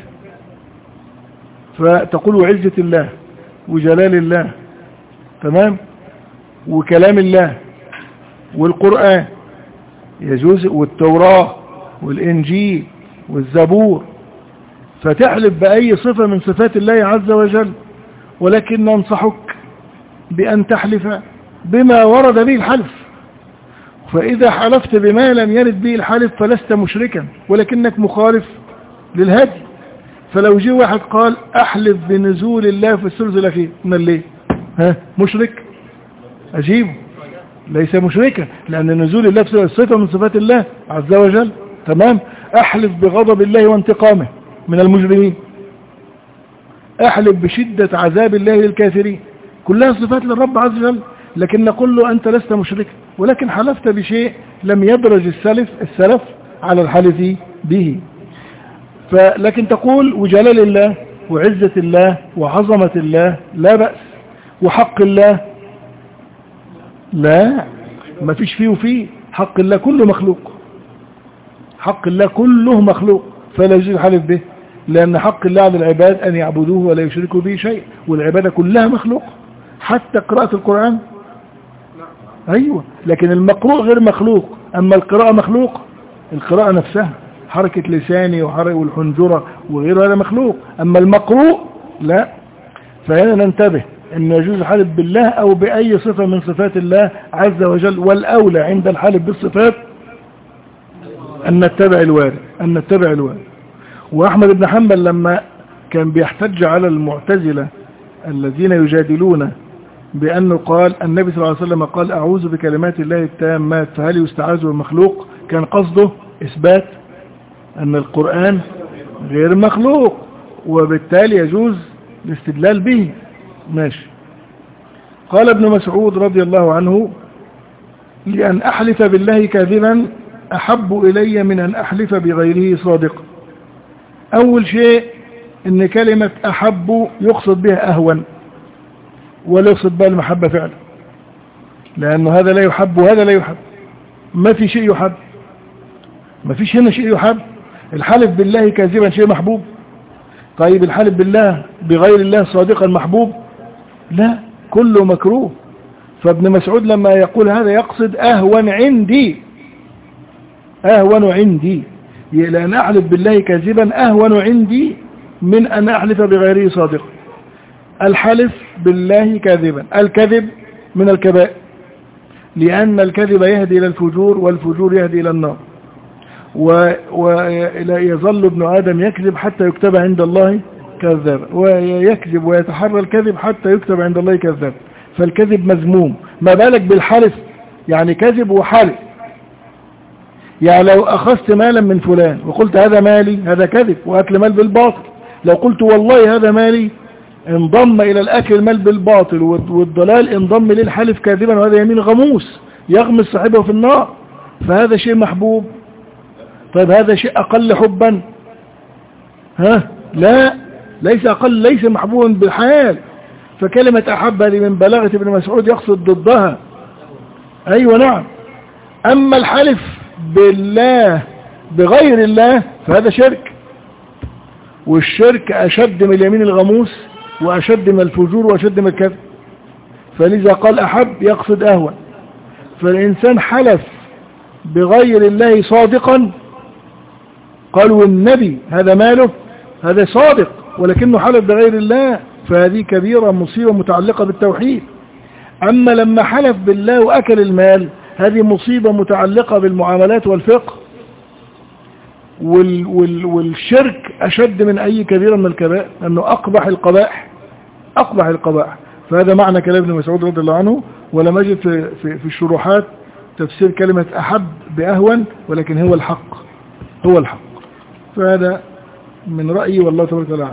S1: فتقول وعزة الله وجلال الله، تمام، وكلام الله والقرآن يجوز، والتوراة والإنجيل والزبور، فتحلف بأي صفة من صفات الله عز وجل. ولكن ننصحك بأن تحلف بما ورد به الحلف، فإذا حلفت بما لم يرد به الحلف فلست مشركا، ولكنك مخالف للهدي. فلو جه واحد قال أحلف بنزول الله في الثلث الأخير، من ليه؟ مشرك؟ أجيبه ليس مشركا، لأن نزول الله في صفة من صفات الله عز وجل، تمام. أحلف بغضب الله وانتقامه من المجرمين، أحلف بشدة عذاب الله للكافرين، كلها صفات للرب عز وجل. لكن نقول له أنت لست مشركا، ولكن حلفت بشيء لم يدرج السلف على الحلف به. لكن تقول وجلال الله وعزة الله وعظمة الله لا بأس، وحق الله لا، ما فيش فيه وفيه. حق الله كله مخلوق، حق الله كله مخلوق، فلا يجوز الحلف به، لأن حق الله على العباد أن يعبدوه ولا يشركوا به شيء، والعبادة كلها مخلوق، حتى قراءة القرآن. أيوة، لكن المقروء غير مخلوق. أما القراءة مخلوق، القراءة نفسها حركة لساني وحركة والحنجرة وغيره هذا مخلوق. أما المقروء لا. فهنا ننتبه أن يجوز الحلف بالله أو بأي صفة من صفات الله عز وجل، والأولى عند الحلف بالصفات أن نتبع الوارد. وأحمد بن حنبل لما كان بيحتج على المعتزلة الذين يجادلون بأنه قال النبي صلى الله عليه وسلم قال أعوذ بكلمات الله التامات، فهل يستعاذ بالمخلوق؟ كان قصده إثبات أن القرآن غير مخلوق، وبالتالي يجوز الاستدلال به. ماشي. قال ابن مسعود رضي الله عنه لأن أحلف بالله كاذبا أحب إلي من أن أحلف بغيره صادقا. أول شيء إن كلمة أحب يقصد بها أهون، ولا يقصد بها المحبة فعلا، لأنه هذا لا يحب وهذا لا يحب، ما في شيء يحب، ما فيش هنا شيء يحب. الحلف بالله كاذبا شيء محبوب. طيب الحلف بالله بغير الله صادقا محبوب؟ لا، كله مكروه. فابن مسعود لما يقول هذا يقصد أهون عندي، لأن أحلف بالله كاذبا أهون عندي من أن أحلف بغيره صادقا. الحلف بالله كاذبا. الكذب من الكبائر، لأن الكذب يهدي إلى الفجور، والفجور يهدي إلى النار، ويظل ابن آدم يكذب حتى يكتب عند الله كذاب، ويكذب ويتحرى الكذب حتى يكتب عند الله كذاب. فالكذب مذموم، ما بالك بالحلف؟ يعني كذب وحلف. يعني لو أخذت مالا من فلان وقلت هذا مالي، هذا كذب وأكل مال بالباطل. لو قلت والله هذا مالي، انضم إلى الأكل المال بالباطل والضلال، انضم للحلف كاذبا، وهذا يمين غموس يغمس صاحبه في النار. فهذا شيء محبوب. طيب هذا شيء أقل حبا؟ لا، ليس أقل، ليس محبوبا بالحال. فكلمة أحب هذه من بلاغة ابن مسعود يقصد ضدها. أيوة نعم. أما الحلف بالله بغير الله فهذا شرك، والشرك أشد من اليمين الغموس، وأشد من الفجور، وأشد من الكذب. فلذا قال أحب يقصد أهون. فالإنسان حلف بغير الله صادقا، قالوا النبي هذا ماله، هذا صادق ولكنه حلف بغير الله، فهذه كبيرة مصيبة متعلقة بالتوحيد. أما لما حلف بالله وأكل المال، هذه مصيبة متعلقة بالمعاملات والفقه، والشرك أشد من أي كبيرة من الكبائر، لأنه أقبح القبائح، أقبح القبائح. فهذا معنى كلام ابن مسعود رضي الله عنه. ولم أجد في الشروحات تفسير كلمة أحب بأهون، ولكن هو الحق، هو الحق. فهذا من رأيي والله تبارك وتعالى.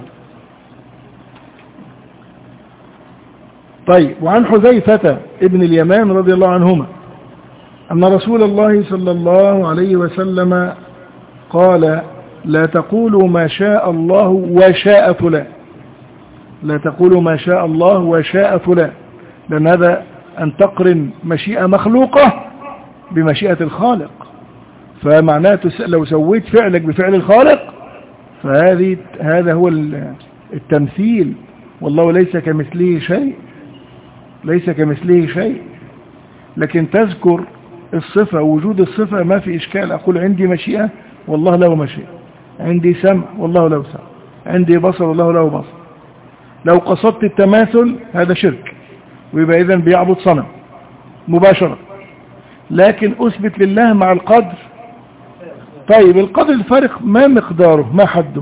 S1: طيب، وعن حذيفة ابن اليمان رضي الله عنهما أن رسول الله صلى الله عليه وسلم قال: لا تقولوا ما شاء الله وشاء فلان. لا تقولوا ما شاء الله وشاء فلان، لأن هذا أن تقرن مشيئة مخلوقة بمشيئة الخالق. فمعناه لو سويت فعلك بفعل الخالق هذا هو التمثيل. والله ليس كمثله شيء، ليس كمثله شيء. لكن تذكر الصفة، وجود الصفة ما في إشكال. أقول عندي مشيئة والله له مشيئة، عندي سمع والله له سمع، عندي بصر والله له بصر. لو قصدت التماثل هذا شرك، ويبقى إذن بيعبد صنم مباشرة. لكن أثبت لله مع القدر. طيب القدر الفارق ما مقداره، ما حده؟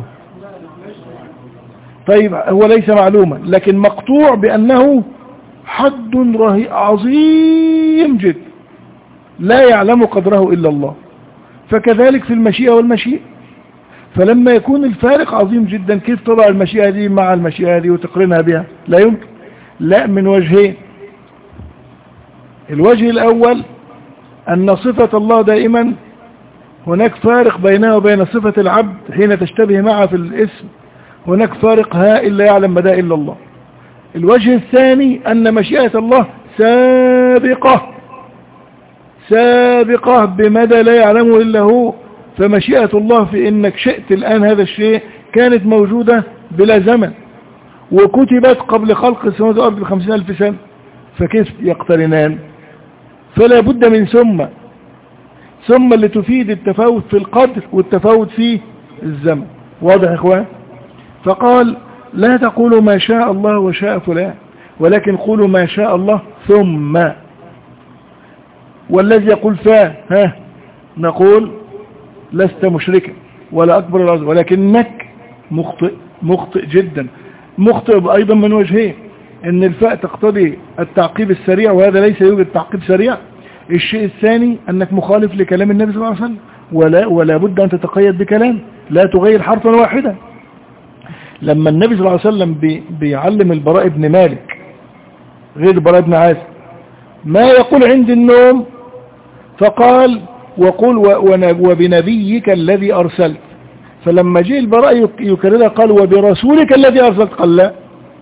S1: طيب هو ليس معلوما، لكن مقطوع بأنه حد عظيم جدا لا يعلم قدره إلا الله. فكذلك في المشيئة والمشيئة. فلما يكون الفارق عظيم جدا، كيف تضع المشيئة دي مع المشيئة دي وتقرنها بها؟ لا يمكن. لا، من وجهين. الوجه الأول أن صفة الله دائما هناك فارق بينها وبين صفة العبد حين تشتبه معها في الاسم، هناك فارق هائل لا يعلم مدى إلا الله. الوجه الثاني أن مشيئة الله سابقة بمدى لا يعلمه إلا هو. فمشيئة الله في إنك شئت الآن هذا الشيء كانت موجودة بلا زمن، وكتبت قبل خلق السماوات والأرض ب50,000 سنة، فكيف يقترنان؟ فلا بد من ثم اللي تفيد التفاوت في القدر والتفاوت في الزمن. واضح يا إخوان؟ فقال: لا تقولوا ما شاء الله وشاء فلان، ولكن قولوا ما شاء الله ثم. والذي يقول نقول لست مشركا ولا أكبر العظم، ولكنك مخطئ جدا. مخطئ أيضا من وجهين: ان الفاء تقتضي التعقيب السريع، وهذا ليس يوجد تعقيب سريع. الشيء الثاني أنك مخالف لكلام النبي صلى الله عليه وسلم، ولا بد أن تتقيد بكلام، لا تغير حرفا واحدا. لما النبي صلى الله عليه وسلم بيعلم البراء بن مالك غير البراء بن عازب ما يقول عند النوم، فقال: وقل وبنبيك الذي أرسلت. فلما جاء البراء يكررها قال: وبرسولك الذي أرسلت. قال لا،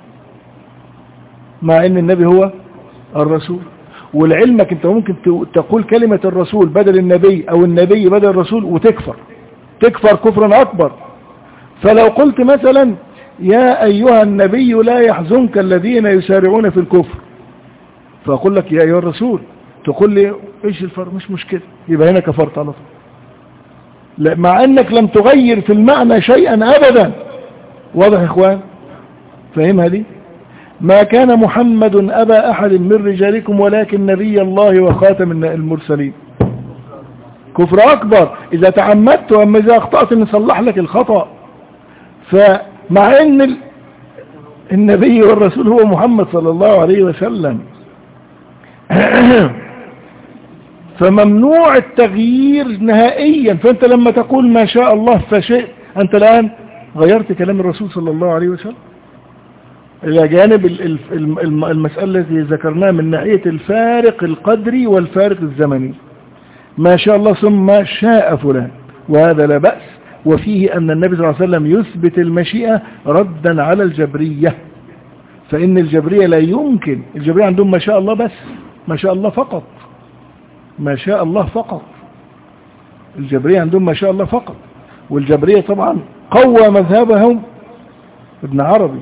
S1: مع ان النبي هو الرسول. ولعلمك انت ممكن تقول كلمة الرسول بدل النبي، او النبي بدل الرسول، وتكفر كفرا اكبر. فلو قلت مثلا: يا ايها النبي لا يحزنك الذين يسارعون في الكفر، فاقول لك يا ايها الرسول، تقول لي ايش الفرق؟ مش مشكلة، يبقى هنا كفرت على طول. لا، مع انك لم تغير في المعنى شيئا ابدا. واضح يا اخوان؟ فاهمها دي؟ ما كان محمد أبا أحد من رجالكم ولكن نبي الله وخاتم المرسلين. كفر أكبر إذا تعمدت، وأما إذا أخطأت نصلح لك الخطأ. فمع أن النبي والرسول هو محمد صلى الله عليه وسلم فممنوع التغيير نهائيا. فأنت لما تقول ما شاء الله فشئت، أنت الآن غيرت كلام الرسول صلى الله عليه وسلم. إلى جانب المسألة التي ذكرناها من ناحية الفارق القدري والفارق الزمني، ما شاء الله ثم شاء فلان، وهذا لا بأس. وفيه أن النبي صلى الله عليه وسلم يثبت المشيئة ردا على الجبرية، فإن الجبرية لا يمكن، الجبرية عندهم ما شاء الله بس، ما شاء الله فقط، ما شاء الله فقط. الجبرية عندهم ما شاء الله فقط. والجبرية طبعا قوى مذهبهم ابن عربي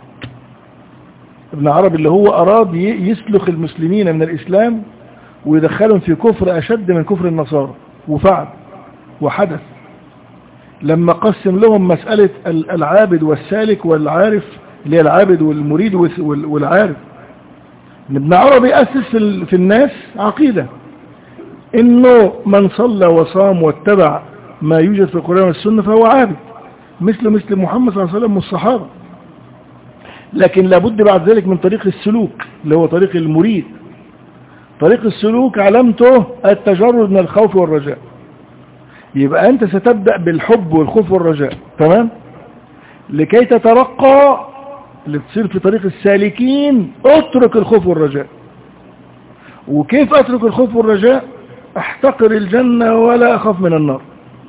S1: اللي هو أراد يسلخ المسلمين من الإسلام ويدخلهم في كفر أشد من كفر النصارى، وفعل وحدث لما قسم لهم مسألة العابد والسالك والعارف، اللي هي العابد والمريد والعارف. ابن عربي أسس في الناس عقيدة إنه من صلى وصام واتبع ما يوجد في القرآن والسنة فهو عابد مثل محمد صلى الله عليه وسلم والصحابة، لكن لابد بعد ذلك من طريق السلوك اللي هو طريق المريد. طريق السلوك علامته التجرد من الخوف والرجاء. يبقى أنت ستبدأ بالحب والخوف والرجاء، تمام؟ لكي تترقى اللي تصير في طريق السالكين اترك الخوف والرجاء. وكيف اترك الخوف والرجاء؟ احتقر الجنة ولا اخاف من النار،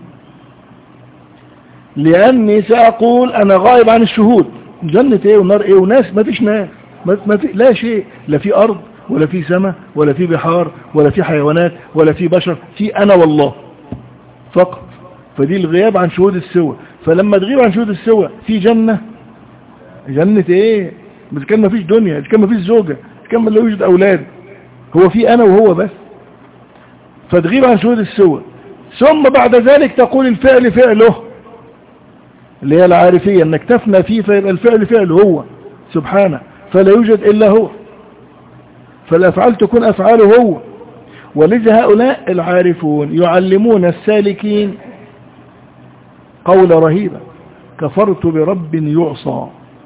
S1: لاني ساقول انا غائب عن الشهود. جنة ايه ونار ايه وناس؟ ما فيش ناس، ما في لا شيء، لا في ارض ولا في سماء ولا في بحار ولا في حيوانات ولا في بشر، في انا والله فقط. فدي الغياب عن شهود السوى. فلما تغيب عن شهود السوى في جنة ايه؟ بس كان ما فيش دنيا، كان ما فيش زوجة، كان لا يوجد اولاد، هو في انا وهو بس. فتغيب عن شهود السوى، ثم بعد ذلك تقول الفعل فعله اللي هي العارفية، انك تفنى فيه فيبقى الفعل فعله هو سبحانه، فلا يوجد الا هو، فالافعال تكون افعاله هو. ولذا هؤلاء العارفون يعلمون السالكين قول رهيبة: كفرت برب يعصى،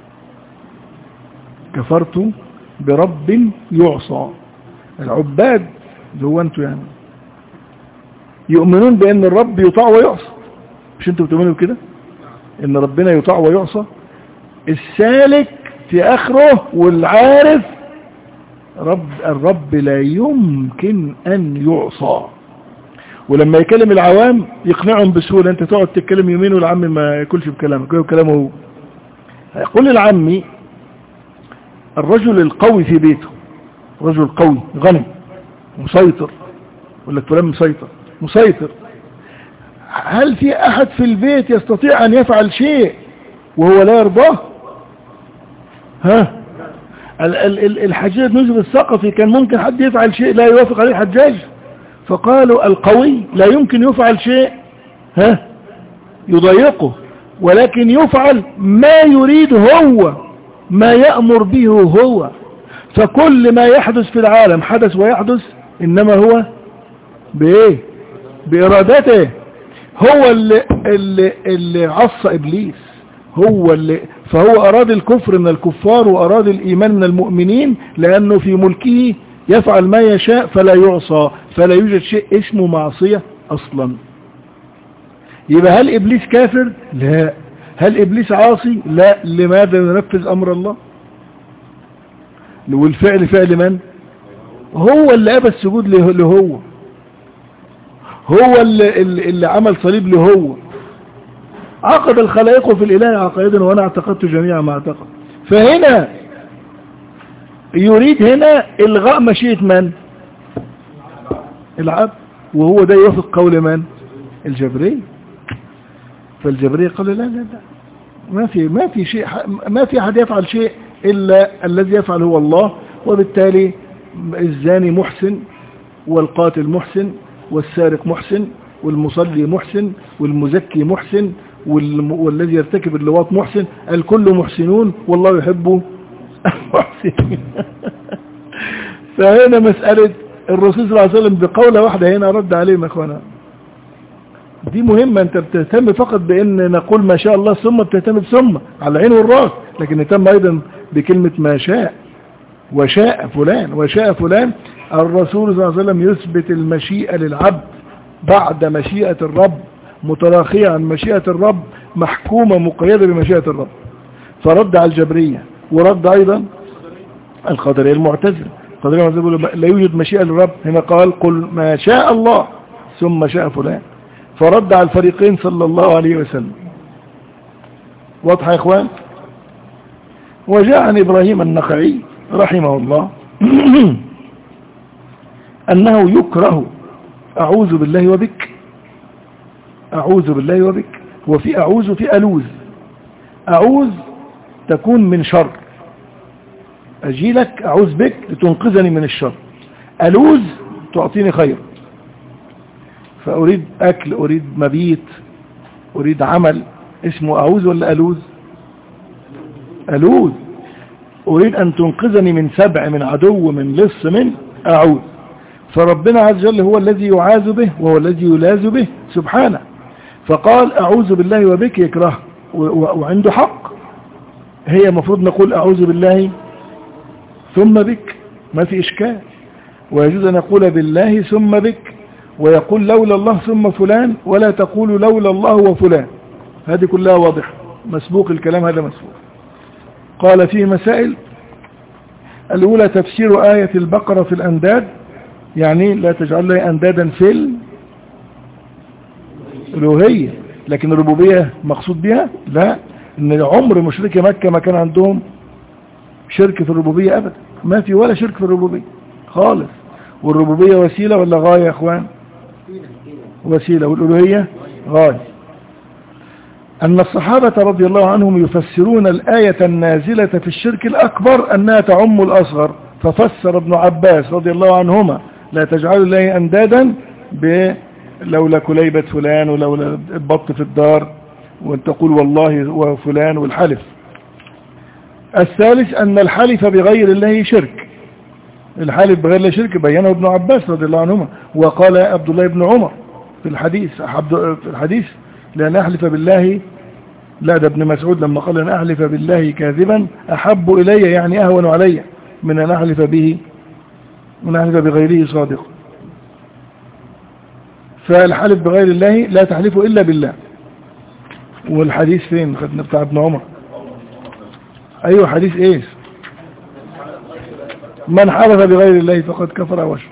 S1: كفرت برب يعصى. العباد اللي هو انتوا يعني يؤمنون بان الرب يطاع ويعصى، مش انتوا بتؤمنوا بكده ان ربنا يطاع ويعصى؟ السالك في اخره والعارف الرب لا يمكن ان يعصى. ولما يكلم العوام يقنعهم بسهولة. انت تقعد تتكلم يومين والعم ما ياكلش بكلامك، يقول كلامه هو. يقول العمي: الرجل القوي في بيته، رجل قوي غني مسيطر، يقول لك فلان مسيطر. هل في احد في البيت يستطيع ان يفعل شيء وهو لا يرضاه؟ الحجاج بن يوسف الثقفي كان ممكن حد يفعل شيء لا يوافق عليه الحجاج، فقالوا القوي لا يمكن يفعل شيء يضايقه، ولكن يفعل ما يريد هو، ما يأمر به هو. فكل ما يحدث في العالم حدث ويحدث إنما هو بإيه؟ بإرادته. هو اللي عصى إبليس، فهو أراد الكفر من الكفار وأراد الإيمان من المؤمنين، لأنه في ملكه يفعل ما يشاء فلا يعصى، فلا يوجد شيء اسمه معصية أصلا. يبقى هل إبليس كافر؟ لا. هل إبليس عاصي؟ لا. لماذا ينفذ أمر الله؟ والفعل فعل من؟ هو اللي أبى السجود له، هو اللي عمل صليب له. عقد الخلائق في الإله عقائدا وأنا اعتقدت جميع ما اعتقد. فهنا يريد هنا إلغاء مشيئة من؟ العبد. وهو ده يوافق قول من؟ الجبري. فالجبري قال لا لا لا، ما في شيء، ما في أحد يفعل شيء إلا الذي يفعل هو الله. وبالتالي الزاني محسن، والقاتل محسن، والسارق محسن، والمصلي محسن، والمزكي محسن، والذي يرتكب اللواط محسن. الكل محسنون والله يحب فهنا مسألة الرسول صلى الله عليه وسلم بقولة واحدة هنا رد علينا اخوانا. دي مهمة. انت بتهتم فقط بان نقول ما شاء الله ثم بتهتم بثم على العين والراس، لكن نهتم ايضا بكلمة ما شاء وشاء فلان وشاء فلان. الرسول صلى الله عليه وسلم يثبت المشيئة للعبد بعد مشيئة الرب، متراخية عن مشيئة الرب، محكومة مقيدة بمشيئة الرب. فرد على الجبرية ورد ايضا القدرية المعتزلة. القدرية المعتزلة يقول لا يوجد مشيئة للرب، هنا قال قل ما شاء الله ثم شاء فلان. فرد على الفريقين صلى الله عليه وسلم. واضح يا اخوان؟ وجاء عن إبراهيم النخعي رحمه الله أنه يكره أعوذ بالله وبك، أعوذ بالله وبك. وفي أعوذ في ألوذ. أعوذ تكون من شر، أجيلك أعوذ بك لتنقذني من الشر. ألوذ تعطيني خير. فأريد أكل، أريد مبيت، أريد عمل، اسمه أعوذ ولا ألوذ؟ ألوذ. أريد أن تنقذني من سبع، من عدو، من لص، من أعوذ. فربنا عز وجل هو الذي يعاذ به وهو الذي يلاذ به سبحانه. فقال أعوذ بالله وبك يكره، وعنده حق. هي مفروض نقول أعوذ بالله ثم بك، ما في إشكال. ويجوز أن نقول بالله ثم بك، ويقول لولا الله ثم فلان، ولا تقول لولا الله وفلان. هذه كلها واضحة، مسبوق الكلام، هذا مسبوق. قال فيه مسائل. الأولى تفسير آية البقرة في الأنداد، يعني لا تجعل لي أندادا في الألوهية، لكن الربوبية مقصود بها لا. إن عمر مشركي مكة ما كان عندهم شرك في الربوبية أبدا، ما في ولا شرك في الربوبية خالص. والربوبية وسيلة ولا غاية يا أخوان؟ وسيلة، والألوهية غاية. أن الصحابة رضي الله عنهم يفسرون الآية النازلة في الشرك الأكبر أنها تعم الأصغر. ففسر ابن عباس رضي الله عنهما لا تجعلوا لي أندادا لولا كليبة فلان ولولا البط في الدار، وأن تقول والله وفلان والحلف. الثالث أن الحلف بغير الله شرك. الحلف بغير الله شرك بينه ابن عباس رضي الله عنهما. وقال عبد الله بن عمر في الحديث لأن أحلف بالله، لا ده ابن مسعود لما قال أن أحلف بالله كاذبا أحب إلي، يعني أهون علي من أن أحلف به، من أحلف بغيره صادق. فالحلف بغير الله لا تحلفه إلا بالله. والحديث فين خدنا بتاع ابن عمر؟ أيوه حديث إيش؟ من حلف بغير الله فقد كفر وشرك.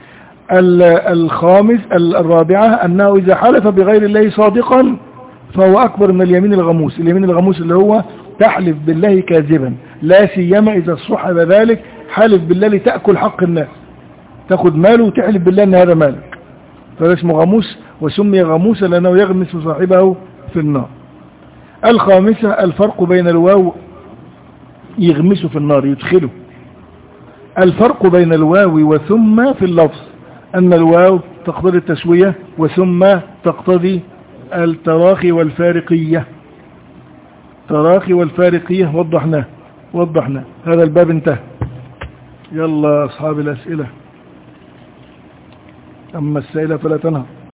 S1: الرابعة أنه إذا حلف بغير الله صادقا فهو أكبر من اليمين الغموس. اليمين الغموس اللي هو تحلف بالله كاذبا، لا سيما إذا صحب ذلك حلف بالله لتأكل حق الناس، تأخذ ماله وتحلف بالله أن هذا مالك، فهذا اسمه غموس، وسمي غموسا لأنه يغمس صاحبه في النار. الخامسة الفرق بين الواو، يغمسه في النار يدخله. الفرق بين الواو وثم في اللفظ أن الواو تقتضي التسوية وثم تقتضي التراخي والفارقية. تراخي والفارقية وضحنا هذا الباب انتهى. يلا أصحاب الأسئلة، أما السائلة فلا تنهى.